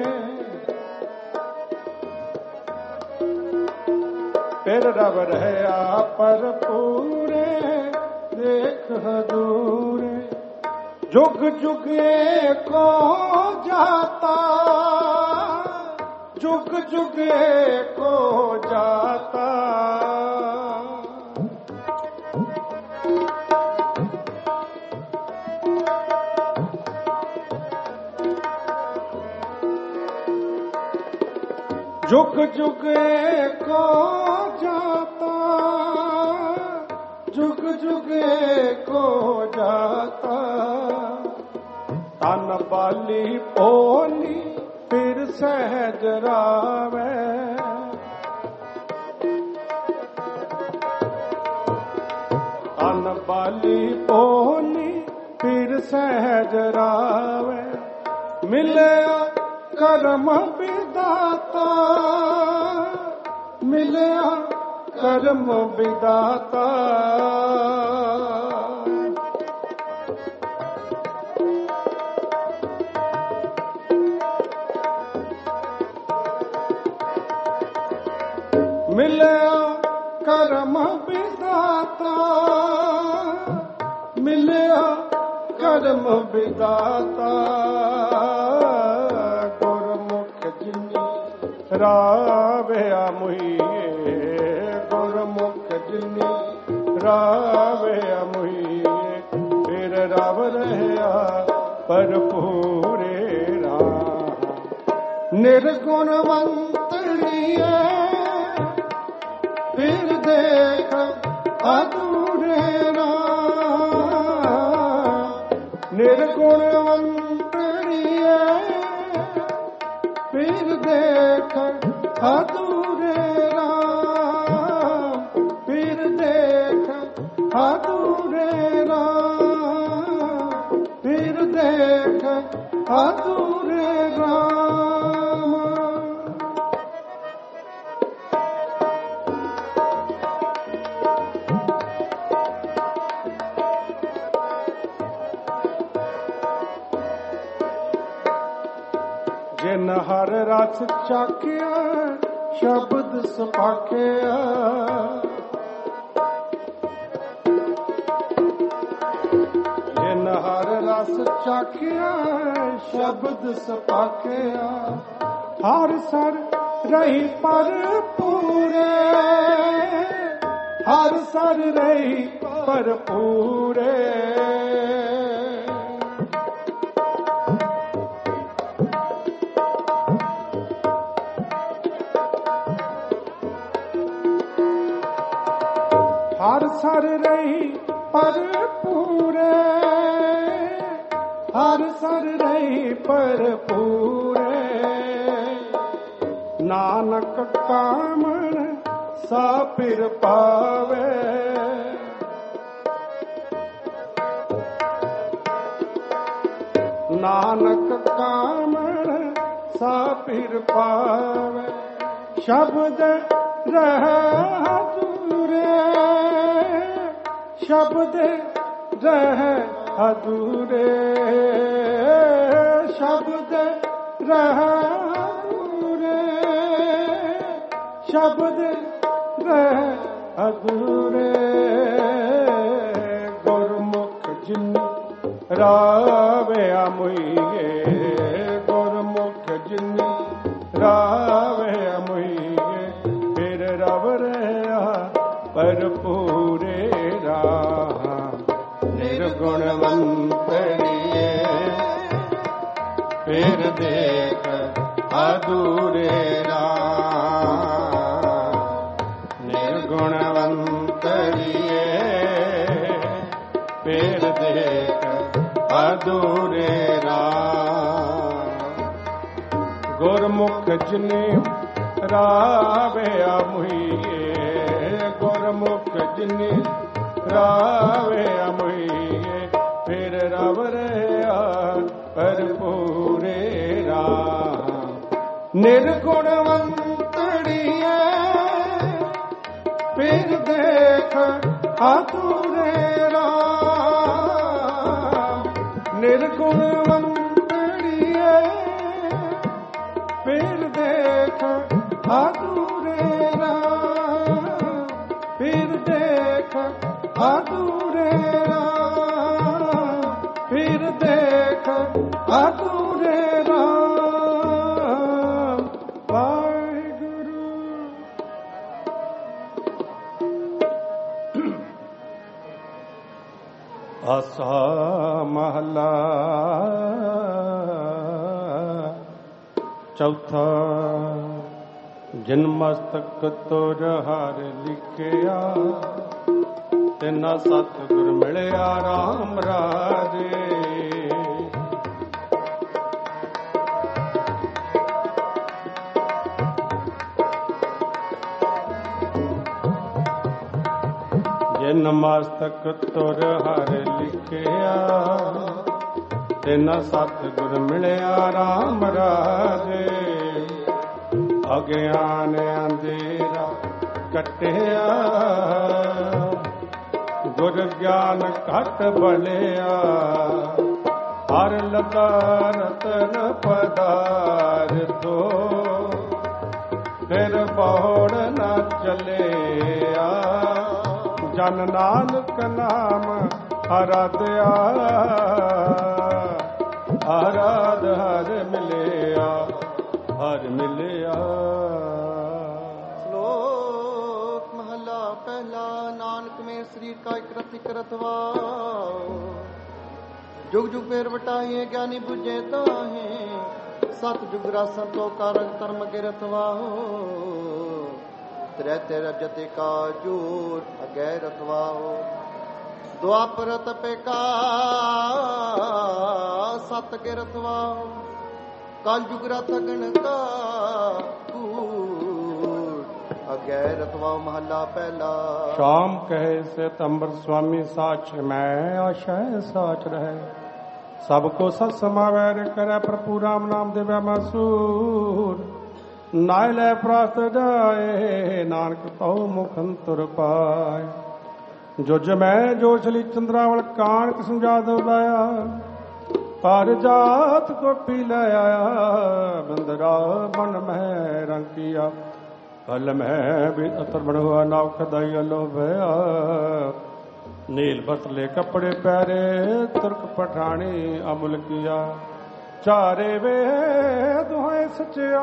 फिर रब रहया पर पूरे देख अधूरे। जुग जुग को जाता, जुग जुग को जाता। जुग जुग को जाता, जुग जुग को जाता। तन बाली पोली फिर सहज रावे। तन बाली पोली फिर सहज रावे। मिले कर्म विदाता, मिलया कर्म विदाता। मिलया कर्म विदाता, मिलया कर्म विदाता। रावे अमुइये, गुरमुख जिनी रावे अमुइये। ਰਵ ਰਹਿਆ ਭਰਪੂਰੇ ਰਾਮ। ਨਿਰਗੁਣਵੰਤੜੀਏ ਫਿਰ ਦੇਖ ਅਧੂਰੇ ਰਾਮ। ਨਿਰਗੁਣਵੰਤੜੀਏ ਫਿਰ ਦੇਖ ਅਧੂਰੇ ਰਾਮ। ਫਿਰ ਦੇਖ ਅਧੂਰੇ ਰਾਮ। ਫਿਰ ਦੇਖ ਅਧੂਰੇ ਰਾਮ। ਜਿਨ ਹਰ ਰਸ ਚਾਖਿਆ ਸ਼ਬਦ ਸੁਭਾਖਿਆ। ਜਿਨ ਹਰ ਰਸ ਚਾਖਿਆ ਸ਼ਬਦ ਸੁਭਾਖਿਆ। ਹਰ ਸਰ ਰਹੀ ਪਰ ਪੂਰੇ। ਹਰ ਸਰ ਰਹੀ ਪਰ ਪੂਰੇ। ਹਰ ਸਰ ਰਹੀ ਪਰ ਪੂਰੇ। ਹਰ ਸਰ ਰਹੀ ਪਰ ਪੂਰੇ। ਨਾਨਕ ਕਾਮਣ ਸਾ ਪਿਰ ਪਾਵੇ। ਨਾਨਕ ਕਾਮਣ ਸਾ ਪਿਰ ਪਾਵੇ। ਸ਼ਬਦ ਰਹਿ ਸ਼ਬਦ ਰਹਿ ਅਧੂਰੇ। ਸ਼ਬਦ ਰਹਿ ਅਧੂਰੇ। ਸ਼ਬਦ ਰਹਿ ਅਧੂਰੇ। ਗੁਰਮੁਖ ਜਿਨਿ ਰਾਵਿਆ ਮੁਈਏ। ਗੁਰਮੁਖ ਜਿਨਿ ਰਾਵਿਆ ਮੁਈਏ। ਫਿਰ ਰਵ ਰਹਿਆ ਭਰਪੂਰੇ ਰਾਮ। ਨਿਰਗੁਣਵੰਤੜੀਏ ਫਿਰ ਦੇਖ ਅਧੂਰੇ ਰਾਮ। ਨਿਰਗੁਣਵੰਤੜੀਏ ਫਿਰ ਦੇਖ ਅਧੂਰੇ ਰਾਮ। ਗੁਰਮੁਖ ਜਿਨਿ ਰਾਵਿਆ ਮੁਈਏ। ਗੁਰਮੁਖ ਜਿਨਿ ਰਾਵਿਆ ਮੁਈਏ। ਫਿਰ ਰਵ ਰਹਿਆ ਭਰਪੂਰੇ ਰਾਮ। ਨਿਰਗੁਣਵੰਤੜੀਏ ਫਿਰ ਦੇਖ ਅਧੂਰੇ ਰਾਮ। ਨਿਰਗੁਣਵੰਤੜੀਏ ਫਿਰ ਦੇਖ ਅਧੂਰੇ ਰਾਮ। ਫਿਰ ਦੇਖ ਅਧੂਰੇ ਰਾਮ। ਫਿਰ ਦੇਖ ਅਧੂਰੇ ਰਾਮ। ਵਾਹਿਗੁਰੂ। ਆਸਾ ਮਹਲਾ ਚੌਥਾ। ਜਿਨ ਮਸਤਕ ਤੁਰ ਹਰ ਲਿਖਿਆ। ਤਿਨਾ ਸਤਿਗੁਰ ਮਿਲਿਆ ਰਾਮ ਰਾਜੇ। ਜਿਨ ਮਸਤਕ ਤੁਰ ਹਰ ਲਿਖਿਆ। ਤਿਨਾ ਸਤਿਗੁਰ ਮਿਲਿਆ ਰਾਮ ਰਾਜੇ। ਅਗਿਆਨ ਅੰਧੇਰਾ ਕੱਟਿਆ। ਗੁਰ ਗਿਆਨ ਘਟ ਬਲਿਆ। ਹਰ ਲਤਾ ਰਤਨ ਪਦਾਰਥੋ। ਫਿਰ ਬੌੜ ਨਾ ਚੱਲਿਆ। ਜਨ ਨਾਨਕ ਨਾਮ ਆਰਾਧਿਆ। ਆਰਾਧ ਹਰ ਮਿਲਿਆ। ਹਰ ਮਿਲਿਆ। ਸ਼ਲੋਕ ਮਹਲਾ ਪਹਿਲਾ। ਨਾਨਕ ਮੇਂ ਸਰੀਰ ਕਾ ਇਕ ਰਤਿ ਕਰਤਵਾ। जुग जुग फेर वटाइए ज्ञानी बुझे ताहे सत जुग रासन तो कारक कर्म गिरत वाहो त्रै तेरा जते का जोर अगैरत वाहो द्वापर तपे का सत गिरत वाहो कल जुग रथ गण का अगैरत वाहो महला पहला शाम कहे से तंबर स्वामी साच मैं आशय साच रहे सबको सत समावैर करे प्रभु राम नाम देवे मसूर नाय ले प्रास्त जाए नानक पाओ मुखंतर पाए जो जमै जो चली चंद्रावल कानक समझा दो लाया पर जात को पी लाया बंदरा मन में रंग किया फल में भी अतर बढ़ुआ नाव खदाई लो भया नील बसले कपड़े प्यारे तुर्क पठानी अमुल किया चारे वे दुहाए सचिया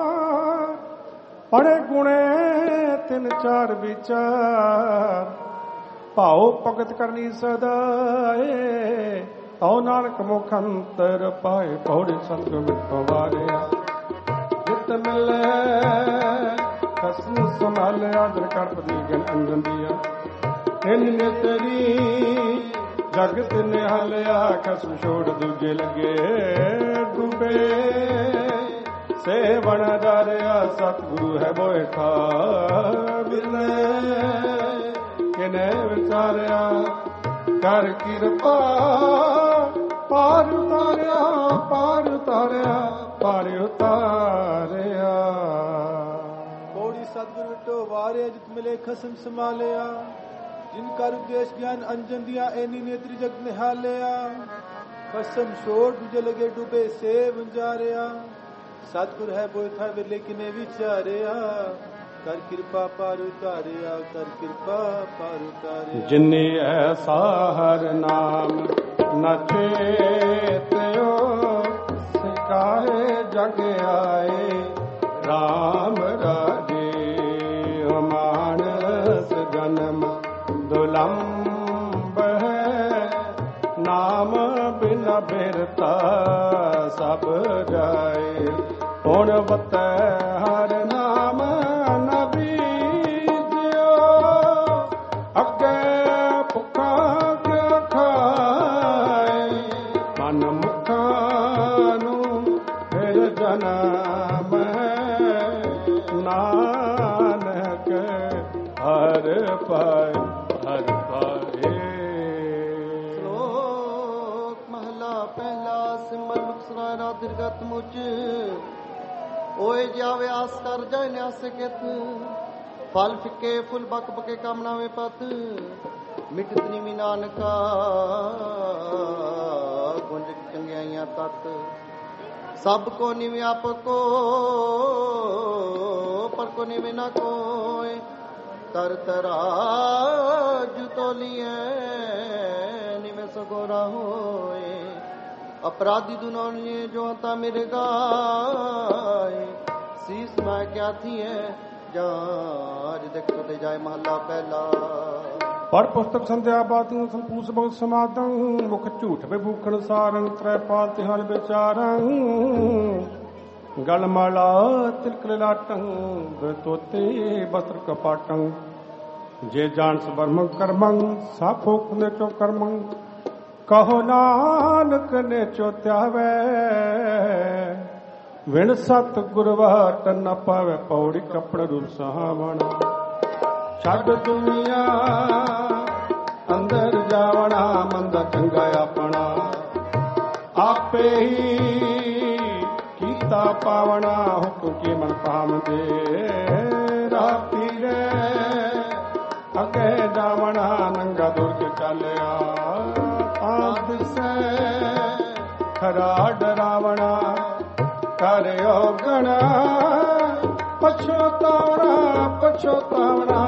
पढ़े गुणे तिन चार विचार भाओ भगत करनी सदाए औ नानक मुख अंतर पाए पौड़े सतगुर मिठो वारे जित मिले कसम संभाले आदर कर पति गण अंजन दिया इन ने तेरी जगत निहालिया कसम छोड़ दूजे लगे डूबे से बन डारिया सतगुरु है बोए था मिले किने विचारिया कर कृपा पार उतारिया पार उतारिया पार उतारिया पौड़ी सतगुरु विटो वारे जित मिले खसम संभालिया जिनका उद्देश्य ज्ञान अंजन दिया एनी नेत्री जग निहालिया खसम छोड़ दूजे लगे डूबे से बंजारिया सतगुर है बोए था वे लेकिन विचारिया कर कृपा पार उतारिया कर कृपा पार उतारिया जिन्नी ऐसा हर नाम न चेत्यो सिकाए जग आए राम राजे मानस जन्म दुलम्ब है नाम बिना बिरता सब जाए हुण बत हर नाम ओए जावे आस कर जाए न्यास कित फल फिके फुल बक बके कामना में पत मिटत निमी नानका गुंज चंगियाइयां तत सब को निवे आप को पर को निवे ना कोय तर तरा जुतो लिए निवे सगोरा होए अपराधी दुनों जो हता मेरे गाय शीस में क्या थी है जार देखो दे जाए महला पहला पर पुस्तक संध्या बातों संपूस बहुत समादं मुख झूठ बे भूखण सारंग त्रै पाल तिहाल बेचारं गलमाला तिलक लाटं तोते वस्त्र कपाटं जे जान सबर्मं कर्मं साफोक ने चो कर्मं कहो नानक ने चोत्यावे विण सत गुरवाट न पावे पौड़ी कपड़ रूप सहावना छड़ दुनिया अंदर जावना मंदा चंगा अपना आपे ही कीता पावना हुक्म की मन पाम दे राती रे अगे जावना नंगा दुर्ग चलिया आद से खरा डरावना करो गणा पछोतावना पछोतावना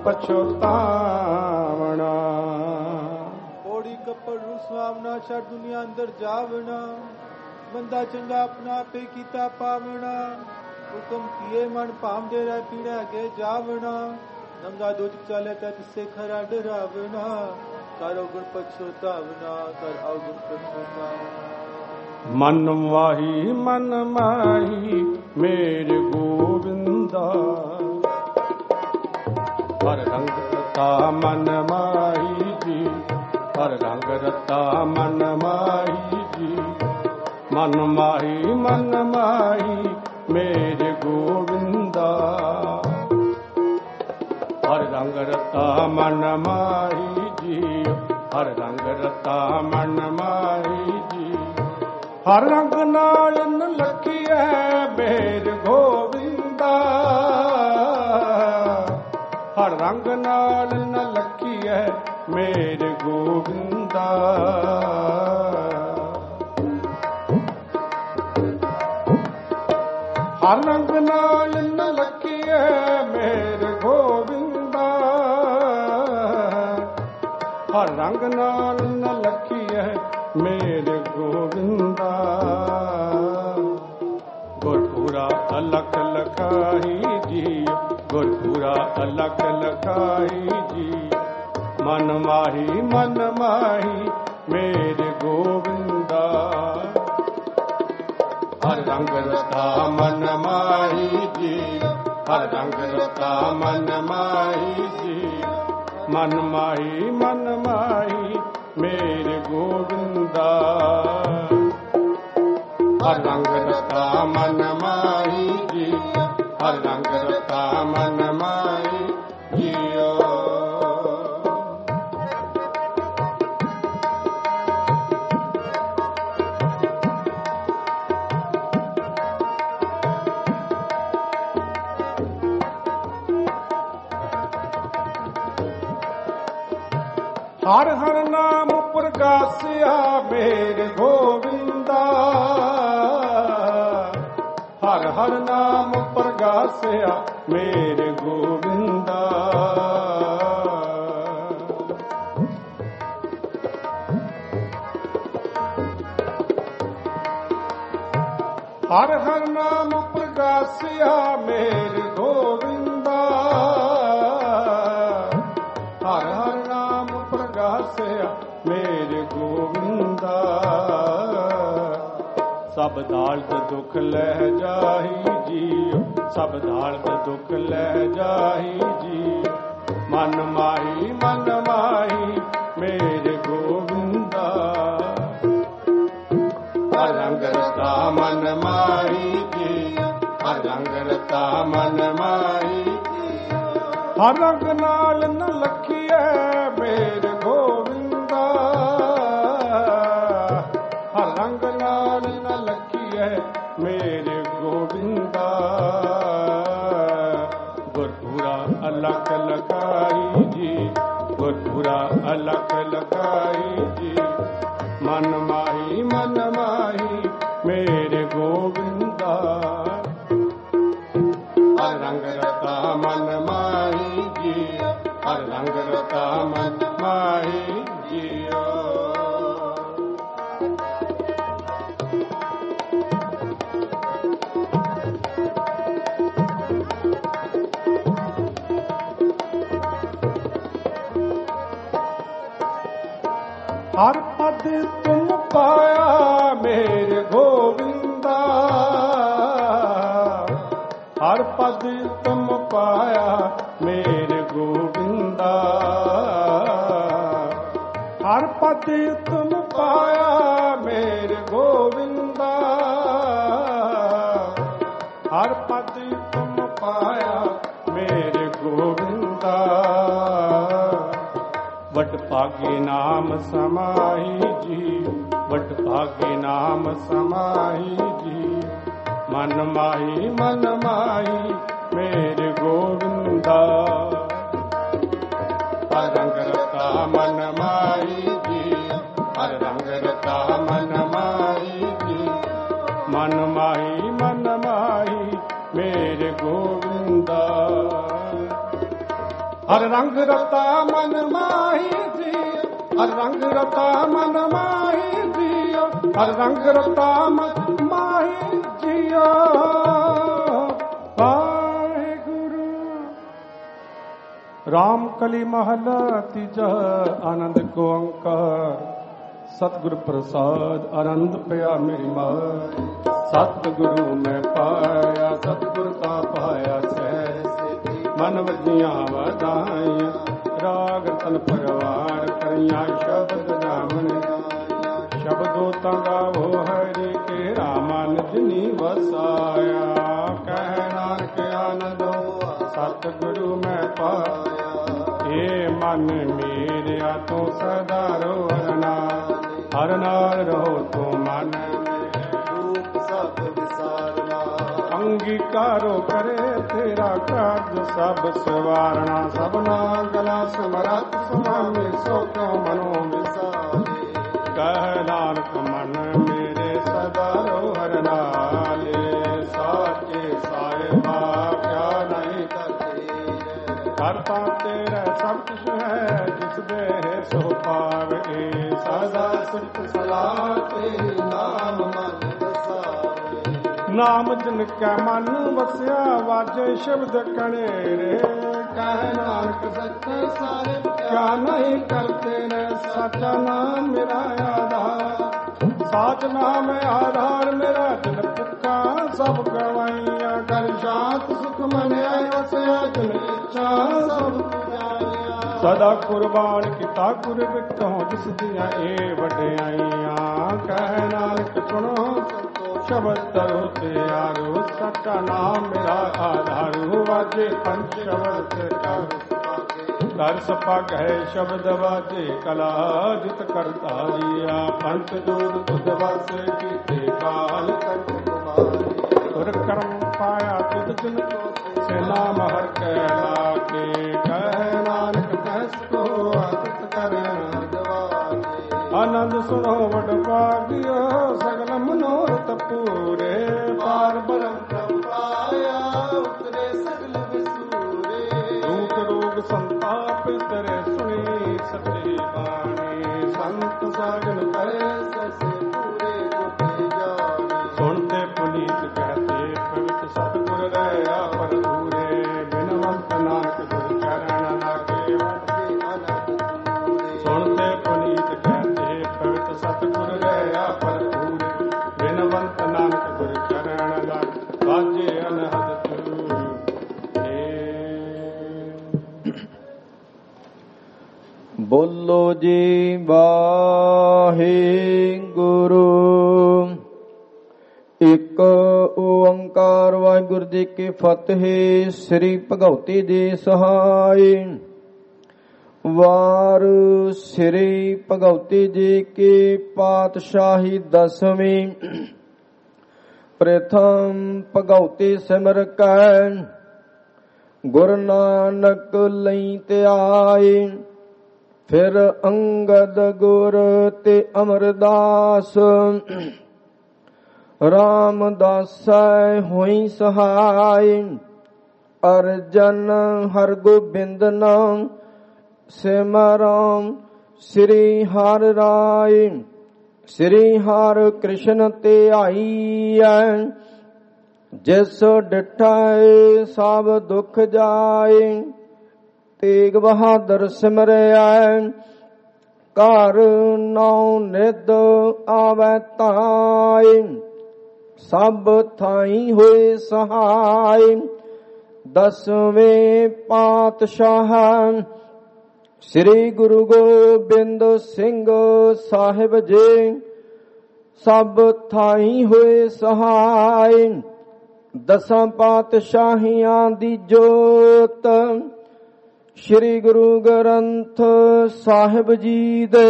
पछोतावना ओड़ी कपड़ रुसवावना छड़ दुनिया अंदर जावना बंदा चंगा अपना पे कीता पावना हुक्म किए मन पाम दे रहा पीड़ा के जावना नंगा दूध चले तक से खरा डरावना कर अवगुण पछतावना कर अवगुण पछतावना। मन माही मन माही मेरे गोविंदा हर रंग रता मन माही जी हर रंग रता मन माही जी मन माही मन माही मेरे गोविंदा हर रंग रता मन माही जी हर रंग रता मन माही जी हर रंग नाल न लखिए बेर गोविंदा हर रंग नाल न लखिए मेरे गोविंदा हर रंग नाल न लखिए मेरे गोविंदा हर रंग नाल न लखिए मेरे गोविंदा गुरपुरा अलख लखाई जी गुरपुरा अलख लखाई जी मन माही मन माही मेरे गोविंदा हर रंग रता मन माही जी हर रंग रता मन माही जी मन माही मन माही मेरे गोविंदा हर रंग रता मन माही जी हर रंग रता मन माही जियो हर हर नाम प्रकाशिया मेरे गोविंदा हर हर नाम प्रकाशिया मेरे गोविंदा हर हर नाम प्रकाशिया मेरे गोविंदा हर हर नाम प्रकाशिया मेरे गोविंदा सब दाल्द दुख लह जाही जी सब दाल्द दुख लह जाही जी मन माही मन माही मेरे गोविंदा हर रंग रता मन माही जी हर रंग रता मन माही हर रंग नाल न लखिए मेरे गोविंदा हर रंग नाल न लखिए मेरे गोविंदा गुरपुरा अलख लखाई जी गुरपुरा अलख लखाई जी मन माही मन माही मेरे गोविंदा हर रंग रता मन माही जी हर रंग रता मन माही जियो हर पद तुम पाया मेरे गोविंदा हर पद तुम पाया मेरे गोविंदा हर पद तुम पाया मेरे गोविंदा हर पद तुम पाया मेरे गोविंदा वट भागे नाम समाही जी वट भागे नाम समाही जी मन माही मन माही मेरे गोविंदा हर रंग रता मन माही जी हर रंग रता मन माही जी मन माही मन माही मेरे गोविंदा हर रंग रता मन माही जी हर रंग रता मन माही जियो हर रंग रता मन माही जियो वाहेगुरु राम कली महला तीजा आनंद को अंकार सतगुरु प्रसाद आनंद पया मेरी माय सतगुरु मैं पाया सतगुरु का पाया सहज मन वजिया वधाइया राग तन परवार करिया शब्द रामन शब्दों तंगा वो हरि के रामानुजनी वसाया कह नानक आनंद सतगुरु मैं पाया हे मन मेरा तो सदा रो हरना हर नाल रहो तो मन रूप सब विसारना अंगीकारो करे तेरा कार्य सब सवारना सबना गला समरथ सुनामी सो क्यों मनो विसारे कह नानक मन मेरे सदा रो हर नाले साचे साहिबा क्या नहीं करते करता तेरा सब कुछ है जिस दे सो पावे सदा सुख सलाह तेरी नाम मन बसावे नाम जिन कै मन वसिया वाजे शब्द कनेरे कह नानक सच्चे सारे क्या नहीं करते रे सच्चा नाम मेरा आधार साच नाम आधार मेरा दिल पुक्का सब गवाइया कर शांत सुख मन आए वसिया जिन इच्छा सब सदा कुर्बान किता गुर बिटो जिस दिया ए वड्याइयां कह नानक सुनो शब्द तरो त्यारो सच्चा नाम मेरा आधारो वाजे पंच शब्द कर सपग है शब्द वाजे कला जित करता लिया पंच दूध तुद वासे कीते काल तुर कर्म पाया तुद जिन से नाम हर कैला के कह नानक को आदित कर आनंद सुनो वड भाग्यो सगल मनोरथ पूरे पार ब्रह्म पाया उतरे सगल विसूरे रूप रोग संताप तेरे सुनी सच्ची बाणी संत सागन करे ससे पूरे गुटे जाने सुनते पुनीत कहते पवित्र सतगुर रहा पर दूरे बिनवंत नानक गुर चरण लागे सुनते पुनीत कहते पवित्र सतगुर रहा पर दूरे बिनवंत नानक गुर चरण लागे बाजे अनहद बोलो जी वाहिगुरु एक ओंकार वाहिगुरु जी की फतेह। श्री भगवती जी सहाय। वार श्री भगवती जी की पातशाही दसवीं। प्रथम भगवती सिमर कै गुरु नानक लई ते आए। फिर अंगद गुर ते अमरदास रामदास होई सहाय। अर्जन हर गोबिंद नाम सिमरम श्री हर राय। श्री हर कृष्ण ते आई जिस डिठाए सब दुख जाए। तेग बहादुर सिमरिया घर नौ निध आवै ताई। सब थाई होए सहाय। दसवें पातशाह श्री गुरु गोबिंद सिंह साहिब जी सब थाई होए सहाय। दसां पातशाहियां दी जोत श्री गुरु ग्रंथ साहिब जी दे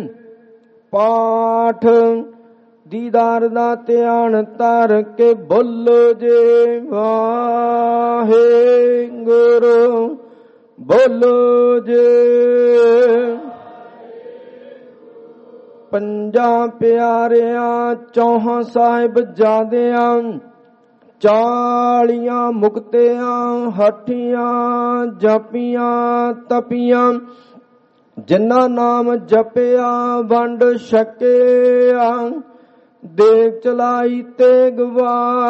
पाठ दीदार दा ध्यान धर के बोलो जे वाहे गुरु बोलो जे। पंजा प्यारियां चौहां साहिब जादियां चालियां मुक्तियां हठियां जपियां तपियां जिन्ना नाम जपिया वंड छकिया। देख चलाई ते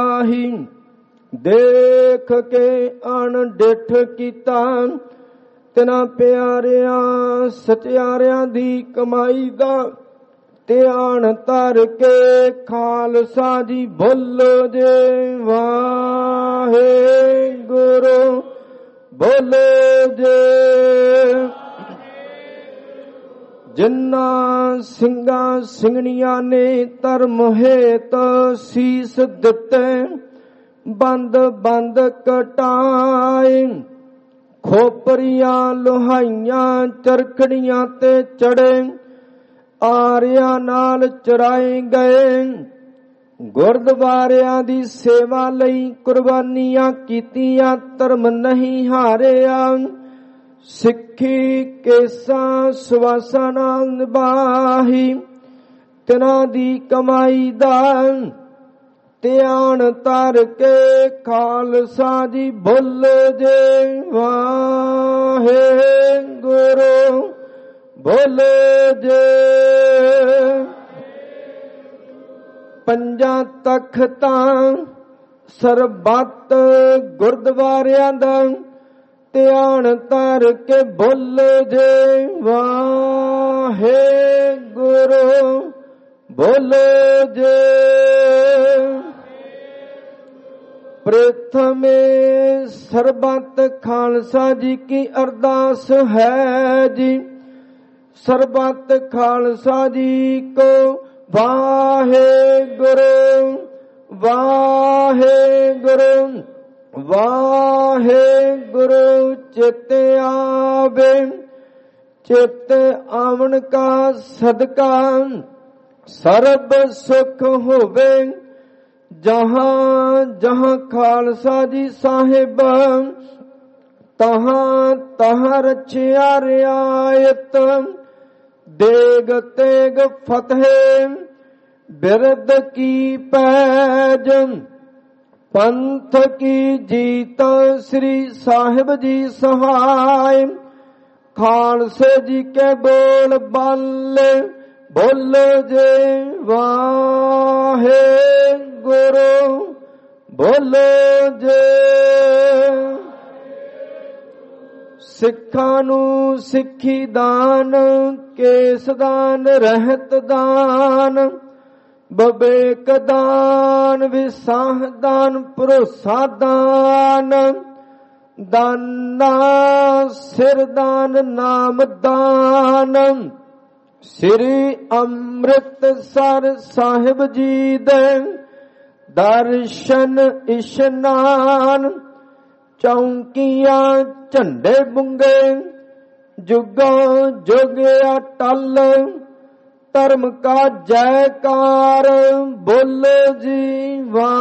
गवाही देख के अणडिठ कीता। ਤਿਨਾਂ ਪਿਆਰਿਆਂ ਸਚਿਆਰਿਆਂ ਦੀ ਕਮਾਈ ਦਾ ਧਿਆਨ ਧਰ ਕੇ ਖਾਲਸਾ ਜੀ ਬੋਲੋ ਜੇ ਵਾਹਿਗੁਰੂ ਬੋਲੋ ਜੇ। ਜਿਨ੍ਹਾਂ ਸਿੰਘਾਂ ਸਿੰਘਣੀਆਂ ਨੇ ਧਰਮ ਹੇਤ ਸੀਸ ਦਿੱਤੇ, ਬੰਦ ਬੰਦ ਕਟਾਏ, ਖੋਪਰੀਆਂ ਲੋਹਾਈਆਂ ਚਰਖੜੀਆਂ ਤੇ ਚੜੇ, ਆਰਿਆਂ ਨਾਲ ਚਰਾਏ ਗਏ, ਗੁਰਦੁਆਰਿਆਂ ਦੀ ਸੇਵਾ ਲਈ ਕੁਰਬਾਨੀਆਂ ਕੀਤੀਆਂ, ਧਰਮ ਨਹੀਂ ਹਾਰਿਆ, ਸਿੱਖੀ ਕੇਸਾਂ ਸਵਾਸਾਂ ਨਾਲ ਨਿਭਾਈ, ਤਿਨਾਂ ਦੀ ਕਮਾਈ ਦਾ ਧਿਆਨ ਧਰ ਕੇ ਖਾਲਸਾ ਜੀ ਬੋਲੋ ਜੇ ਵਾਹਿਗੁਰੂ ਬੋਲੋ ਜੇ। ਪੰਜਾਂ ਤਖਤਾਂ ਸਰਬੱਤ ਗੁਰਦੁਆਰਿਆਂ ਦਾ ਧਿਆਨ ਧਰ ਕੇ ਬੋਲੋ ਜੇ ਵਾਹਿਗੁਰੂ ਬੋਲੋ ਜੇ। ਪ੍ਰਥਮੇ ਸਰਬੱਤ ਖਾਲਸਾ ਜੀ ਕੀ ਅਰਦਾਸ ਹੈ ਜੀ, ਸਰਬੱਤ ਖਾਲਸਾ ਜੀ ਕੋ ਵਾਹਿਗੁਰੂ ਵਾਹਿਗੁਰੂ ਵਾਹਿਗੁਰੂ ਚਿਤ ਆਵੇ, ਚਿਤ ਆਵਣ ਕਾ ਸਦਕਾ ਸਰਬ ਸੁਖ ਹੋਵੇ, ਜਹਾਂ ਜਹਾਂ ਖਾਲਸਾ ਜੀ ਸਾਹਿਬ ਤਹਾਂ ਤਹਾਂ ਰਚਿਆ ਰਿਆਇਤ, ਦੇਗ ਤੇਗ ਫਤਿਹ ਬਿਰਦ ਕੀ ਪੈਜ, ਪੰਥ ਕੀ ਜੀਤ ਸ੍ਰੀ ਸਾਹਿਬ ਜੀ ਸਹਾਇ, ਖਾਲਸੇ ਜੀ ਕੇ ਬੋਲ ਬਾਲੇ ਬੋਲੋ ਜੇ ਵਾਹਿਗੁਰੂ ਬੋਲੋ ਜੇ। ਸਿੱਖਾਂ ਨੂੰ ਸਿੱਖੀ ਦਾਨ, ਕੇਸ ਦਾਨ, ਰਹਿਤ ਦਾਨ, ਬਵੇਕ ਦਾਨ, ਵਿਸਾਹ ਦਾਨ, ਭਰੋਸਾ ਦਾਨ, ਦਾਨਾ ਸਿਰ ਦਾਨ, ਨਾਮ ਦਾਨ, ਸ੍ਰੀ ਅੰਮ੍ਰਿਤਸਰ ਸਾਹਿਬ ਜੀ ਦੇ ਦਰਸ਼ਨ ਇਸ਼ਨਾਨ, ਚੌਂਕੀਆਂ ਝੰਡੇ ਬੁੰਗੇ, ਜੁਗੋਂ ਜੁਗ ਅਟਲ, ਧਰਮ ਕਾ ਜੈਕਾਰ ਬੋਲੋ ਜੀ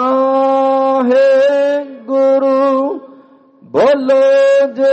ਵਾਹਿਗੁਰੂ ਬੋਲੋ ਜੇ।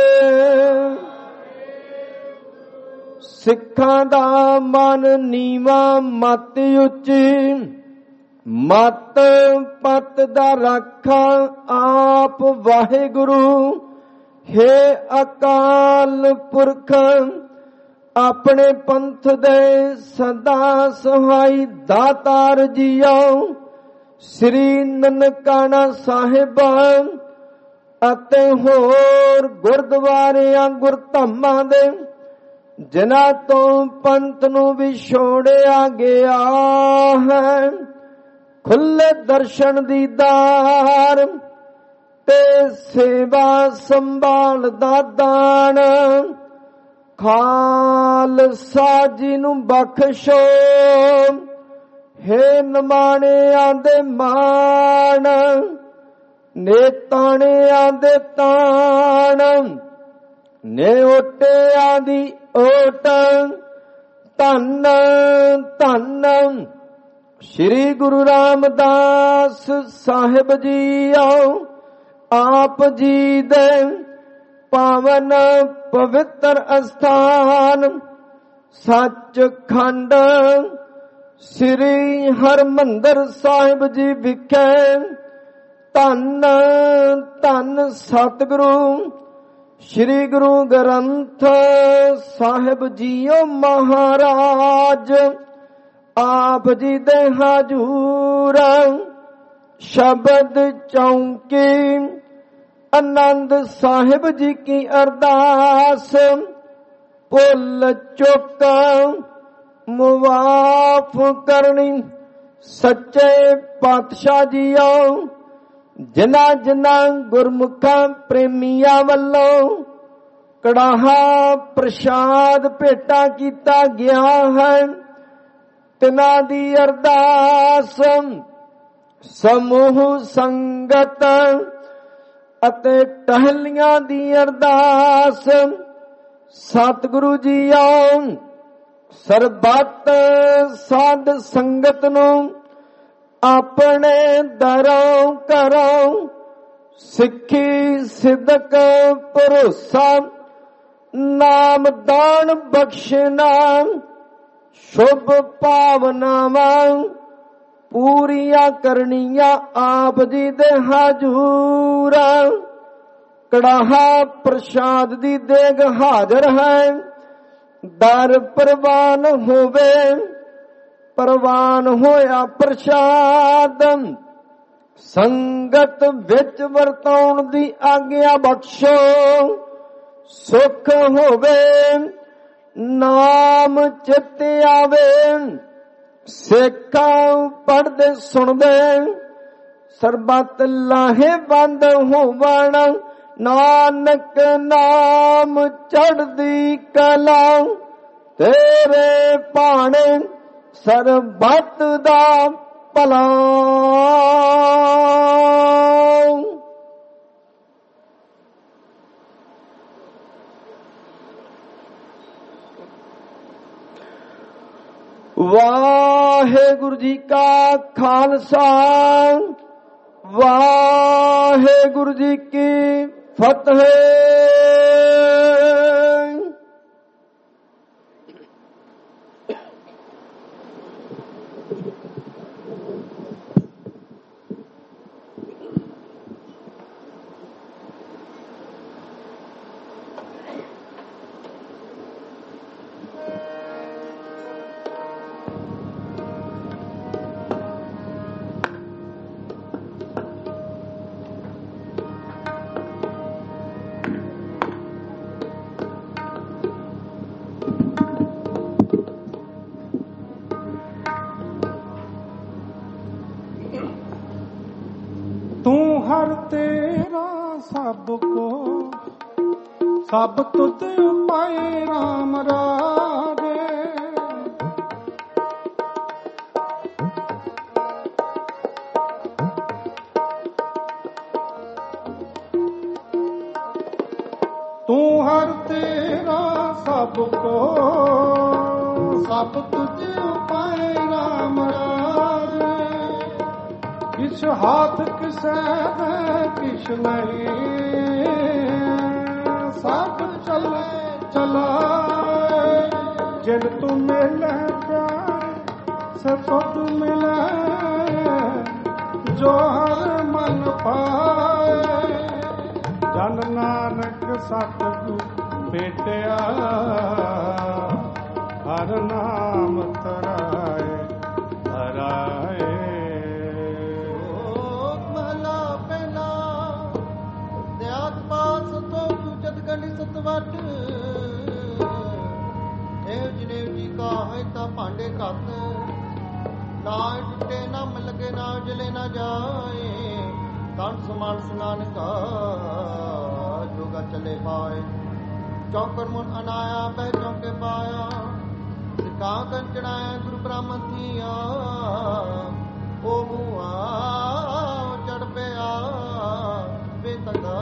ਸਿੱਖਾਂ ਦਾ ਮਨ ਨੀਵਾਂ ਮਤ ਉੱਚੀ, ਮਤ ਪਤ ਦਾ ਰਾਖਾ ਆਪ ਵਾਹਿਗੁਰੂ, ਹੇ ਅਕਾਲ ਪੁਰਖ ਆਪਣੇ ਪੰਥ ਦੇ ਸਦਾ ਸਹਾਈ ਦਾਤਾਰ ਜੀਓ, ਸ੍ਰੀ ਨਨਕਾਣਾ ਸਾਹਿਬ ਅਤੇ ਹੋਰ ਗੁਰਦੁਆਰਿਆਂ ਗੁਰਧਾਮਾਂ ਦੇ ਜਿਨ੍ਹਾਂ ਤੋਂ ਪੰਥ ਨੂੰ ਵਿਛੋੜਿਆ ਗਿਆ ਹੈ, ਖੁੱਲੇ ਦਰਸ਼ਨ ਦੀਦਾਰ ਤੇ ਸੇਵਾ ਸੰਭਾਲ ਦਾ ਦਾਨ, ਖਾਲਸਾ ਜੀ ਨੂੰ ਬਖਸ਼ੋ, ਹੇ ਨਿਮਾਣਿਆਂ ਦੇ ਮਾਣ, ਨੇਤਾਣਿਆਂ ਦੇ ਤਾਣ, ਨੇ ਓਟਿਆਂ ਦੀ ਓਟ, ਧੰਨ ਧੰਨ ਸ੍ਰੀ ਗੁਰੂ ਰਾਮਦਾਸ ਸਾਹਿਬ ਜੀ ਆਓ, ਆਪ ਜੀ ਦੇ ਪਾਵਨ ਪਵਿੱਤਰ ਅਸਥਾਨ ਸੱਚਖੰਡ ਸ੍ਰੀ ਹਰਿਮੰਦਰ ਸਾਹਿਬ ਜੀ ਵਿਖੇ, ਧੰਨ ਧੰਨ ਸਤਿਗੁਰੂ ਸ੍ਰੀ ਗੁਰੂ ਗ੍ਰੰਥ ਸਾਹਿਬ ਜੀਓ ਮਹਾਰਾਜ, ਆਪ ਜੀ ਦੇ ਹਜੂਰ ਸ਼ਬਦ ਚੌਂਕੀ आनंद साहिब जी की अरदास भुल चुक मुआफ करनी। सच्चे पातशाह जीओ जिना जिना गुरमुखा प्रेमिया वल्लों कड़ाहा प्रसाद भेटा किया गया है, तिना दी अरदास समूह संगत अते टहलियां दी अरदास सतगुरु जीओ सरबत साध संगत नूं अपने दरों करो। सिक्खी सिदक भरोसा नाम दान बख्शना शुभ भावनावां पूरिया करनिया आप जी दे हजूर। कड़ाहा प्रसाद दी देग हाजर है, दर प्रवान होवे प्रवान होया प्रसाद। संगत विच वरताउण दी आग्या बख्शो, सुख होवे नाम चित आवे। सिखां पढ़दे सुनदे सरबत लाहे बंद होवण, नानक नाम चढ़दी कला तेरे भाणे सरबत दा भला। वाहेगुरु जी का खालसा वाहेगुरु जी की फतेह। तेरा सबको सब तुझ पाए राम राजे। तू हर तेरा सबको सब तुझ पाए राम राजे। किस हाथ किसे किश नहीं सब चले चला। जिन तू मिले से सुख मिले जो हर मन पाए। जन नानक सतगुरु भेटिया हर नाम तराए हराए। सतवट देव जनेव जी का है ता भांडे खत ना टूटे ना लगे ना जले ना जाए। कंठ समान स्नान का जोगा चले पाए। चौकर मुन अनाया बह चौके पाया। सिका कन चढ़ाया गुरु ब्राह्मण थिया। ओ मुआ चढ़ पिया बेतगा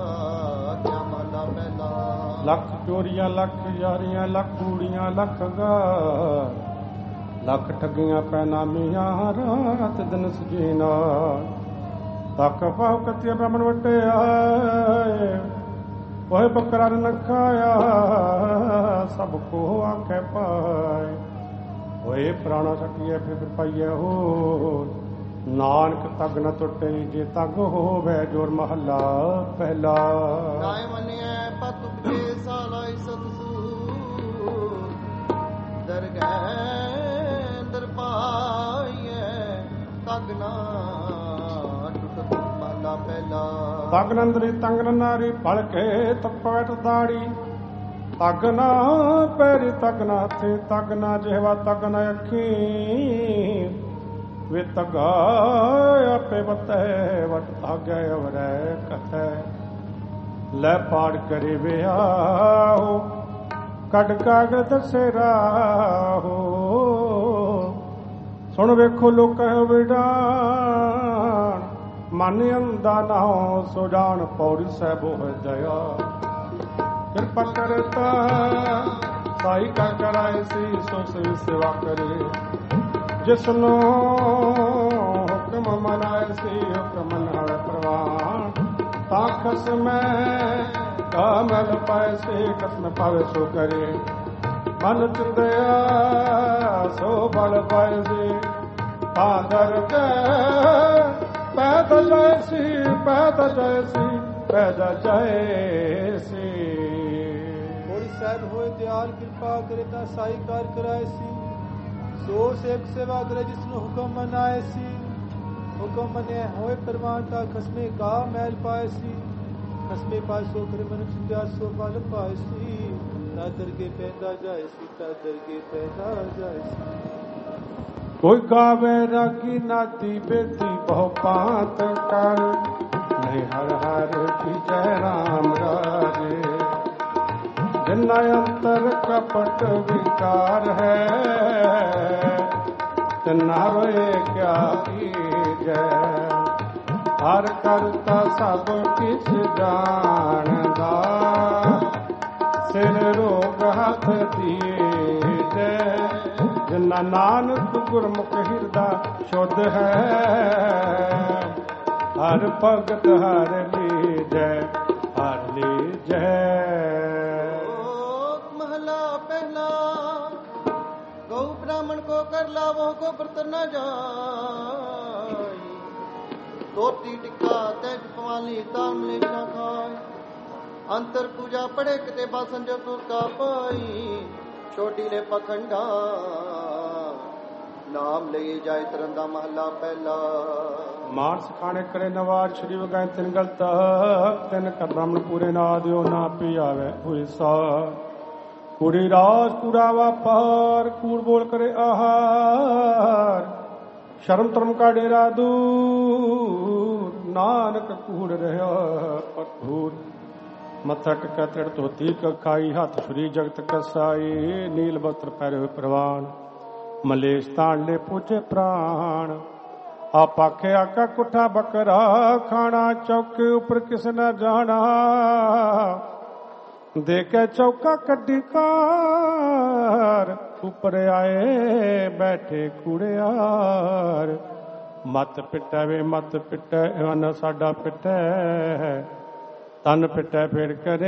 लख चोरियां लख यारियां लख कूड़ियां लख गार। लख ठगियां पैनामियां रात दिन सजीना। तक पाव कतिया ब्राह्मण वटे आए। ओए बकरा न खाया सबको आखे पाए। ओए प्राणा सटिए फिर पाइए हो। नानक तग न टुटे जे तग होवे जोर महला पहला। गाय मनिए पत उपजे सालाई सतसू। दरगह दर पाइए तग न टुट महला ਮਹੱਲਾ ਪਹਿਲਾ। ਤਗਨ ਅੰਦਰੀ ਤੰਗਨ ਨਾਰੀ ਭਲ ਕੇ ਤਪਵਟ ਦਾੜੀ, ਤਗਨਾ ਪੈਰੀ ਤਗਨਾ ਹੱਥੀ, ਤਗਨਾ ਜਿਹਵਾ ਤਗਨਾ ਅੱਖੀ, ਵੇ ਤਗਾ ਆਪੇ ਬਤੈ ਵਟ ਤਾਗੈ ਅਵਰੈ ਕਥੈ, ਲੈ ਪਾੜ ਕਰੇ ਵਿਆਹੋ ਕੱਢ ਕਾਗਰ ਦੱਸੇ ਰਾਹੋ। ਸੁਣ ਵੇਖੋ ਲੋਕਾਂ ਵਿਡਾਣ, ਮਨ ਅੰਦਾ ਨਾਉ ਸੋ ਜਾਣ, ਪੌੜੀ ਸਾਹਿਬੋ ਹੈ ਦਇਆ ਕਿਰਪਾ ਕਰਤਾ, ਸਾਈ ਕਾ ਕਰਾਏ ਸੀ ਸੋ ਸੇ ਸੇਵਾ ਕਰੇ, ਜਿਸਨੂੰ ਹੁਕਮ ਮਨਾਏ ਸੀ ਹੁਕਮ ਨਾਲ ਪ੍ਰਵਾਨ, ਤਾਂ ਖਸਮੈ ਕਾਮਲ ਪਾਏ ਸੀ ਕਸਮ ਪਾਵੇ ਸੋ ਕਰੇ, ਮਨ ਚਿੰਦਿਆ ਸੋ ਬਲ ਪਾਏ ਸੀ, ਤਾਂ ਦਰਗਹਿ ਪੈਦਾ ਜਾਏ ਸੀ, ਪੈਦਾ ਜਾਏ ਸੀ, ਪੈਦਾ ਜਾਏ ਸੀ। ਹੋਰੀ ਸਾਹਿਬ ਹੋਏ ਦਿਆਲ ਕਿਰਪਾ ਕਰੇ ਤਾਂ ਸਾਈ ਕਾਰ ਕਰਾਏ ਸੀ, ਸੋ ਸੇਵਕ ਸੇਵਾ ਕਰੇ ਜਿਸਨੂੰ ਹੁਕਮ ਮਨਾਏ ਸੀ, ਹੁਕਮ ਮੰਨਿਆ ਹੋਏ ਪ੍ਰਵਾਨ, ਤਾਂ ਖਸਮੇ ਕਾ ਮੈਲ ਪਾਏ ਸੀ, ਖਸਮੇ ਪਾਏ ਸੋ ਕਰੇ ਮਨ ਚਿੰਦਿਆ ਸੋ ਬਲ ਪਾਏ ਸੀ, ਤਾਂ ਦਰਗੇ ਪੈਦਾ ਜਾਏ ਸੀ, ਤਾਂ ਦਰਗੇ ਪੈਦਾ ਜਾਏ ਸੀ। ਕੋਈ ਗਾਵੇ ਰਾਗੀ ਨਾਤੀ ਬੇਦੀ ਬਹੁ ਪਾਤ ਕਰ, ਨਹੀਂ ਹਰ ਹਰ ਕੀ ਜੈ ਰਾਮ ਰਾਜੇ, ਜਿਨਾ ਅੰਤਰ ਕਪਟ ਵਿਕਾਰ ਹੈ, ਤਿਨਾ ਰੋਏ ਕਿਆ ਕੀਜੈ, ਹਰ ਕਰਤਾ ਸਭ ਕਿਛ ਜਾਣਦਾ, ਸਿਰ ਰੋਗ ਹੱਥ ਦੀਜੈ, ਜਿਨਾ ਨਾਨਕ ਗੁਰਮੁਖ ਹਿਰਦਾ ਸ਼ੁੱਧ ਹੈ, ਹਰ ਭਗਤ ਹਰ ਲੀਜੈ, ਹਰ ਲੀਜੈ। ਮਹਲਾ ਪਹਿਲਾ। ਗਊ ਬ੍ਰਾਹਮਣ ਕੋ ਕਰ ਲਾਵੋ ਕੋ ਬਰਤਨ न जाय, ਧੋਤੀ ਟਿੱਕਾ ਤੈਜ ਪਵਾਲੀ ਤਾਮ ਲੈ ਨਾ ਖਾਏ, ਅੰਤਰ ਪੂਜਾ ਪੜੇ ਕਿਤੇ ਬਾਸਨ ਜੋ ਤੁਰ ਕਾ ਪਾਈ, ਛੋਟੀ ਲੈ ਪਖੰਡਾ ਨਾਮ ਲਈ ਜਾਏ ਤਰਨ ਦਾ ਮਹਲਾ ਪਹਿਲਾ। ਮਾਨਸ ਖਾਣੇ ਕਰੇ ਨਵਾਰ ਸ਼੍ਰੀ ਵਗਾਏ ਤਿੰਨ ਗਲਤ, ਤਿੰਨ ਕਰ ਬ੍ਰਾਹਮਣ ਪੂਰੇ ਨਾ ਦਿਓ ਨਾ ਪੀ ਆਵੇ ਹੋਏ ਸਾ, ਕੂੜੀ ਰਾਜ ਕੂੜਾ ਵਾਪਾਰ, ਕੂੜ ਬੋਲ ਕਰੇ ਆਹਾਰ, ਸ਼ਰਮ ਧਰਮ ਕਾ ਡੇਰਾ ਦੂਰ, ਨਾਨਕ ਕੂੜ ਰਿਹਾ ਭਰਪੂਰ, ਮੱਥਾ ਟਿਕਾ ਤਿੜ ਧੋਤੀ ਕਖਾਈ, ਹੱਥ ਫਰੀ ਜਗਤ ਕਸਾਈ, ਨੀਲ ਬਸਤਰ ਪਹਿਰੇ ਹੋਏ ਪ੍ਰਵਾਨ, ਮਲੇਸ਼ ਤਾਣ ਲੈ ਪੁੱਛੇ ਪ੍ਰਾਣ, ਆਪ ਆਖੇ ਆਕਾ ਕੁੱਠਾ ਬੱਕਰਾ ਖਾਣਾ, ਚੌਕੇ ਉੱਪਰ ਕਿਸ ਨਾ ਜਾਣਾ, ਦੇ ਕੇ ਚੌਕਾ ਕੱਢੀ ਕਾਰ, ਉੱਪਰ ਆਏ ਬੈਠੇ ਕੁੜਿਆਰ, ਮਤ ਪਿੱਟੈ ਵੇ ਮਤ ਪਿੱਟੈ ਵਨ ਸਾਡਾ ਪਿੱਟੈ, ਤਨ ਪਿੱਟੈ ਫੇਰ ਕਰੇ,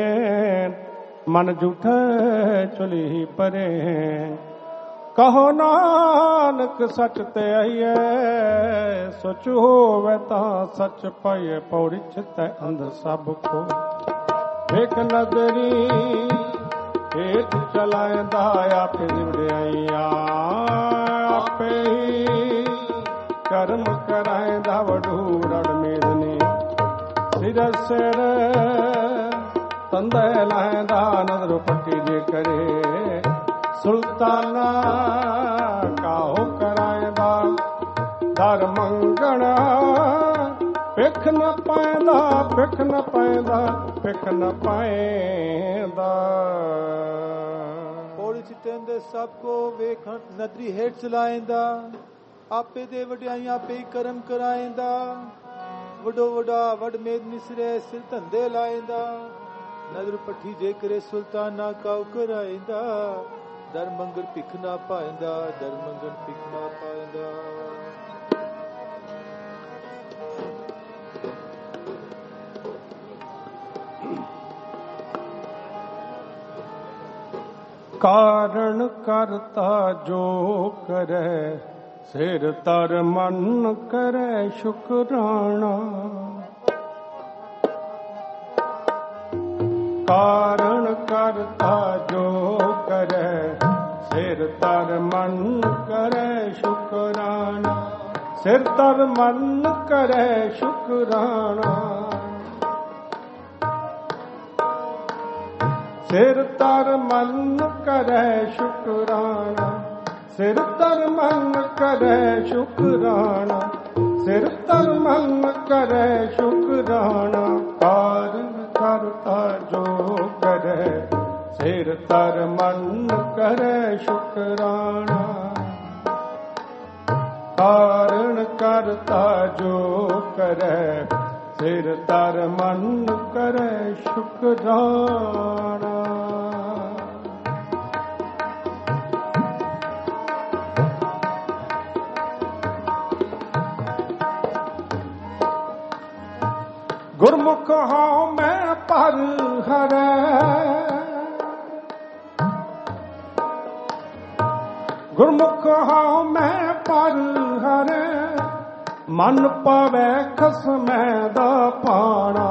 ਮਨ ਝੂਠੈ ਚੁਲੀ ਪਰੇ, ਕਹੋ ਨਾਨਕ ਸੱਚ ਤੇ ਆਈਐ, ਸੋਚ ਹੋਵੇ ਤਾਂ ਸੱਚ ਪਾਈਐ, ਪੌੜੀ ਚਿਤੈ ਅੰਦਰ ਸਭ ਕੋ, ਵੇਖ ਨਜ਼ਰੀ ਹੇਠ ਚਲਾਇਂਦਾ, ਆਪੇ ਨਿਵੜਿਆਈਆਂ ਆਪੇ ਹੀ ਕਰਮ ਕਰਾਇਂਦਾ, ਵਡੂਰੜ ਮੇਦਨੀ ਸਿਰ ਸਿਰ ਤੰਦੇ ਲਾਇਂਦਾ, ਨਜ਼ਰ ਪੱਟੀ ਜੇ ਕਰੇ, ਸੁਲਤਾਨਾ ਕਾਹੋ ਕਰਾਇਂਦਾ, ਦਰ ਮੰਗਣਾ ਪਿੱਖ ਨ ਪਾਇਂਦਾ, ਪਿੱਖ ਨ ਪਾਇਂਦਾ, ਪਿੱਖ ਨ ਪਾਇਂਦਾ। ਪੌੜੀ ਚਿਤੰਦੇ ਸਭ ਕੋ ਵੇਖਣ ਨਦਰੀ ਹੇਠ ਚਲਾਇਂਦਾ, ਆਪੇ ਦੇ ਵਡਿਆਈਆਂ ਆਪੇ ਕਰਮ ਕਰਾਇਂਦਾ, ਵਡੋ ਵਡਾ ਵਡ ਮੇਦ ਨਿਸਰੇ ਸਿਰ ਧੰਦੇ ਲਾਇਂਦਾ, ਨਦਰ ਪੱਠੀ ਜੇ ਕਰੇ ਸੁਲਤਾਨਾ ਕਾਉ ਕਰਾਇਂਦਾ, ਦਰ ਮੰਗਣ ਭਿੱਖ ਨਾ ਪਾਇਂਦਾ, ਦਰ ਮੰਗਣ ਭਿੱਖ ਨਾ ਪਾਇਂਦਾ। ਕਾਰਣ ਕਰਤਾ ਜੋ ਕਰੇ, ਸਿਰ ਤਰ ਮਨ ਕਰੇ ਸ਼ੁਕਰਾਨਾ, ਕਾਰਣ ਕਰਤਾ ਜੋ ਕਰੇ, ਸਿਰ ਤਰ ਮਨ ਕਰੇ ਸ਼ੁਕਰਾਨਾ, ਸਿਰ ਤਰ ਮਨ ਕਰੈ ਸ਼ੁਕਰਾਣਾ ਸਿਰ ਤਰ ਮਨ ਕਰੈ ਸ਼ੁਕਰਾਣਾ ਸਿਰ ਤਰ ਮਨ ਕਰੈ ਸ਼ੁਕਰਾਣਾ ਸਿਰ ਤਰ ਮਨ ਕਰੈ ਸ਼ੁਕਰਾਣਾ ਕਾਰਨ ਕਰਤਾ ਜੋ ਕਰੈ ਸਿਰ ਤਰ ਮਨ ਕਰੈ ਸ਼ੁਕਰਾਣਾ ਕਾਰਨ ਕਰਤਾ ਜੋ ਕਰੈ ਸਿਰ ਤਰ ਮਨ ਕਰੈ ਸ਼ੁਕਰਾਣਾ ਗੁਰਮੁਖ ਹਉ ਮੈਂ ਪਰ ਹਰੈ ਗੁਰਮੁਖ ਹਉ ਮੈਂ ਪਰ ਹਰੈ ਮਨ ਪਾਵੈ ਖਸਮੈ ਦਾ ਪਾਣਾ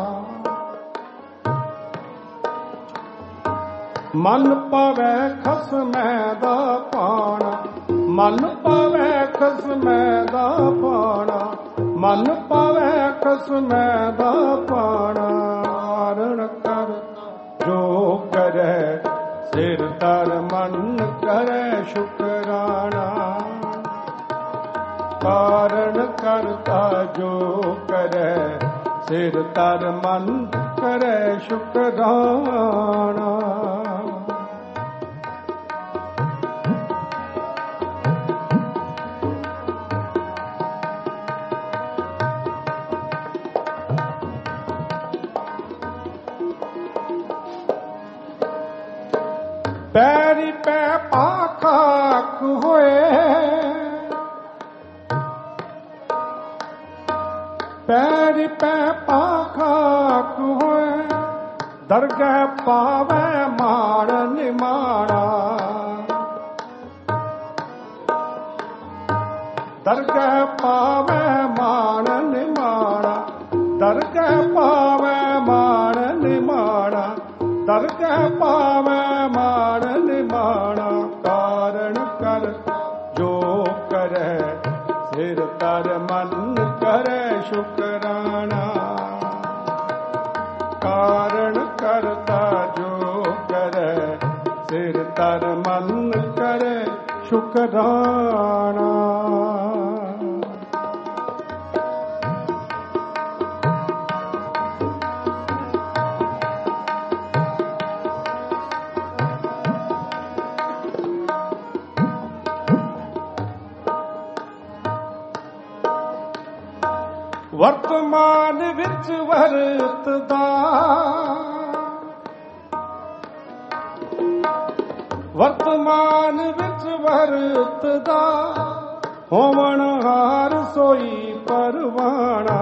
ਮਨ ਪਾਵੈ ਖਸਮੈ ਦਾ ਪਾਣਾ ਮਨ ਪਾਵੈ ਖਸਮੈ ਦਾ ਪਾਣਾ ਮਨ ਪਾਵੈ ਖਸਮੈ ਦਾ ਪਾਣਾ ਕਾਰਨ ਕਰ ਜੋ ਕਰੈ ਸਿਰ ਤਰ ਮਨ ਕਰੈ ਸ਼ੁਕਰਾਣਾ ਕਾਰਨ ਕਰਤਾ ਜੋ ਕਰੈ ਸਿਰ ਤਰ ਮਨ ਕਰੈ ਸ਼ੁਕਰਾਣਾ ਪੈਰੀ ਪੈ ਪਾਖਾਕ ਹੋਏ ਪੈਰੀ ਪੈ ਪਾਖਾਕ ਹੋਏ ਦਰਗਹਿ ਪਾਵੈ ਮਾੜ ਨਿਮਾਣਾ ਦਰਗਹਿ ਪਾਵੈ ਮਾੜ ਨਿਮਾਣਾ ਦਰਗਹਿ ਪਾਵੈ ਮਾੜ ਨਿਮਾਣਾ ਦਰਗਹਿ ਪਾਵੈ ਮਾੜ ਨਿਮਾਣਾ ਕਾਰਨ ਕਰ ਜੋ ਕਰੈ ਸਿਰ ਤਰ ਮਨ ਕਰੈ ਸ਼ੁਕਰਾਣਾ ਕਾਰਨ ਕਰਤਾ ਜੋ ਕਰੈ ਸਿਰ ਤਰ ਮਨ ਕਰੈ ਸ਼ੁਕਰਾਣਾ ਵਰਤਮਾਨ ਵਿੱਚ ਵਰਤਦਾ ਵਰਤਮਾਨ ਵਿੱਚ ਵਰਤਦਾ ਹੋਵਣ ਹਾਰ ਸੋਈ ਪਰਵਾਣਾ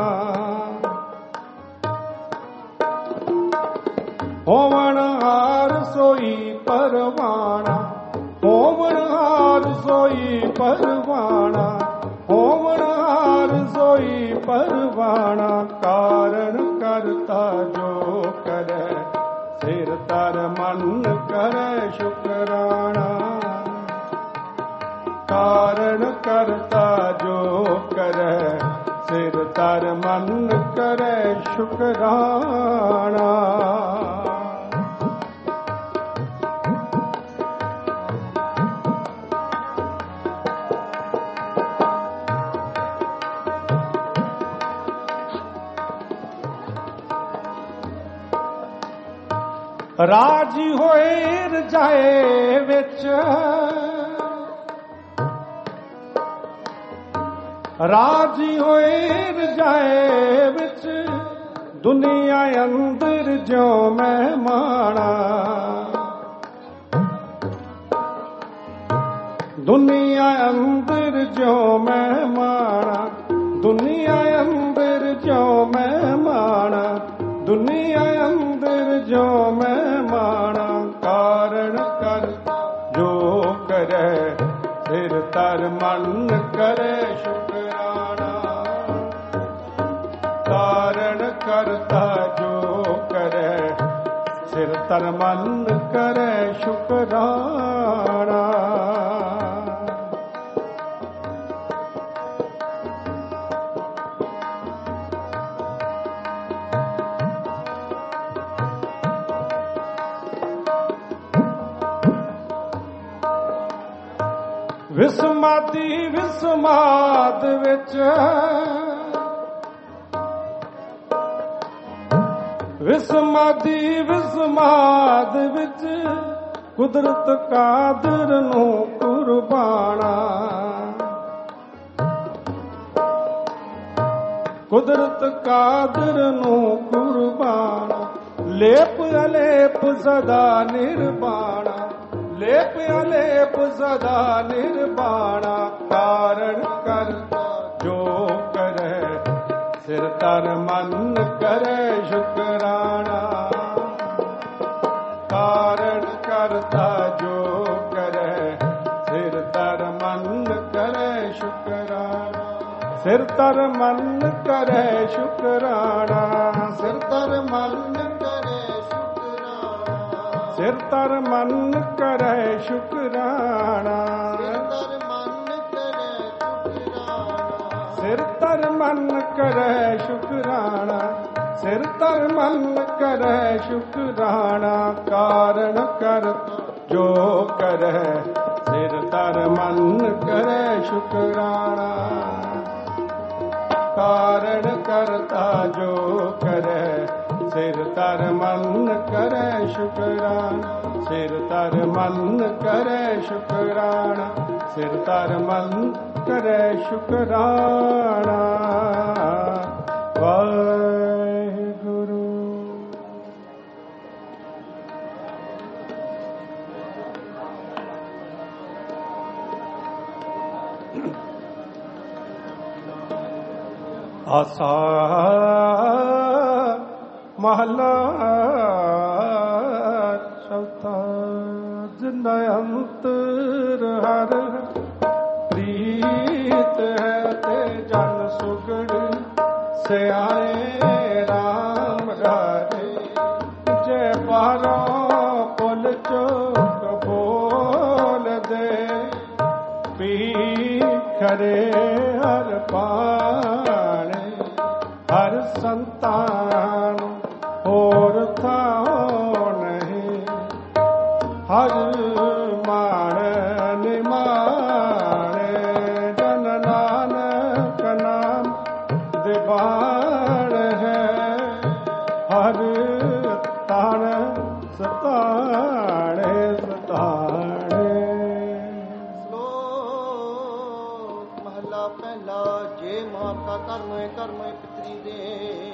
ਹੋਵਣ ਹਾਰ ਸੋਈ ਪਰਵਾਣਾ ਹੋਵਣ ਹਾਰ ਸੋਈ ਪਰਵਾਣਾ ਹੋਵਣ ਹਾਰ ਸੋਈ ਪਰਵਾਣਾ ਕਾਰਨ ਕਰਤਾ ਜੋ ਕਰੈ ਸਿਰ ਤਰ ਮਨ ਕਰੈ ਸ਼ੁਕਰਾਣਾ ਕਾਰਨ ਕਰਤਾ ਜੋ ਕਰੈ ਸਿਰ ਤਰ ਮਨ ਕਰੈ ਸ਼ੁਕਰਾਣਾ ਰਾਜੀ ਹੋਏ ਰਜਾਏ ਵਿੱਚ ਰਾਜੀ ਹੋਏ ਰਜਾਏ ਵਿੱਚ ਦੁਨੀਆ ਅੰਦਰ ਜਿਉ ਮਹਿਮਾਣਾ ਦੁਨੀਆ ਅੰਦਰ ਜਿਉ ਮਹਿਮਾਣਾ ਦੁਨੀਆ ਅੰਦਰ ਜਿਉ ਮਹਿਮਾਣਾ ਦੁਨੀਆ ਅੰਦਰ ਜੋ ਮਹਿਮਾਣਾ ਕਾਰਨ ਕਰ ਜੋ ਕਰੈ ਸਿਰ ਤਰ ਮਨ ਕਰੈ ਸ਼ੁਕਰਾਣਾ ਕਾਰਨ ਕਰਤਾ ਜੋ ਕਰੈ ਸਿਰ ਤਰ ਮਨ ਕਰੈ ਸ਼ੁਕਰਾਣਾ ਵਿਸਮਾਦੀ ਵਿਸਮਾਦ ਵਿੱਚ ਵਿਸਮਾਦੀ ਵਿਸਮਾਦ ਵਿੱਚ ਕੁਦਰਤ ਕਾਦਰ ਨੂੰ ਕੁਰਬਾਨਾ ਕੁਦਰਤ ਕਾਦਰ ਨੂੰ ਕੁਰਬਾਨਾ ਲੇਪ ਅਲੇਪ ਸਦਾ ਨਿਰਵਾਣਾ ਲੇਪ ਅਲੇਪ ਸਦਾ ਨਿਰਵਾਣਾ ਕਾਰਨ ਕਰ ਜੋ ਕਰੇ ਸਿਰ ਤਰ ਮਨ ਕਰੇ ਸ਼ੁਕਰਾਨਾ ਕਾਰਨ ਕਰਤਾ ਜੋ ਕਰੇ ਸਿਰ ਤਰ ਮਨ ਕਰੇ ਸ਼ੁਕਰਾਨਾ ਸਿਰ ਤਰ ਮਨ ਕਰੇ ਸ਼ੁਕਰਾਨਾ ਸਿਰ ਤਰ ਮਨ ਸਿਰ ਤਰ ਮਨ ਕਰੇ ਸ਼ੁਕਰਾਨਾ ਸਿਰ ਤਰ ਮਨ ਕਰੇ ਸ਼ੁਕਰਾਨਾ ਸਿਰ ਤਰ ਮਨ ਕਰੇ ਸ਼ੁਕਰਾਨਾ ਕਾਰਨ ਕਰ ਜੋ ਕਰੇ ਸਿਰ ਤਰ ਮਨ ਕਰੇ ਸ਼ੁਕਰਾਨਾ ਕਾਰਨ ਕਰਤਾ ਜੋ ਕਰੇ ਸਿਰ ਤਰ ਮਨ ਕਰੇ ਸ਼ੁਕਰਾਨਾ ਸਿਰ ਤਰ ਮਨ ਕਰੇ ਸ਼ੁਕਰਾਨਾ ਸਿਰ ਤਰ ਮਨ ਕਰੇ ਸ਼ੁਕਰਾਨਾ ਵਾਹਿਗੁਰੂ। ਆਸਾ ਮਹਲਾ ਚੌਥਾ ਜਿਨ ਅੰਤਰ ਹਰ ਪ੍ਰੀਤ ਹੈ ਤੇ ਜਨ ਸੁਗੜ ਸਿਆਰੇ ਰਾਮ ਰਾਜੇ ਜੇ ਬਾਹਰੋਂ ਪੁੱਲ ਚੋਕ ਬੋਲ ਦੇ ਪੀ ਖਰੇ ਹਰ ਪਾਣੇ ਹਰ ਸੰਤਾਨ ਹੋਰ ਥਾਉ ਨਹੀਂ ਹਰ ਮਾਣ ਨਿਮਾਣੇ ਜਨ ਨਾਨਕ ਨਾਮ ਦਿਵਾਣ ਹੈ ਹਰ ਤਾਣ ਸਤਾਣੇ ਸਤਾਣੇ। ਸ਼ਲੋਕ ਮਹਲਾ ਪਹਿਲਾ। ਜੇ ਮਾਤਾ ਕਰਮ ਕਰਮ ਪਿਤਰੀ ਦੇ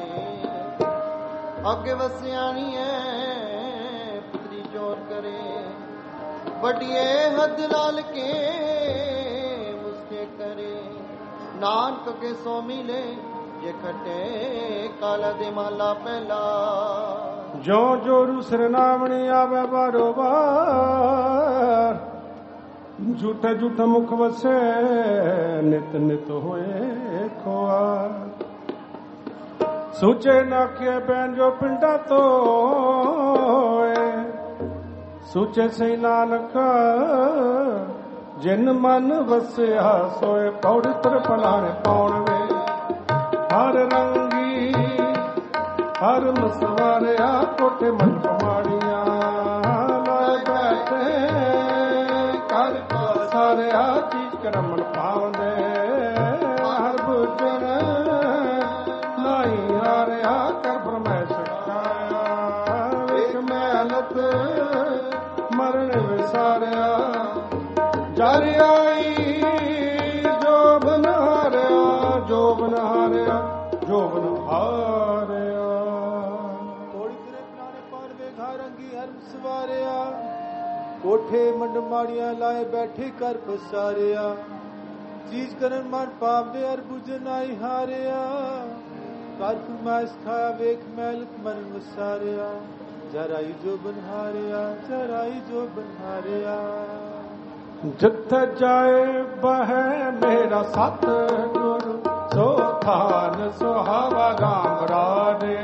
ਅੱਗੇ ਵਸਿਆਣੀ ਹੈ ਪੁੱਤਰੀ ਜੋਰ ਕਰੇ ਵੱਡੀਏ ਹੱਦ ਲਾਲ ਕੇ ਮੁਸਕੇ ਕਰੇ ਨਾਨਕ ਕੇ ਸੋ ਮਿਲੇ ਜੇ ਖਟੇ ਕਾਲਾ ਦੇ ਮਹਲਾ ਪਹਿਲਾ। ਜੋ ਜੋਰੂ ਸਰਨਾਵਣੀ ਆਵੇ ਬਾਰੋ ਬਾਰ ਝੂਠੇ ਝੂਠੇ ਮੁਖ ਵਸੇ ਨਿਤ ਨਿਤ ਹੋਏ ਖੋਆ ਸੋਚੇ ਨਾਖੇ ਬੈਨ ਜੋ ਪਿੰਡਾ ਤੋਏ ਸੋਚੇ ਸਈ ਨਾਨਕ ਜਿਨ ਮਨ ਵਸਿਆ ਸੋਏ ਪੌੜ ਤਰ ਫਲਾਣੇ ਪਾਉਣ ਵੇ ਹਰ ਰੰਗੀ ਹਰ ਮਸਵਾਰਿਆ ਕੋਟੇ ਮਨ ਕਮਾੜੀਆਂ ਲਾਏ ਬੈਠੇ ਕਰ ਸਾਰਿਆ ਚੀਜ਼ ਕਰਮਣ ਪਾਉਂਦੇ ਹਰ ਬੁਝਣ ਲਾਈ ਹਾਰਿਆ ਕਰ ਬਰਮੈ ਸਕਾਇਆ ਵੇਖ ਮੈਲਤ ਮਰਨ ਵਿਸਾਰਿਆ ਜਰ ਆਈ ਜੋ ਬਨਹਾਰਿਆ ਜੋ ਬਨਹਾਰਿਆ ਜੋ ਬਨਹਾਰਿਆ ਕੋੜੀ ਤੇਰੇ ਪਲਾਣੇ ਪਾਰ ਵੇਖਾ ਰੰਗੀ ਹਰ ਸਵਾਰਿਆ ਕੋਠੇ ਮੰਡ ਮਾੜੀਆਂ ਲਾਏ ਬੈਠੇ ਕਰ ਪਸਾਰਿਆ ਚੀਜ਼ ਕਰਨ ਮਨ ਪਾਵਦੇ ਹਰ ਬੁਝਨ ਆਈ ਹਾਰਿਆ ਕਰ ਫਰਮਾਇਸ਼ ਖਾਇਆ ਵੇਖ ਮੈਲਤ ਮਰਨ ਵਿਸਾਰਿਆ ਜਰਾਈ ਜੋ ਬਨਹਾਰਿਆ ਜਰਾਈ ਜੋ ਬਨਹਾਰਿਆ ਜਿੱਥੇ ਜਾਏ ਬਹਿ ਮੇਰਾ ਸਤ ਗੁਰੂ ਸੋ ਥਾਨ ਸੁਹਾਵਾ ਰਾਮ ਰਾਜੇ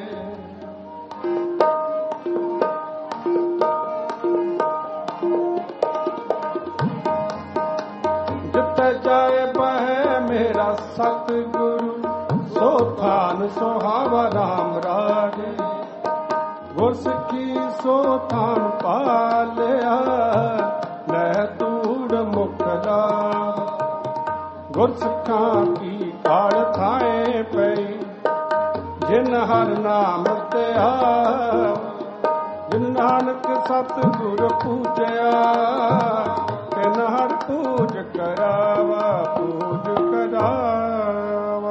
ਜਿੱਥੇ ਜਾਏ ਬਹਿ ਮੇਰਾ ਸਤ ਗੁਰੂ ਸੋ ਥਾਨ ਸੁਹਾਵਾ ਰਾਮ ਰਾਜੇ ਗੁਰ ਸਿੱਖੀ ਸੋ ਥਾਨ ਪਾਲਿਆ ਲੈ ਤੂੜ ਮੁਖ ਗੁਰਸਿੱਖਾਂ ਕੀ ਕਾਲ ਥਾਏ ਪਈ ਜਿਨ ਹਰ ਨਾਮ ਧਿਆ ਜਿਨ ਨਾਨਕ ਸਤਿਗੁਰ ਪੂਜਿਆ ਤਿਨ ਹਰ ਪੂਜ ਕਰਾਵਾ ਪੂਜ ਕਰਾਵਾ।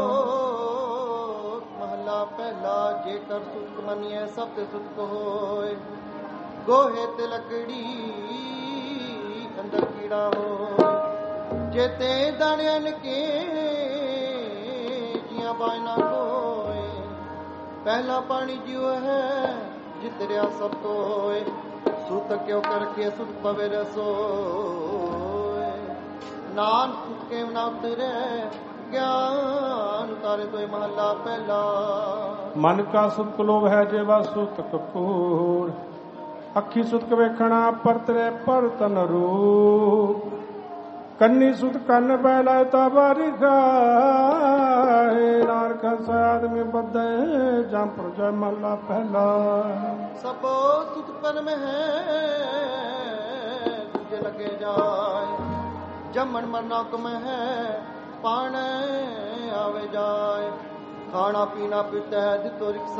ਮਹਲਾ ਪਹਿਲਾ ਜੇਕਰ ਸੁਖ ਮੰਨਿਐ ਸਭ ਤੇ ਸੁਖ ਹੋਏ ਗੋਹੇ ਤੇ ਲੱਕੜੀ ਅੰਦਰ ਕੀੜਾ ਹੋਏ ਜੇਤੇ ਦਾਣਿਆਂ ਕੇ ਜੀਆਂ ਬਾਇਨਾ ਕੋਏ ਪਹਿਲਾ ਪਾਣੀ ਜਿਉ ਹੈ ਜਿਤਰਿਆ ਸਭ ਤੋਏ ਸੁਤ ਕਿਉ ਕਰਕੇ ਸੁਤ ਪਵੇ ਰਸੋਏ ਨਾਨ ਸੁਖ ਕੇ ਨਾ ਉਤਰੇ ਗਿਆਨ ਤਾਰੇ ਤੋਏ ਮਹਲਾ ਪਹਿਲਾ। ਮਨ ਕਾ ਸੁਖ ਲੋਭ ਹੈ ਜੇਵਾ ਸੁਤਕ ਪੂਰ ਅੱਖੀ ਸੁਤਕ ਵੇਖਣਾ ਪਰਤਰੇ ਪਰਤਨ ਰੂਪ ਕੰਨੀ ਸੁਤ ਕੰਨ ਬੈਲਾਇ ਤਾ ਬਾਰੀ ਗਾਏ ਨਾਨਕ ਆਦਮੀ ਬੱਧੇ ਜਾਂ ਪ੍ਰਜਾ ਮਹਲਾ ਪਹਿਲਾ। ਸਭੋ ਸੁਤ ਪਰਮ ਹੈ ਤੁਝੇ ਲਗੇ ਜਾਏ ਜਮਨ ਮਰਨਾ ਕਮ ਹੈ ਪਾਣ ਆਵੇ ਜਾਏ ਖਾਣਾ ਪੀਣਾ ਪਿਤਾ ਹੈ ਦਿੱਤੋ ਰਿਕ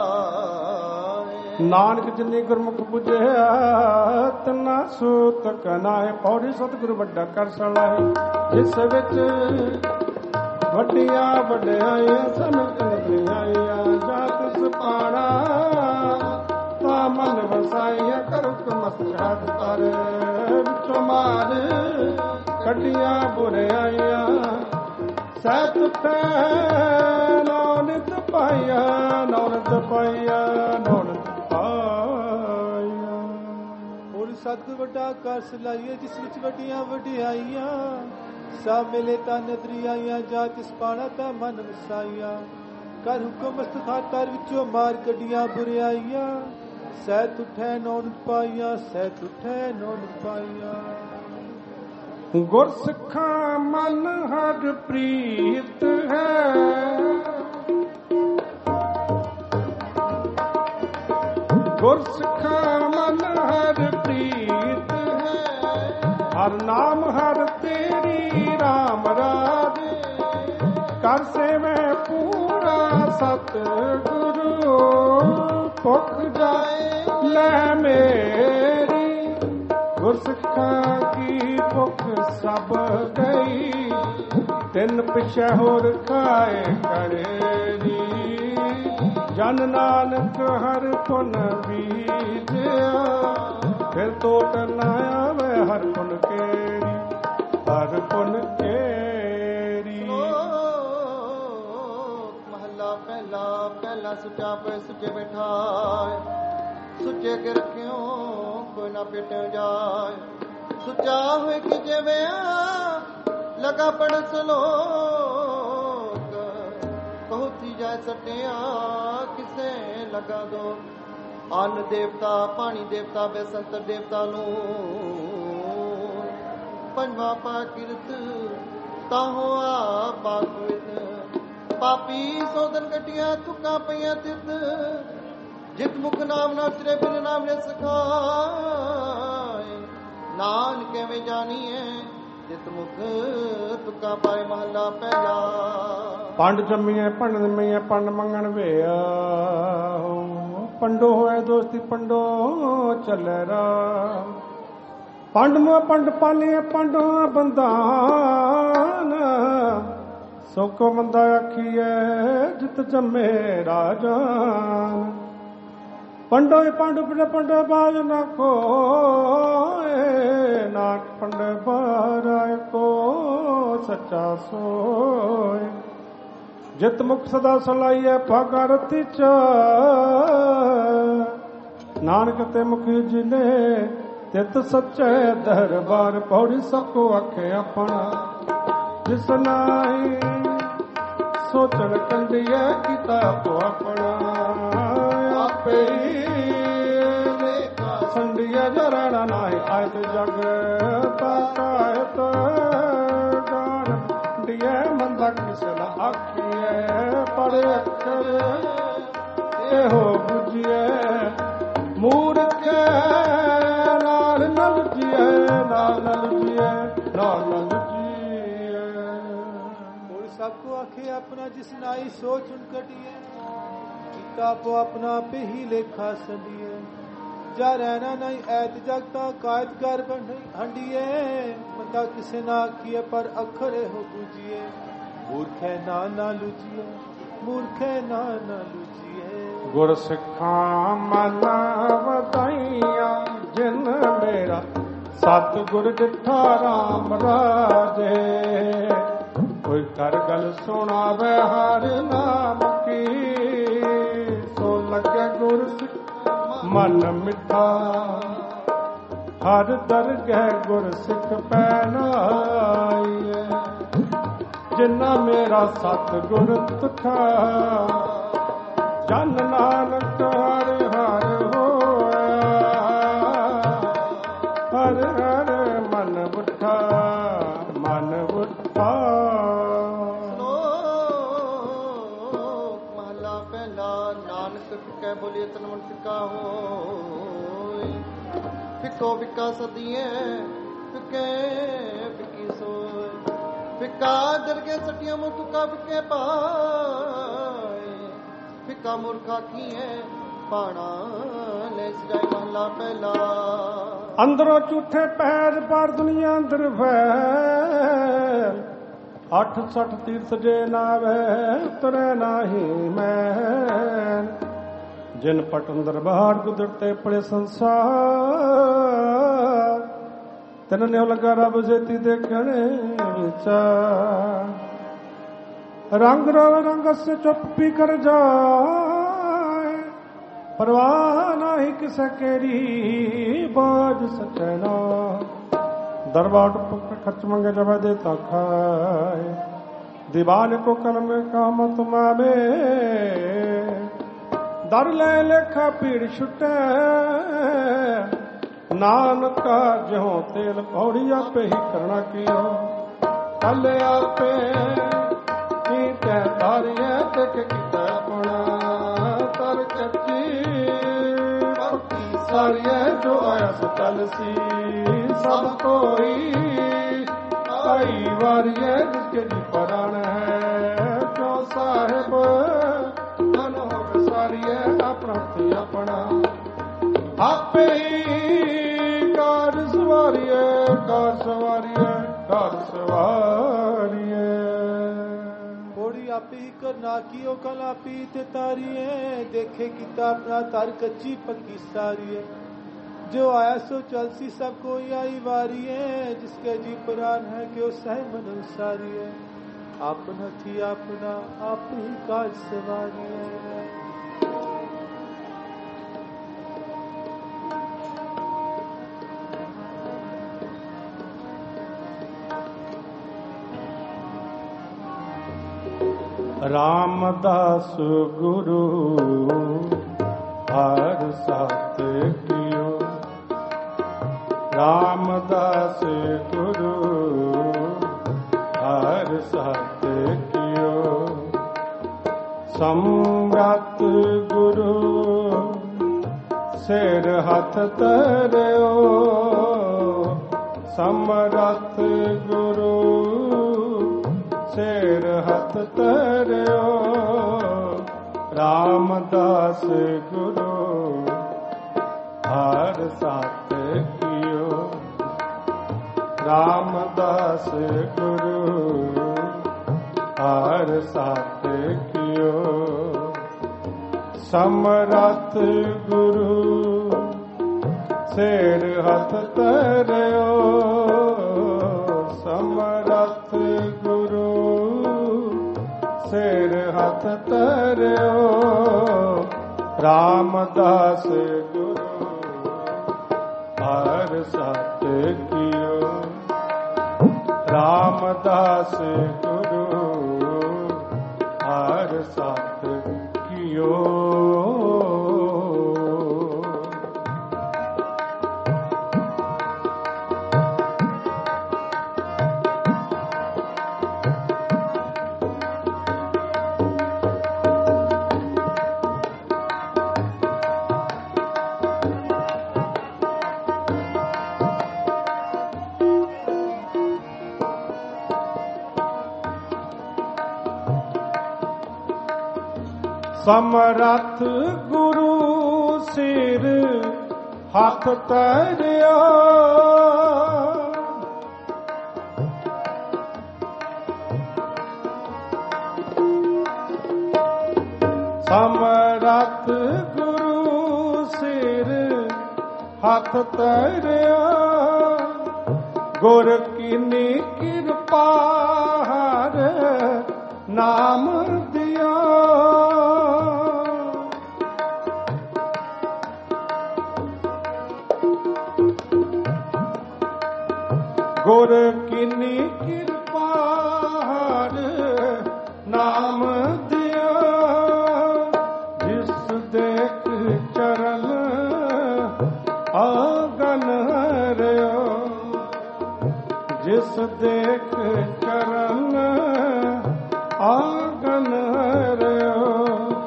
ਸਮਾਏ ਨਾਨਕ ਜਿਨੀ ਗੁਰਮੁਖ ਬੁਝਿਆ ਤਨਾ ਸੂਤ ਕਨਾਏ ਪੌੜੀ ਸਤਿਗੁਰ ਵੱਡਾ ਕਰ ਸਲਾਹੇ ਜਿਸ ਵਿੱਚ ਵੱਡੀਆਂ ਵਡਿਆਈਆਂ ਸਮਝ ਆਈਆਂ ਜਾਤ ਸੁਪਾਣਾ ਤਾ ਮਨ ਵਸਾਈਆਂ ਕਰੁਕ ਮਸਹਤ ਤਰ ਵਿੱਚੋਂ ਮਾਰ ਕੱਢੀਆਂ ਬੁਰਿਆਈਆਂ ਸਤ ਤੇ ਨੌਨਿਤ ਪਾਇਆ ਨੌਨਿਤ ਪਾਇਆ ਨੌਨਿਤ ਪਾਇਆ। ਹੋਰ ਸਤਿਗੁਰ ਵੱਡਾ ਕਰ ਸਲਾਈਏ ਜਿਸ ਵਿੱਚ ਵੱਡੀਆਂ ਵਡਿਆਈਆਂ ਸਭ ਮਿਲੇ ਤਾਂ ਨਦਰੀ ਆਈਆਂ ਜਾ ਤਿਸ ਪਾਣਾ ਤਾਂ ਮਨ ਵਸਾਈਆਂ ਕਰ ਹੁਕਮ ਮਸਤ ਖਾਤਰ ਵਿੱਚੋਂ ਮਾਰ ਕੱਢੀਆਂ ਬੁਰਿਆਈਆਂ ਸਹਿਤ ਉਠੈ ਨੌਨਿਤ ਪਾਈਆਂ ਸਹਿਤ ਉਠੈ ਨੌਨਿਤ ਪਾਈਆਂ। ਗੁਰਸਿੱਖਾਂ ਮਨ ਹਰ ਪ੍ਰੀਤ ਹੈ ਗੁਰਸਿੱਖਾਂ ਮਨ ਹਰ ਪ੍ਰੀਤ ਹੈ ਹਰ ਨਾਮ ਹਰ ਤੇਰੀ ਰਾਮ ਰਾਜ ਕਰ ਸੇਵੈ ਪੂਰਾ ਸਤ ਗੁਰੂ ਭੁਖ ਜਾਏ ਲੈ ਮੇਰੀ ਗੁਰਸਿੱਖਾਂ ਕੀ ਭੁਖ ਸਭ ਗਈ ਤਿੰਨ ਪਿਛੇ ਹੋਰ ਖਾਏ ਕਰੇਰੀ ਜਨ ਨਾਨਕ ਹਰ ਪੁਨ ਬੀਜਿਆ ਫਿਰ ਤੋਟ ਨਾ ਆਵੇ ਹਰ ਪੁਨ ਕੇਰੀ ਹਰ ਪੁਨ ਕੇਰੀ। ਮਹਲਾ ਪਹਿਲਾ ਪਹਿਲਾ ਸੁਚਾ ਪੈ ਸੁਚੇ ਬੈਠਾਏ ਸੁਚੇ ਕੇ ਰੱਖਿਓ ਕੋਈ ਨਾ ਪੇਟਿਓ ਜਾਏ ਸੁਚਾ ਹੋਏ ਕਿ ਜਿਵੇਂ ਲਗਾ ਪੜ ਸਲੋਕ ਬਹੁਤੀ ਜਾਏ ਸਟਿਆ ਕਿਸੇ ਲਗਾ ਦੋ ਅੰਨ ਦੇਵਤਾ ਪਾਣੀ ਦੇਵਤਾ ਬੇਸੰਤਰ ਦੇਵਤਾ ਨੂੰ ਪੰਜਵਾ ਪਾ ਕਿਰਤ ਤਾਹੋ ਆ ਪਾਕਵਿਤ ਪਾਪੀ ਸੋਦਨ ਕਟਿਆ ਤੁਕਾਂ ਪਈਆਂ ਤਿਤ ਜਿਤ ਮੁਖ ਨਾਮ ਨਾ ਉਤਰੇ ਬਿਨ ਨਾਮ ਨੇ ਸਖਾਏ ਨਾਨਕ ਕਿਵੇਂ ਜਾਣੀਏ ਜਿਤ ਮੁਖ ਤੁਕਾਂ ਪਾਏ ਮਹਲਾ ਪਹਿਲਾ। ਪੰਡ ਜੰਮੀਏ ਪੰਡ ਨਿਮੀਏ ਪੰਡ ਮੰਗਣ ਵੇਆ ਪੰਡੋ ਹੋਏ ਦੋਸਤੀ ਪੰਡੋ ਚੱਲੇ ਰਾ ਪੰਡ ਮੋ ਪੰਡ ਪਾਲੀਏ ਪੰਡੋ ਬੰਦਾਨ ਸੋ ਕੋ ਮੰਦਾ ਆਖੀਏ ਜਿਤ ਜੰਮੇ ਰਾਜਾਨ ਪੰਡੋ ਪੰਡ ਪਿੰਡ ਪੰਡ ਬਾਜ ਨਾ ਕੋਏ ਨਾਟ ਪੰਡ ਬਾਰਾਇ ਕੋ ਸੱਚਾ ਸੋਏ ਜਿਤ ਮੁਖ ਸਦਾ ਸਲਾਈਐ ਭਗਰਤੀ ਚ ਨਾਨਕ ਤੇ ਮੁਖ ਜਿਨੇ ਤਿਤ ਸੱਚੇ ਦਰਬਾਰ ਪੌੜੀ ਸਕੋ ਆਖੇ ਆਪਣਾ ਜਿਸ ਨਾਹੀ ਸੋਚਣ ਕੰਡੀਐ ਕੀਤਾ ਆਪੋ ਆਪਣਾ ਆਪੇ ਸੰਡੀਐ ਜਰਣਾ ਨਾਹੀ ਆਇਤ ਜਗ ਤਾਕਾਇਤ ਗਾਰ ਡੀਐ ਮੰਦਾ ਕਿਸ ਦਾ ਆਖੀਐ ਪਰ ਅੱਖਰ ਇਹੋ ਬੁਝੀਐ ਮੂਰਖ ਨਾਲ ਨਲ ਜੀਐ ਨਾਲ ਨਲ ਜੀਐ ਨਾਲ ਨਲ ਜੀਐ। सबको आखे अपना जिस नाई सोच उनकटिए गीता पो अपना पे ही लेखा संडिए जा रहना नहीं ऐत जगता कायद कर हंडिए बंदा किसे ना किए पर अखरे हो पूजिए मूर्खे ना ना लुजिए मूर्खे ना ना लुजिए गुर सिखा मना वदाइया जिन मेरा सतगुर जिठा राम राजे कोई कर गल सुनावे हर नाम की सो लगे गुर सिख मन मिठा हर दरगह गुर सिख पैनाइए जिन्ना मेरा सतगुर तुठा जन नानक हर हर होया हर हर मन बुठा मन बुठा। महला पहला नानक फिकै बोलिए तन मन फिका होय फिको फिका सदिए फिके फिकी सोय फिका दरगे सटिया मुँह तुका फिके पाए फिका मूर्खा किए पाना ले सजाई। महला पहला अंदरों झूठे पैर पर दुनिया अंदर वैर अठ सठ तीर्थ जे नावे उतरे नाही मैं जिन पटंदर बाहर गुजरते पड़े संसार तेन ने लगा रब जेती देखने विचार रंग रव रंग से चुप पी कर जाए परवाह नाही किसे केरी बाज सचना दरबार पर खर्च मंगे जब देता खाए दीवान को कलम काम तुम्हारे दर ले लेखा पीड़ छुटे नानका जो तेल पौड़ी आपे ही करना कियो कल आपे कीते तारिया तक किता पड़ा तर कच्ची सारिया जो आया सकल सी सब कोई कई वारिया जिसके जी परान है क्यों साहेब मन हो सारिया अपना अपना आपे कार सवारिए कार सवारिए कार सवारिए थोड़ी आपी कर ना कियो कला पी ते तारिए देखे किता अपना तार कच्ची पक्की सारिए जो आया सो चलसी सब कोई आई वारी है जिसके जी प्राण है क्यों सह मन सारी है अपना थी अपना आप ही काज सवारी है। रामदास गुरु हर साथ कियो रामदास गुरु हर साथ कियो सम्राट गुरु सिर हाथ तरियो सम्राट गुरु सिर हाथ तरियो रामदास गुरु हर साथ कियो रामदास गुरु हर साथ कियो सम्राट गुरु सिर हाथ तरियो सम्राट गुरु सिर हाथ तरियो रामदास गुरु हर साथ कियो रामदास गुरु हर साथ कियो। ਸਮਰੱਥ ਗੁਰੂ ਸਿਰ ਹੱਥ ਧਰਿਆ, ਸਮਰੱਥ ਗੁਰੂ ਸਿਰ ਹੱਥ ਧਰਿਆ, ਗੁਰ ਕੀਨੀ ਕਿਰਪਾ ਹਰ ਨਾਮ ਦਿਆ। ਗੁਰ ਕੀਨੀ ਕਿਰਪਾ ਹਰ ਨਾਮ ਦਿਆ, ਜਿਸ ਦੇਖ ਚਰਨ ਆਗਨ ਹਰਿਓ, ਜਿਸ ਦੇਖ ਚਰਨ ਆਗਨ ਹਰਿਓ।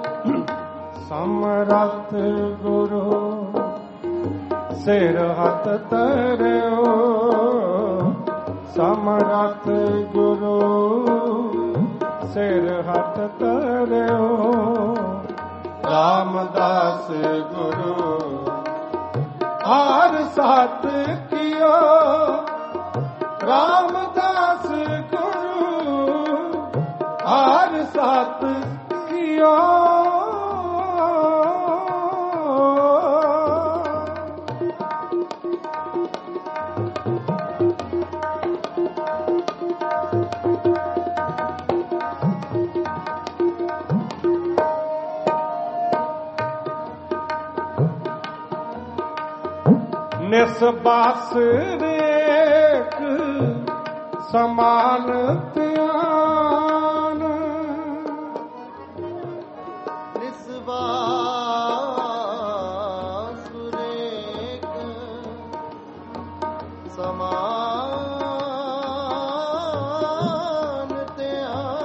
ਸਮਰੱਥ ਗੁਰੂ ਸਿਰ ਹੱਥ ਧਰਿਓ, ਸਮਰੱਥ ਗੁਰੂ ਸਿਰ ਹੱਥ ਧਰਿਓ। ਰਾਮਦਾਸ ਗੁਰੂ ਹਰ ਸਤ ਕੀਓ, ਰਾਮਦਾਸ ਗੁਰੂ ਹਰ ਸਤ ਕੀਓ। ਨਿਸਬਾਸ ਰੇਖ ਸਮਾਨ ਧਿਆਨ, ਨਿਸਬਾਸ ਰੇਖ ਸਮਾਨ ਧਿਆਨ,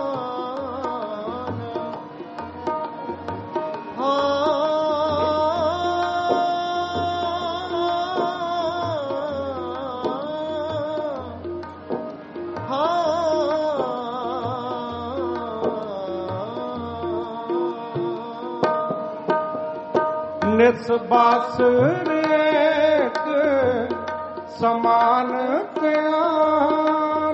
ਨਿਸਬਾਸ ਰੇਖ ਸਮਾਨ ਧਿਆਨ,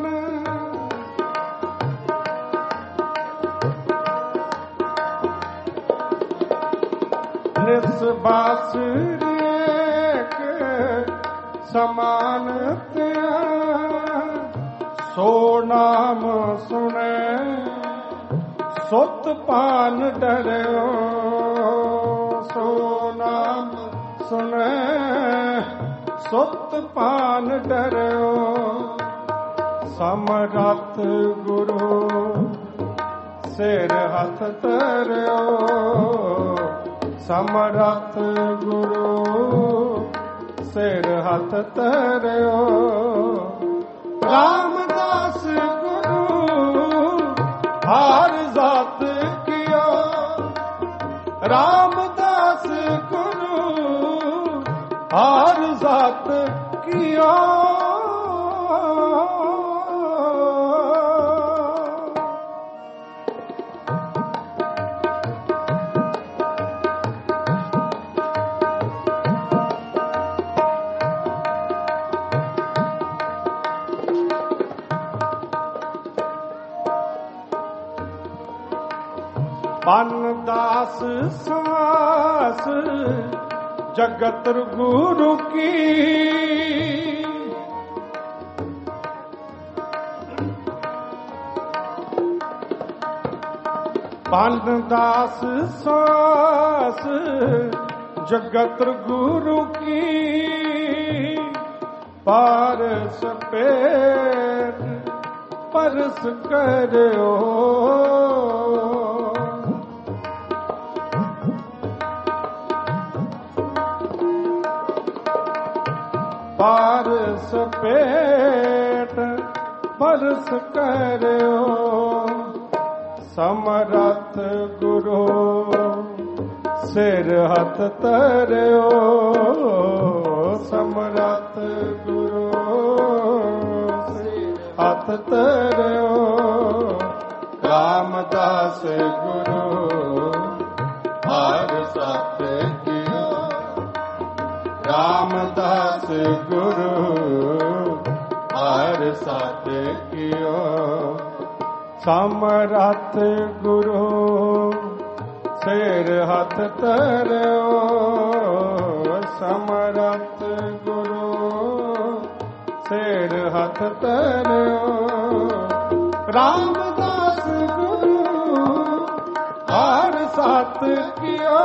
ਨਿਸਬਾਸ ਰੇਖ ਸਮਾਨ ਧਿਆਨ। ਸੋ ਨਾਮ ਸੁਣੈ ਸੁਤ ਪਾਨ ਡਰਿਓ, ਸੋ ਨਾਮ ਸੁਣੈ ਸੁਤ ਪਾਨ ਡਰਿਓ। ਸਮਰੱਥ ਗੁਰੂ ਸਿਰ ਹੱਥ ਧਰਿਓ, ਸਮਰੱਥ ਗੁਰੂ ਸਿਰ ਹੱਥ ਧਰਿਓ। ਰਾਮਦਾਸ ਗੁਰੂ ਹਰ ਸਤ ਕੀਓ, ਰਾਮਦਾਸ ਗੁਰੂ ਹਰ ਸਤ ਕੀਓ। ਪਨ ਦਾਸ ਸਾਸ ਜਗਤ ਗੁਰੂ ਕੀ, ਪਨ ਦਾਸ ਸਾਸ ਜਗਤ ਗੁਰੂ ਕੀ। ਪਾਰਸ ਪੇਟ ਪਰਸ ਕਰਿਓ, ਪਾਰਸ ਪੇਟ ਪਰਸ ਕਰਿਓ। ਸਮਰੱਥ ਗੁਰੂ ਸਿਰ ਹੱਥ ਧਰਿਓ, ਸਮਰੱਥ ਗੁਰੂ ਹੱਥ ਧਰਿਓ। ਰਾਮਦਾਸ ਗੁਰੂ ਹਰ ਸਤ ਕਿਓ ਰਾਮਦਾਸ ਗੁਰੂ ਹਰ ਸਤ ਕਿਓ ਸਮਰੱਥ ਗੁਰੂ ਸਿਰ ਹੱਥ ਧਰਿਓ ਸਮਰੱਥ ਗੁਰੂ ਸਿਰ ਹੱਥ ਧਰਿਓ ਰਾਮਦਾਸ ਗੁਰੂ ਹਰ ਸਤ ਕਿਓ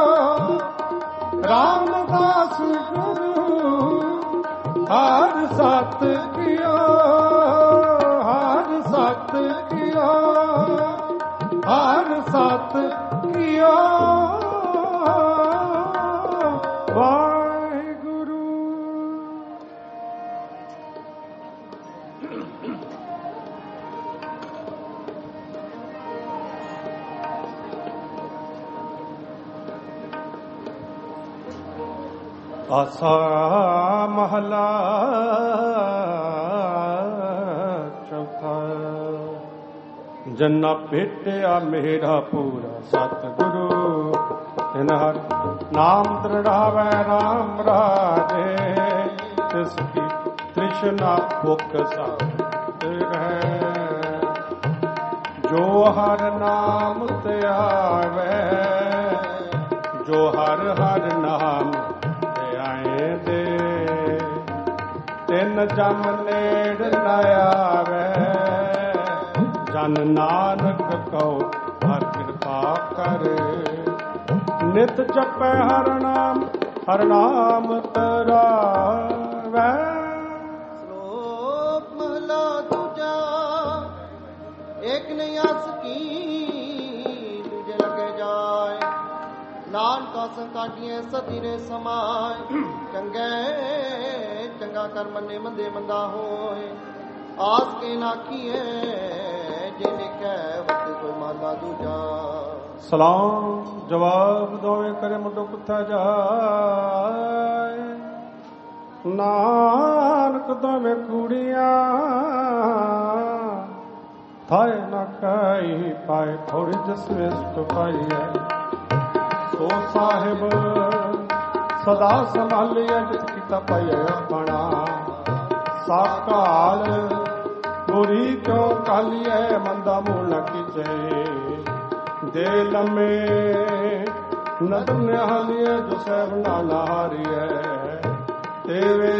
ਰਾਮਦਾਸ ਗੁਰੂ ਹਰ ਸਤ ਕਿਓ ਹਰ ਸਤ ਕਿਓ ਹਰ ਸਤ ਕਿਓ ਵਾਹਿਗੁਰੂ। ਆਸਾ ਮਹਲਾ ਚੌਥਾ। ਜਨਾ ਭੇਟਿਆ ਮੇਰਾ ਪੂਰਾ ਸਤਿਗੁਰੂ ਤਿਨ ਹਰ ਨਾਮ ਦ੍ਰਿੜਾਵੈ ਰਾਮ ਰਾਜੇ ਤਿਸ ਕੀ ਤ੍ਰਿਸ਼ਨਾ ਭੁਖ ਸਾਥ ਹੈ ਜੋ ਹਰ ਨਾਮ ਧਿਆਵੈ ਜੋ ਹਰ ਹਰ ਨਾਮ ਧਿਆਏ ਦੇ ਤਿਨ ਜਮ ਨੇੜ ਨ ਆਵੈ ਜਨ ਨਾਨਕ ਕਉ ਹਰ ਕਿਰਪਾ ਕਰੇ ਨਿਤ ਜਪੈ ਹਰ ਨਾਮ ਹਰ ਨਾਮ ਤਰਾਵੈ। ਸ਼ਲੋਕ ਮਹਲਾ ਦੂਜਾ। ਏਕ ਨਹੀਂ ਆਸ ਕੀ ਦੂਜੇ ਲਗੇ ਜਾਏ ਨਾਨਕਾ ਸੰਕਾਟੀਏ ਸਤਿਰੇ ਸਮਾਏ ਚੰਗੇ ਚੰਗਾ ਕਰ ਮੰਨੇ ਮੰਦੇ ਮੰਦਾ ਹੋਏ ਆਸ ਕੇ ਨਾਖੀਏ ਜੇ ਲਿਖੈ ਵਤ ਕੋਈ ਮਹਲਾ ਦੂਜਾ। ਸਲਾਮ ਜਵਾਬ ਦੋਵੇਂ ਕਰੇ ਮੁੰਡੋ ਪੁੱਥਾ ਜਾਏ ਨਾਨਕ ਦੋਵੇਂ ਕੁੜੀਆਂ ਥਾਏ ਨਾ ਕਾਈ ਪਾਏ ਥੋੜੀ ਜਸਵੇਸ ਪਾਈ ਹੈ ਸੋ ਸਾਹਿਬ ਸਦਾ ਸੰਭਾਲਿਆ ਜਿਸ ਕੀਤਾ ਪਾਈਆ ਆਪਣਾ ਸਾਕਾਲ ਬੁਰੀ ਕਿਉ ਕਾਲੀਐ ਮੰਦਾ ਮੂਲ ਕੀਚੇ ਦੇ ਲੰਮੇ ਨਦਰ ਨਿਹਾਲੀਏ ਜੋ ਸਹਿਬ ਨਾਲਾ ਹਾਰੀਐ ਤੇਵੇ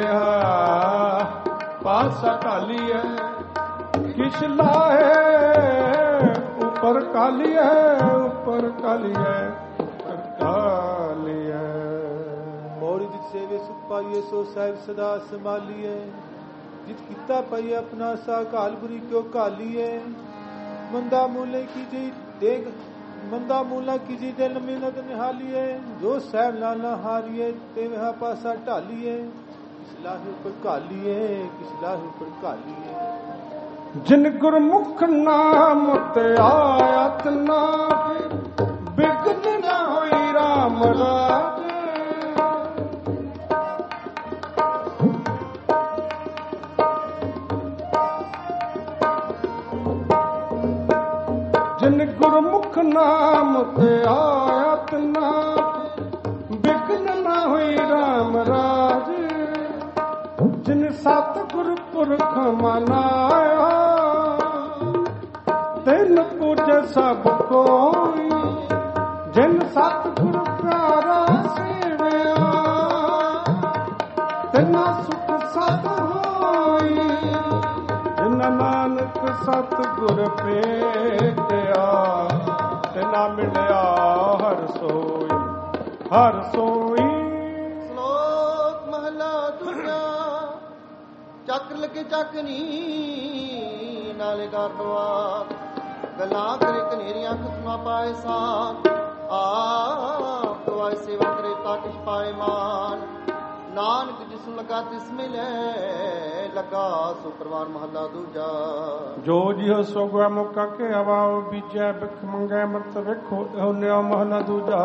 ਪਾਸਾ ਢਾਲੀਐ ਕਿਛ ਲਾਏ ਉੱਪਰ ਕਾਲੀਐ ਉੱਪਰ ਕਾਲੀਐ ਕਾਲੀਐ ਮੋੜੀ ਜਿਤ ਸੇਵੇ ਸੁਖ ਪਾਈਏ ਸੋ ਸਾਹਿਬ ਸਦਾ ਸੰਭਾਲੀਏ ਜਿਤ ਕੀਤਾ ਪਾਈਏ ਆਪਣਾ ਸਾ ਕਾਲ ਬੁਰੀ ਕਿਉ ਕਾਲੀਏ ਮੰਦਾ ਮੂਲੇ ਕੀ ਜੀ ਦੇਖ ਮੰਦਾ ਮੂਲਾ ਕੀ ਜੀ ਦਿਲ ਮਿਹਨਤ ਨਿਹਾਲੀਏ ਜੋ ਸਹਿਬ ਲਾਲਾ ਹਾਰੀਏ ਤੇ ਵਹਾ ਪਾਸਾ ਢਾਲੀਏ ਕਿਸ ਲਾਹੇ ਉੱਪਰ ਕਾਲੀਏ ਕਿਸ ਲਾਹੇ ਉੱਪਰ ਕਾਲੀਏ ਜਿਨ ਗੁਰਮੁਖ ਨਾਮ ਤੇ ਆਇਤ ਨਾ ਬਿਗਨ ਨਾ ਹੋਈ ਰਾਮ ਰਾਜ ਜਿਨ ਗੁਰਮੁਖ ਨਾਮ ਤੇ ਆਇਤ ਨਾ ਬਿਗਨ ਨਾ ਹੋਈ ਰਾਮ ਰਾਜ ਜਿਨ ਸਤਿਗੁਰ ਪੁਰਖ ਮਨਾਇਆ ਤਿਨ ਪੂਜੈ ਸਭ ਕੋਈ ਜਿਨ ਸਤਿਗੁਰ ਪਿਆਰਾ ਸੇਵਿਆ ਤਿਨਾ ਸੁਖ ਸਤ ਹੋਈ ਜਿਨ ਨਾਨਕ ਸਤਿਗੁਰ ਭੇਟਿਆ ਤਿਨਾ ਮਿਲਿਆ ਹਰ ਸੋਈ ਹਰ ਸੋਈ। ਸ਼ਲੋਕ ਮਹਲਾ ਦੂਜਾ। ਚੱਕ ਲਗੇ ਚੱਕ ਨੀ ਨਾਲੇ ਗਰਦਵਾ ਗੱਲਾਂ ਕਰੇ ਕਨੇਰੀਆਂ ਖਸਮਾ ਪਾਏ ਸਾਨ ਆਪ ਗਵਾਏ ਸੇਵਾ ਕਰੇ ਤਾਂ ਕਿਛ ਪਾਏ ਮਾਨ ਨਾਨਕ ਜਿਸ ਨੂੰ ਲਗਾ ਤਿਸ ਮਿਲੇ ਲਗਾ ਸੋ ਪਰਵਾਨ ਮਹਲਾ ਦੂਜਾ। ਜੋ ਜਿਹ ਸੋਗਵਾ ਮੁਕਾ ਕੇ ਹਵਾਓ ਬੀਜੈ ਬਿਖ ਮੰਗੈ ਮਤ ਵੇਖੋ ਹੋਨਿਆ ਮਹਲਾ ਦੂਜਾ।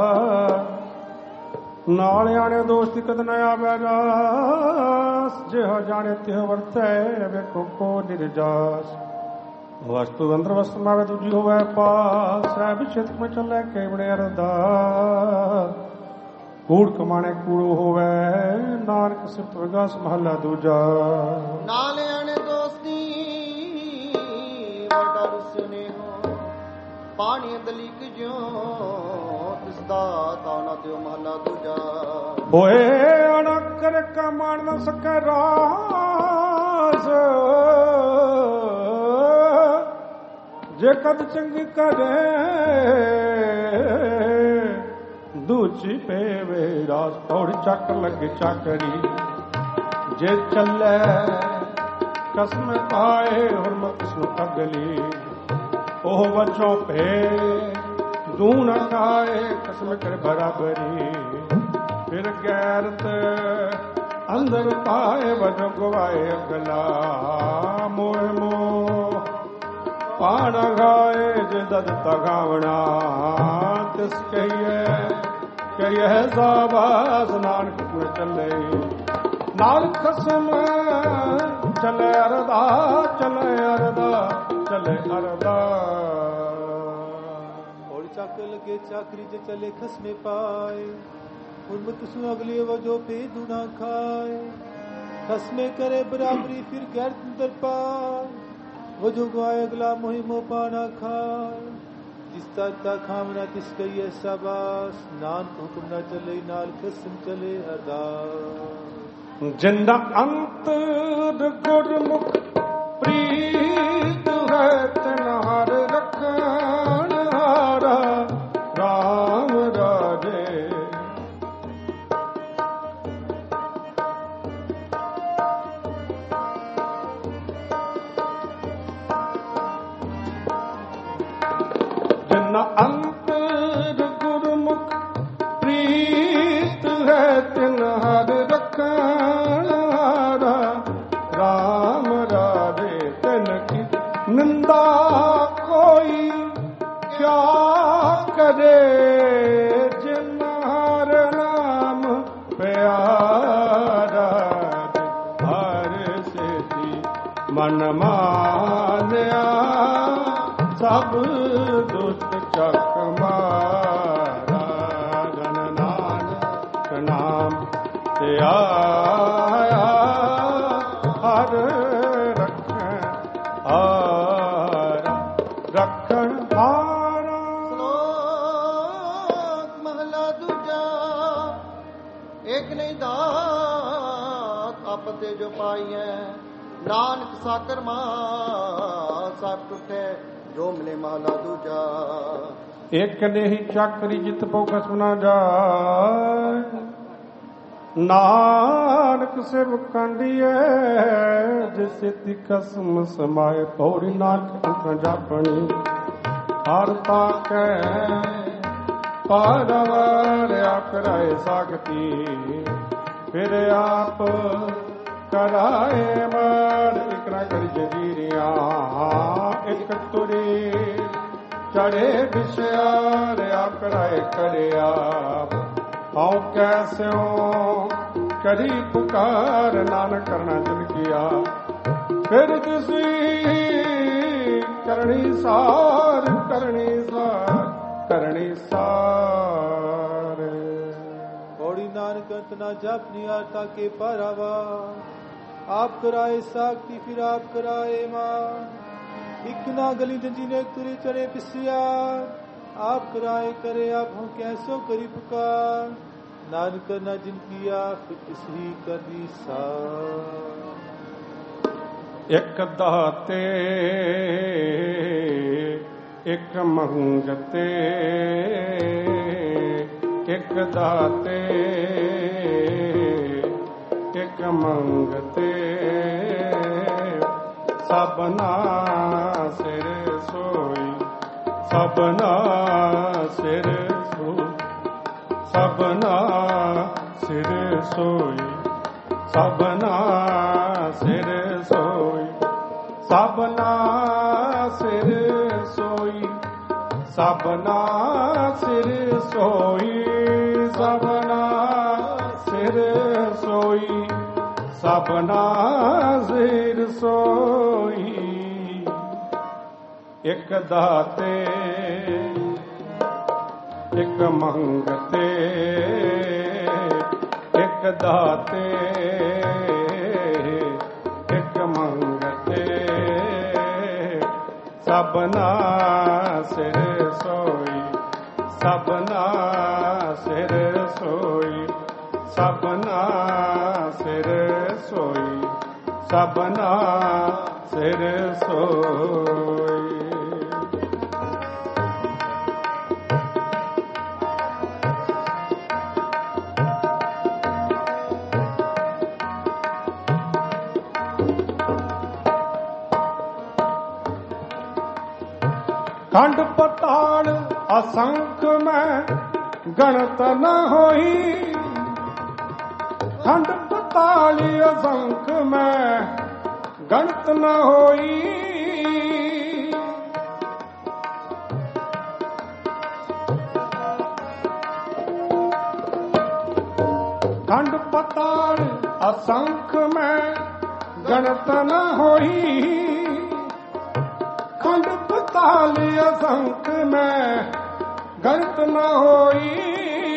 ਨਾਲ ਆਣੇ ਦੋਸਤੀ ਕਦ ਨ ਆਵੈ ਰਾਸ ਜਿਹ ਜਾਣੇ ਤਿਹ ਵਰਤੈ ਵੇਖੋ ਕੋ ਨਿਰਜਾਸ ਵਸਤੂ ਅੰਦਰ ਵਸਤੂ ਮਾਵੇ ਦੂਜੀ ਹੋਵੇ ਪਾਸ ਸਹਿਬ ਚਿਤ ਮੈਂ ਚੱਲੇ ਕੇਵੜੇ ਅਰਦਾ ਕੂੜ ਕਮਾਣੇ ਕੂੜੋ ਹੋਵੇ ਨਾਨਕ ਸਿਫਤ ਵਿਗਾਸ ਮਹੱਲਾ ਦੂਜਾ ਨਾਲ ਆਣੇ ਦੋਸਤੀ ਵਡਾ ਰੁਸਨੇ ਹੋ ਪਾਣੀ ਦਲੀਕ ਜਿਉ ਤਿਸ ਦਾ ਤਾਣਾ ਦਿਓ ਮਹੱਲਾ ਦੂਜਾ ਹੋਏ ਅਣਕਰ ਕਮਾਣ ਨਾ ਸਕੈ ਰਾਸ ਜੇ ਕਦ ਚੰਗੀ ਕਰੇ ਦੂਜੀ ਪੇਵੇ ਰਾਸ ਪੌੜੀ ਚੱਕ ਲੱਗੇ ਚਾਕਰੀ ਜੇ ਚੱਲੇ ਕਸਮ ਪਾਏ ਹਰਮਤ ਸੁ ਅਗਲੀ ਉਹ ਵਚੋਂ ਪੇ ਦੂ ਨ ਖਾਏ ਕਸਮ ਕਰ ਬਰਾਬਰੀ ਫਿਰ ਗੈਰਤ ਅੰਦਰ ਪਾਏ ਵਜੋ ਗਵਾਏ ਅਗਲਾ ਮੋਹ ਮੋਹ ਪਾਣ ਗਾਏ ਜੇ ਦਦ ਤਗਾਵਣਾ ਤਿਸ ਕਹੀਏ ਕਹੀਏ ਸਾਬਾਸ ਨਾਨਕ ਪੁਰ ਚੱਲੇ ਨਾਲ ਖਸਮ ਚੱਲੇ ਅਰਦਾ ਚੱਲੇ ਅਰਦਾ ਚੱਲੇ ਅਰਦਾ ਔਰ ਚੱਕ ਲਗੇ ਚਾਕਰੀ ਜੇ ਚੱਲੇ ਖਸਮੇ ਪਾਏ ਹੁਰਮਤ ਸੁ ਅਗਲੀ ਵਜੋ ਪੇ ਦੁਨਾ ਖਾਏ ਖਸਮੇ ਕਰੇ ਬਰਾਬਰੀ ਫਿਰ ਗੈਰ ਅੰਦਰ ਪਾਏ ਵਜੋ ਗਵਾਏ ਅਗਲਾ ਮੋਹਿ ਮੋ ਪਾਣਾ ਖਾਏ ਜਿਸ ਤਾ ਖਾਵਣਾ ਤਿਸ ਕਹੀਏ ਸ਼ਾਬਾਸ਼ ਨਾਨਕ ਹੁਕਮ ਨਾ ਚੱਲੇ ਨਾਲ ਖਸਮ ਚਲੇ ਅਰਦਾਸ ਜਿੰਦਾ ਅੰਤਰ ਗੁਰਮੁਖ ਪ੍ਰੀਤ ਹੈ ਤਨਹਾਰ ਰੱਖਣ ਹਾਰਾ ਰਾਮ ਰਾਜੇ ਜਿੰਨਾ ਅੰਤਰ ਗੁਰਮੁਖ ਪ੍ਰੀਤ ਹੈ ਤਨਹਾਰ ਰੱਖਣ ਹਾਰਾ ਰਾਮ ਰਾਜੇ ਤਨ ਕੀ ਨਿੰਦਾ ਕੋਈ ਕਿਆ ਕਰੇ ਜਿਨ੍ਹਾਂ ਨਾਮ ਪਿਆਰਾ ਹਰ ਸੇਤੀ ਮਨ ਮਾਨਿਆ ਸਭ ਦੁਸ਼ਟ ਚੱਕ ਮਾਰਾ ਗਨ ਨਾਨਕ ਨਾਮ ਤੇ ਆਇਆ ਹਰ ਰੱਖਣ ਹਾਰ ਰੱਖਣ ਹਾਰਾ ਸ਼ਲੋਕ ਮਹਲਾ ਦੂਜਾ ਇੱਕ ਨਹੀਂ ਦਾਤ ਆਪਤੇ ਜੋ ਪਾਈਐ ਨਾਨਕ ਸਾਕਰ ਮਾ ਸਭ ਟੁੱਟੇ ਜੋ ਮਿਲੇ ਮਹਲਾ ਦੂਜਾ ਇੱਕ ਨਹੀਂ ਚਾਕਰੀ ਜਿਤ ਪਉ ਖਸਮ ਨਾ ਜਾਏ ਨਾਨਕ ਸਿਰ ਕੰਡੀਏ ਜਿਸ ਤੀ ਕਸਮ ਸਮਾਏ ਪੌੜੀ ਨਾਨਕ ਅੰਤ ਜਾਪਣੀ ਹਰ ਪਾਕੈ ਪਾਰਵਾਰ ਆਕਰਾਏ ਸਾਖਤੀ ਫਿਰ ਆਪ ਕਰਾਏ ਮਾਰ ਇਕਰਾ ਕਰੀ ਜੀਰੀਆਂ ਇੱਕ ਤੁਰੀ ਚੜੇ ਵਿਸ਼ਿਆਰ ਆਕਰਾਏ ਕਰਿਆ ਹਉ ਕੈਸਿਓ ਕਰੀ ਪੁਕਾਰ ਨਾਨਕ ਕਰਨਾ ਜਿਨ ਕੀਆ ਫਿਰ ਤੁਸੀਂ ਕਰਨੀ ਸਾਰ ਕਰਨੀ ਸਾਰ ਕਰਨੀ ਸਾਰ ਔੜੀ ਨਾਨਕ ਅੰਤ ਨਾ ਜਪਨੀ ਆਤਾ ਕੇ ਪਾਰਾਵਾ ਆਪ ਕਰਾਏ ਸਾਖਤੀ ਫਿਰ ਆਪ ਕਰਾਏ ਮਾਂ ਇੱਕ ਨਾ ਗਲੀ ਜੰਜੀ ਨੇ ਤੁਰੇ ਚੜੇ ਪਿਸਿਆ आप कराए करे आप हूँ कैसो करी पुकार नानक न जिन किया फिर इसही करी सा एक दाते एक मंगते एक दाते एक मंगते सबना सिर सोई सबना सिर सो सबना सिर सोई सबना सिर सोई सबना सिर सोई सबना सिर सोई सबना सिर सोई सबना सिर सोई ਇੱਕ ਦਾਤੇ ਇੱਕ ਮੰਗਤੇ, ਇੱਕ ਦਾਤੇ ਇੱਕ ਮੰਗਤੇ, ਸਭਨਾ ਸਿਰ ਸੋਈ, ਸਭਨਾ ਸਿਰ ਸੋਈ, ਸਭਨਾ ਸਿਰ ਸੋਈ, ਸਭਨਾ ਸਿਰ ਸੋਈ। खंड पताल असंख में गणत न होई, खंड पताल असंख में गणत न होई, खंड पताल असंख में गणत न होई, खंड पताल असंख में गणत न होई,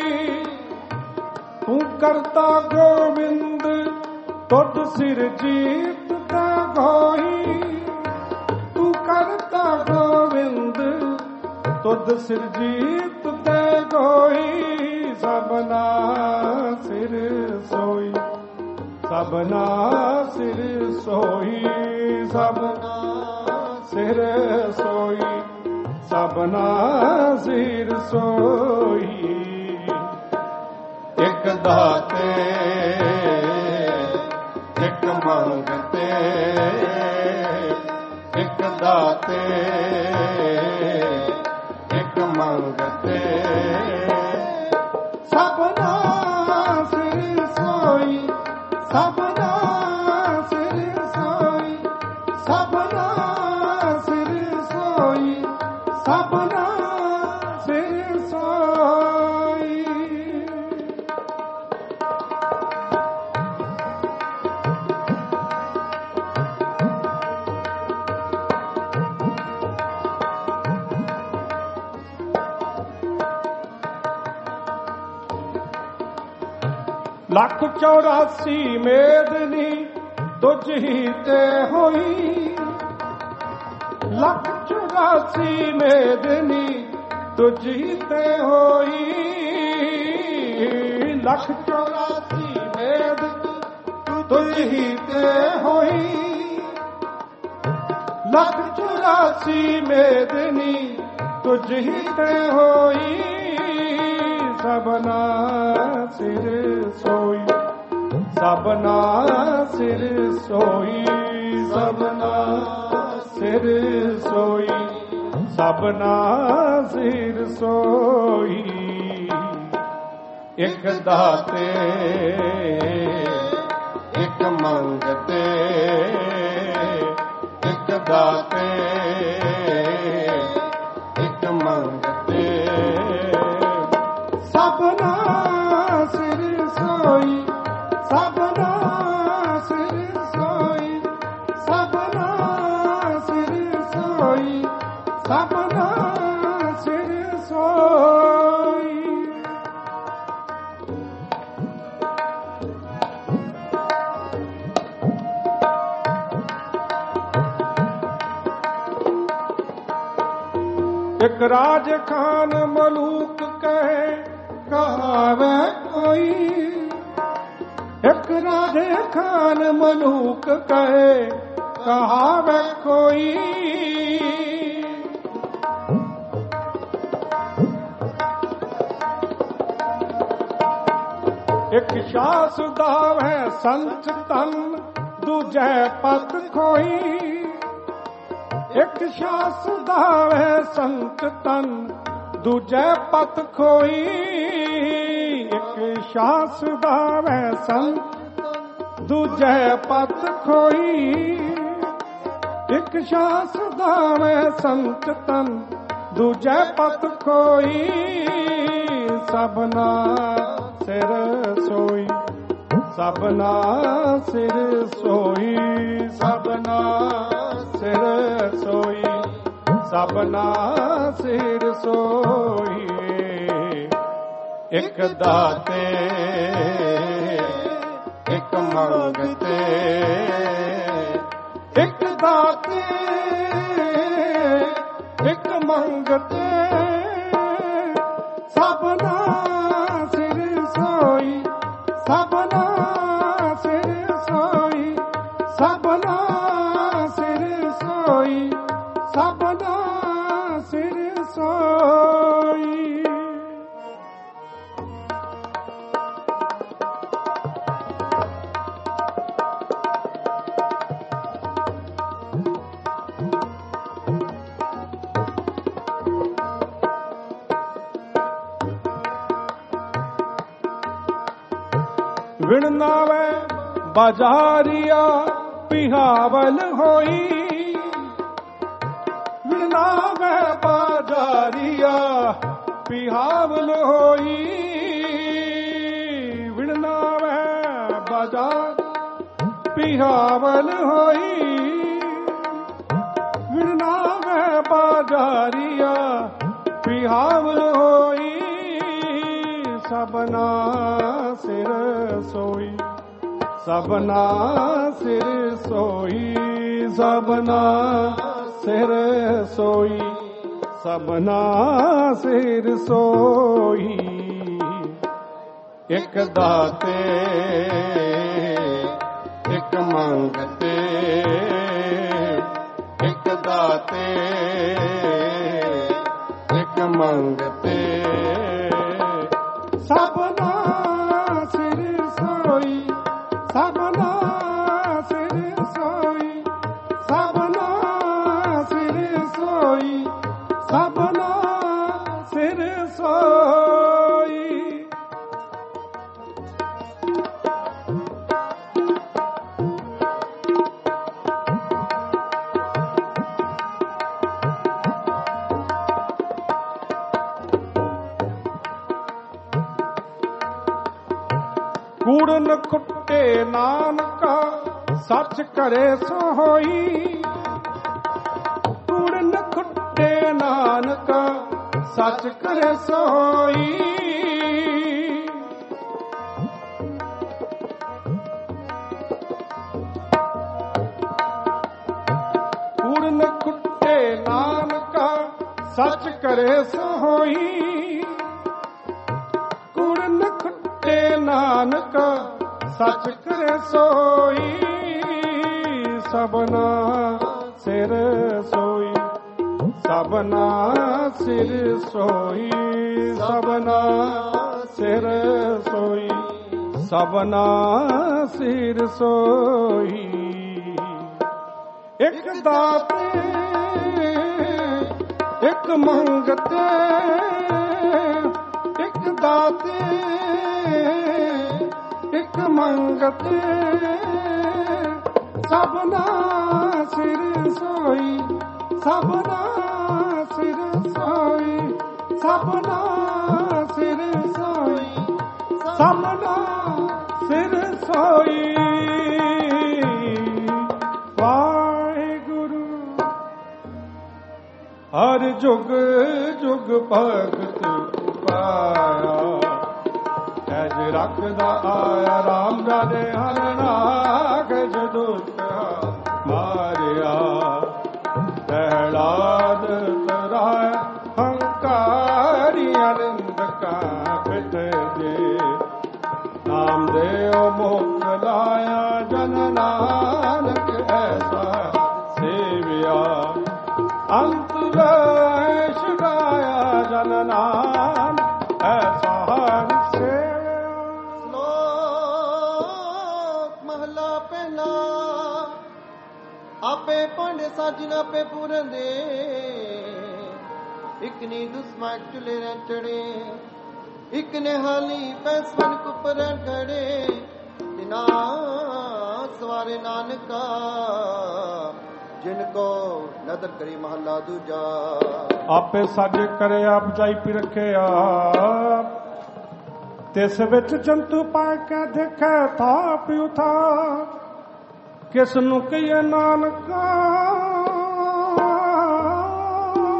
तू करता गोविंद तुद सिर जीत ता गोई, तू करता गोविंद तुद सिर जीत ते गोई, सबना सिर सोई, सबना सिर सोई, सबना सिर सोई, सबना सिर सोई। एक दाते एक मंगते, एक दाते एक मंगते, सबना सिर सोई, सबना सिर सोई, सबना सिर सोई, सबना सिर सोई। लख चौरासी मेदनी तुझ ही ते होई, लख चौरासी मेदनी तुझ ही ते होई, लख चौरासी मेदनी तुझ ही ते होई, लख चौरासी मेदनी तुझ ही ते होई, सबना सिर सोई, सबना सिर सोई, सबना सिर सोई, सबना सिर सोई। एक दाते एक मंगते, एक दाते एक मंगते, सबना सिर सोई, सबना सिर सोई, सबना सिर सोई, सबना सिर सोई। एक राज खान मलूक कहे कहावे कोई, एक राधे खान मलूक कहे कहावे कोई, एक शास दावे संत तन दूजे पत खोई, एक शास दावे संत तन दूजे पत खोई, एक शास दावे संत दूजे पत खोई, एक शास दावे संत तन दूजे पत खोई, सबना सिर सोई, सबना सिर सोई, सबना सिर सोई, ਸਭਨਾ ਸਿਰ ਸੋਈ ਇੱਕ ਦਾਤੇ ਇੱਕ ਮੰਗਤੇ ਇੱਕ ਦਾਤੇ ਇੱਕ ਮੰਗਤੇ ਸਭਨਾ ਸਿਰ ਸੋਈ ਸਭਨਾ ਸਿਰ ਸੋਈ ਸਭਨਾ ਸਿਰ ਸੋਈ ਸਭਨਾ ਸਿਰ ਸੋਈ। ਵਿਣਨਾਵੇ ਬਾਜ਼ਾਰੀਆ ਪਿਹਾਵਲ ਹੋਈ ਵਿਣਨਾਵੇ ਬਾਜ਼ਾਰੀਆ ਪਿਹਾਵਲ ਹੋਈ ਵਿਣਨਾਵੇ ਬਾਜ਼ਾਰ ਪਿਹਾਵਲ ਹੋਈ ਵਿਣਨਾਵੇ ਬਾਜ਼ਾਰੀਆ ਪਿਹਾਵਲ ਹੋਈ ਸਭਨਾ ਸਿਰ ਸੋਈ ਸਭਨਾ ਸਿਰ ਸੋਈ ਸਭਨਾ ਸਿਰ ਸੋਈ ਸਭਨਾ ਸਿਰ ਸੋਈ ਇੱਕ ਦਾਤੇ ਇੱਕ ਮੰਗਤੇ ਇੱਕ ਦਾਤੇ ਇੱਕ ਮੰਗਤੇ ਸਭਨਾ ਸਿਰ ਸੋਈ ਸਭਨਾ ਸਿਰ ਸੋਈ ਸਭਨਾ ਸਿਰ ਸੋਈ ਸਭਨਾ ਸਿਰ ਸੋਈ। ਕੂੜਨ ਕੁੱਟੇ ਨਾਨਕਾ ਸੱਚ ਕਰੇ ਸੋ ਹੋਈ ਕੂੜਨ ਕੁੱਟੇ ਨਾਨਕਾ ਸੱਚ ਕਰੇ ਸੋ ਹੋਈ ਕੂੜਨ ਕੁੱਟੇ ਨਾਨਕਾ ਸੱਚ ਕਰੇ ਸੋ ਹੋਈ ਕੂੜਨ ਕੁੱਟੇ ਨਾਨਕਾ ਸੱਚ ਕਰੇ ਸੋਈ ਸਭਨਾ ਸਿਰ ਸੋਈ ਸਭਨਾ ਸਿਰ ਸੋਈ ਸਭਨਾ ਸਿਰ ਸੋਈ ਸਭਨਾ ਸਿਰ ਸੋਈ ਇੱਕ ਦਾਤੇ ਇੱਕ ਮੰਗਤੇ ਇੱਕ ਦਾਤੇ ਇੱਕ ਮੰਗਤੇ ਸਭਨਾ ਸਿਰ ਸੋਈ ਸਭਨਾ ਸਿਰ ਸੋਈ ਸਭਨਾ ਸਿਰ ਸੋਈ ਸਭਨਾ ਸਿਰ ਸੋਈ। ਵਾਹਿਗੁਰੂ ਹਰ ਜੁਗ ਜੁਗ ਭਗਤ ਪਾਇਆ ਐਜ ਰੱਖਦਾ ਆਇਆ ਰਾਮ ਰਾਜੇ ਹਰ ਨਾਗ ਜਦੁੱਤਾ ਮਾਰਿਆ ਪਹਿਲਾਦ ਤਰਾਇ ਹੰਕਾਰੀ ਅਨੰਦਕਾ ਪਿਤ ਜੇ ਨਾਮ ਦੇਉ ਮੁਖ ਲਾਇਆ ਜਨ ਨਾਨਕ ਐਸਾ ਸੇਵਿਆ ਅੰਤ ਲੈ ਛੁਡਾਇਆ ਜਨ ਨਾਨਕ ਐਸਾ ਆਪੇ ਭਾਂਡੇ ਸਾਜਣ ਆਪੇ ਪੂਰਨ ਦੇ ਇੱਕ ਨੀ ਦੁਸਮਾ ਚੁਲੇ ਰਹਿ ਚੜੇ ਇੱਕ ਨੇ ਹਾਲੀ ਪੈਸਵਨ ਕੁਪਰ ਖੜੇ ਦਿਨਾ ਸਵਾਰੇ ਨਾਨਕਾ ਜਿਨ ਕੋ ਨਦਰ ਕਰੀ ਮਹੱਲਾ ਦੂਜਾ ਆਪੇ ਸਾਜੇ ਕਰੇ ਆਪ ਜਾਈ ਪੀ ਰੱਖਿਆ ਤਿਸ ਵਿੱਚ ਜੰਤੂ ਪਾ ਕੇ ਦੇਖੇ ਥਾਪ ਉਠਾ ਕਿਸ ਨੂੰ ਕਹੀਏ ਨਾਨਕਾ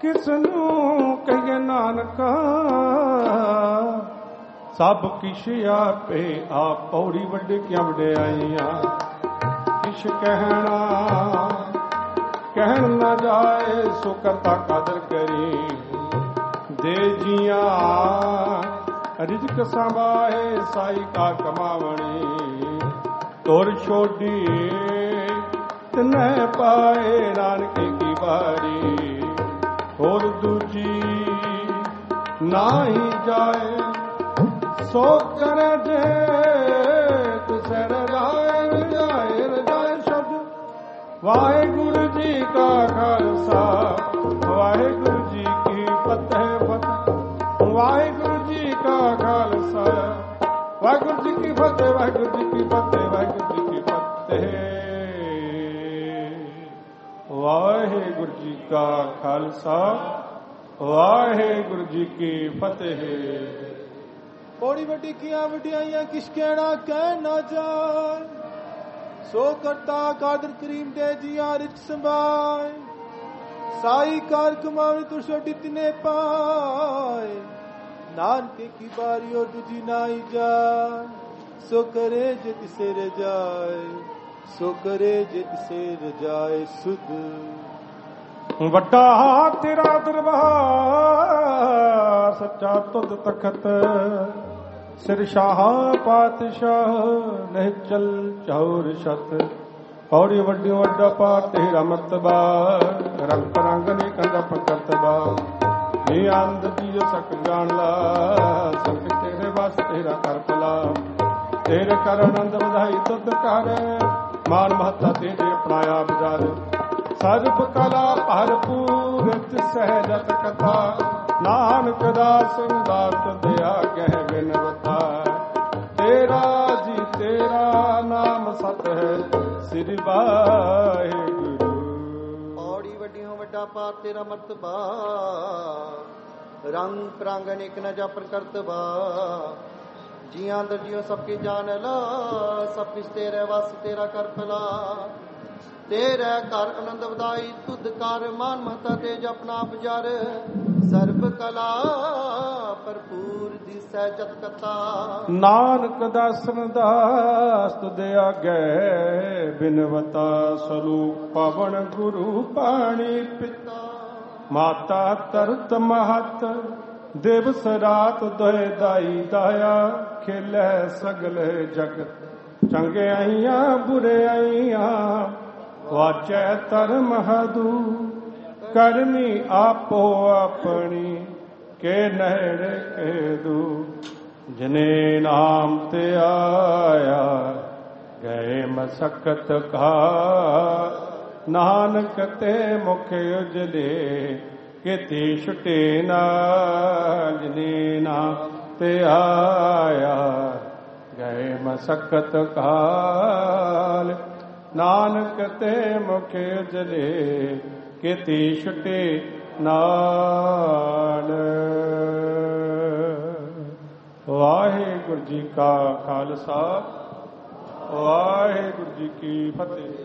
ਕਿਸ ਨੂੰ ਕਹੀਏ ਨਾਨਕਾ, ਸਭ ਕਿਛ ਆਪੇ ਆਪ ਪੌੜੀ ਵੱਡੇ ਕਿਆ ਵਡਿਆਈਆਂ। ਕਿਛ ਕਹਿਣਾ ਕਹਿਣ ਨਾ ਜਾਏ, ਸੋ ਕਰਤਾ ਕਦਰ ਕਰੀ ਦੇ ਜੀਆਂ। ਰਿਜਕ ਸੰਭਾਏ ਸਾਈ ਕਾ ਕਮਾਵਣੀ, ਤੁਰ ਛੋਡੀ ਤਿਨੈ ਪਾਏ ਨਾਨਕੇ ਕੀ ਬਾਰੀ। ਹੋਰ ਦੂਜੀ ਨਾਹੀ ਜਾਏ, ਸੋ ਕਰ ਜੇ ਤੁਸੈ ਰਜਾਏ। ਰਜਾਏ ਰਜਾਏ ਸ਼ਬਦ ਵਾਹਿਗੁਰੂ ਜੀ ਕਾ ਖਾਲਸਾ, ਵਾਹਿਗੁਰੂ ਜੀ ਕੀ ਫਤਿਹ ਫਤਿਹ। ਵਾਹਿਗੁਰੂ ਜੀ ਕਾ ਖਾਲਸਾ, ਵਾਹਿਗੁਰੂ ਜੀ ਕੀ ਫਤਿਹ, ਵਾਹਿਗੁਰੂ ਜੀ ਕੀ ਫਤਿਹ, ਵਾਹਿਗੁਰੂ ਜੀ ਕੀ ਫਤਿਹ। ਵਾਹਿਗੁਰੂ ਜੀ ਕਾ ਖਾਲਸਾ, ਵਾਹਿਗੁਰੂ ਜੀ ਕੀ ਫਤਿਹ। ਬੜੀ ਵੱਡੀ ਕੀਆਂ ਵਡਿਆਈਆਂ ਕਿਛ ਕਹਿਣਾ ਕਹਿ ਨਾ ਜਾਏ, ਸੋ ਕਰਤਾ ਕਾਦਰ ਕਰੀਮ ਦੇ ਜੀਆਂ ਰਿਚ ਸੰਭਾਏ। ਸਾਈ ਕਾਰ ਕਮਾਵੀ ਤੁਰ ਛੋਡੀ ਤਿਨੇ ਪਾਏ, ਨਾਨਕੇ ਕੀ ਬਾਰੀ ਔਰ ਦੂਜੀ ਨਾਈ ਜਾਏ। ਸੋ ਕਰੇ ਜੇ ਤਿਸੇ ਰਜਾਏ, ਸੋ ਕਰੇ ਜੇ ਤਿਸੇ ਰਜਾਏ ਸੁਧ। ਵੱਡਾ ਤੇਰਾ ਦਰਬਾਰ ਸੱਚਾ ਤੁਧ ਤਖਤ, ਸਿਰ ਸ਼ਾਹ ਪਾਤਸ਼ਾਹ ਨਿਹਚਲ ਚੌਰ ਛਤ। ਪੌੜੀ ਵੱਡਿਓ ਵੱਡਾ ਪਾਰ ਤੇਰਾ ਮਰਤਬਾ, ਰੰਗ ਰੰਗ ਨੇ ਕੰਦਾ ਪਕਰਤਬਾ। ਨੀ ਅੰਧ ਜੀਓ ਸਕ ਜਾਣ ਲਾ, ਸਕ ਤੇਰੇ ਵਸ ਤੇਰਾ ਕਰ ਭਲਾ। ਤੇਰੇ ਕਰ ਆਨੰਦ ਵਧਾਈ ਤੁਧ ਕਰ, ਮਾਨ ਮਹੱਤਾ ਤੇਰੇ ਆਪਣਾ ਆਪ ਜਰ। ਸਰਬ ਕਲਾ ਭਰਪੂਰ ਸਹਿਜਤ ਕਥਾ, ਨਾਨਕ ਦਾਸ ਦਾਤ ਦਿਆ ਕਹਿ ਬਿਨਵਤਾ। ਤੇਰਾ ਜੀ ਤੇਰਾ ਨਾਮ ਸਤ ਹੈ, ਸ੍ਰੀ ਵਾਹਿਗੁਰੂ। ਪੌੜੀ ਵੱਡੀਆਂ ਵੱਡਾ ਪਾਰ ਤੇਰਾ ਮਰਤਬਾ, ਰੰਗ ਪ੍ਰਾਂਗ ਅਨੇਕ ਨ ਜਾਪਰ ਕਰਤਬਾ। ਜੀਆਂ ਅੰਦਰ ਜੀਓ ਸਭ ਕੀ ਜਾਨ ਲਾ, ਸਭ ਕਿਸ ਤੇਰੇ ਵਸ ਤੇਰਾ ਕਰ ਭਲਾ। ਤੇਰੇ ਘਰ ਆਨੰਦ ਵਧਾਈ ਤੁਧ ਕਰ, ਮਾਨ ਮਹਤਾ ਤੇਜ ਆਪਣਾ ਆਪ ਜਰ। ਸਰਬ ਕਲਾ ਭਰਪੂਰ ਦਿਸੈ ਜਤ ਕਥਾ, ਨਾਨਕ ਦਾਸਨ ਦਾਸ ਤੁਧ ਆਗੇ ਬਿਨਵਤਾ। ਸਲੂਕ ਪਵਨ ਗੁਰੂ ਪਾਣੀ ਪਿਤਾ, ਮਾਤਾ ਤਰਤ ਮਹਤ ਦਿਵਸ ਰਾਤ ਦੋਇ ਦਾਈ ਦਾਇਆ। ਖੇਲੇ ਸਗਲੇ ਜਗਤ ਚੰਗਿਆਈਆਂ ਬੁਰਿਆਈਆਂ, ਵਾਚੈ ਧਰਮ ਹਦੂ ਕਰਨੀ ਆਪੋ ਆਪਣੀ। ਕੇ ਨਹਿੜ ਕੇ ਦੂ ਜਨੇ ਨਾਮ ਤੇ ਆਇਆ, ਗਏ ਮਸਕਤ ਕਾ ਨਾਨਕ ਤੇ ਮੁਖ ਉਜਲੇ। ਕੀਤੀ ਛੁਟੇ ਨਾਲ ਜਨੇ ਨਾਮ ਤੇ ਆਇਆ, ਗਏ ਮਸਕਤ ਕਾਲ। ਨਾਨਕ ਤੇ ਮੁਖ ਉਜਲੇ, ਕੀਤੀ ਛੁਟੇ ਨਾਲ। ਵਾਹਿਗੁਰੂ ਜੀ ਕਾ ਖਾਲਸਾ, ਵਾਹਿਗੁਰੂ ਜੀ ਕੀ ਫਤਿਹ।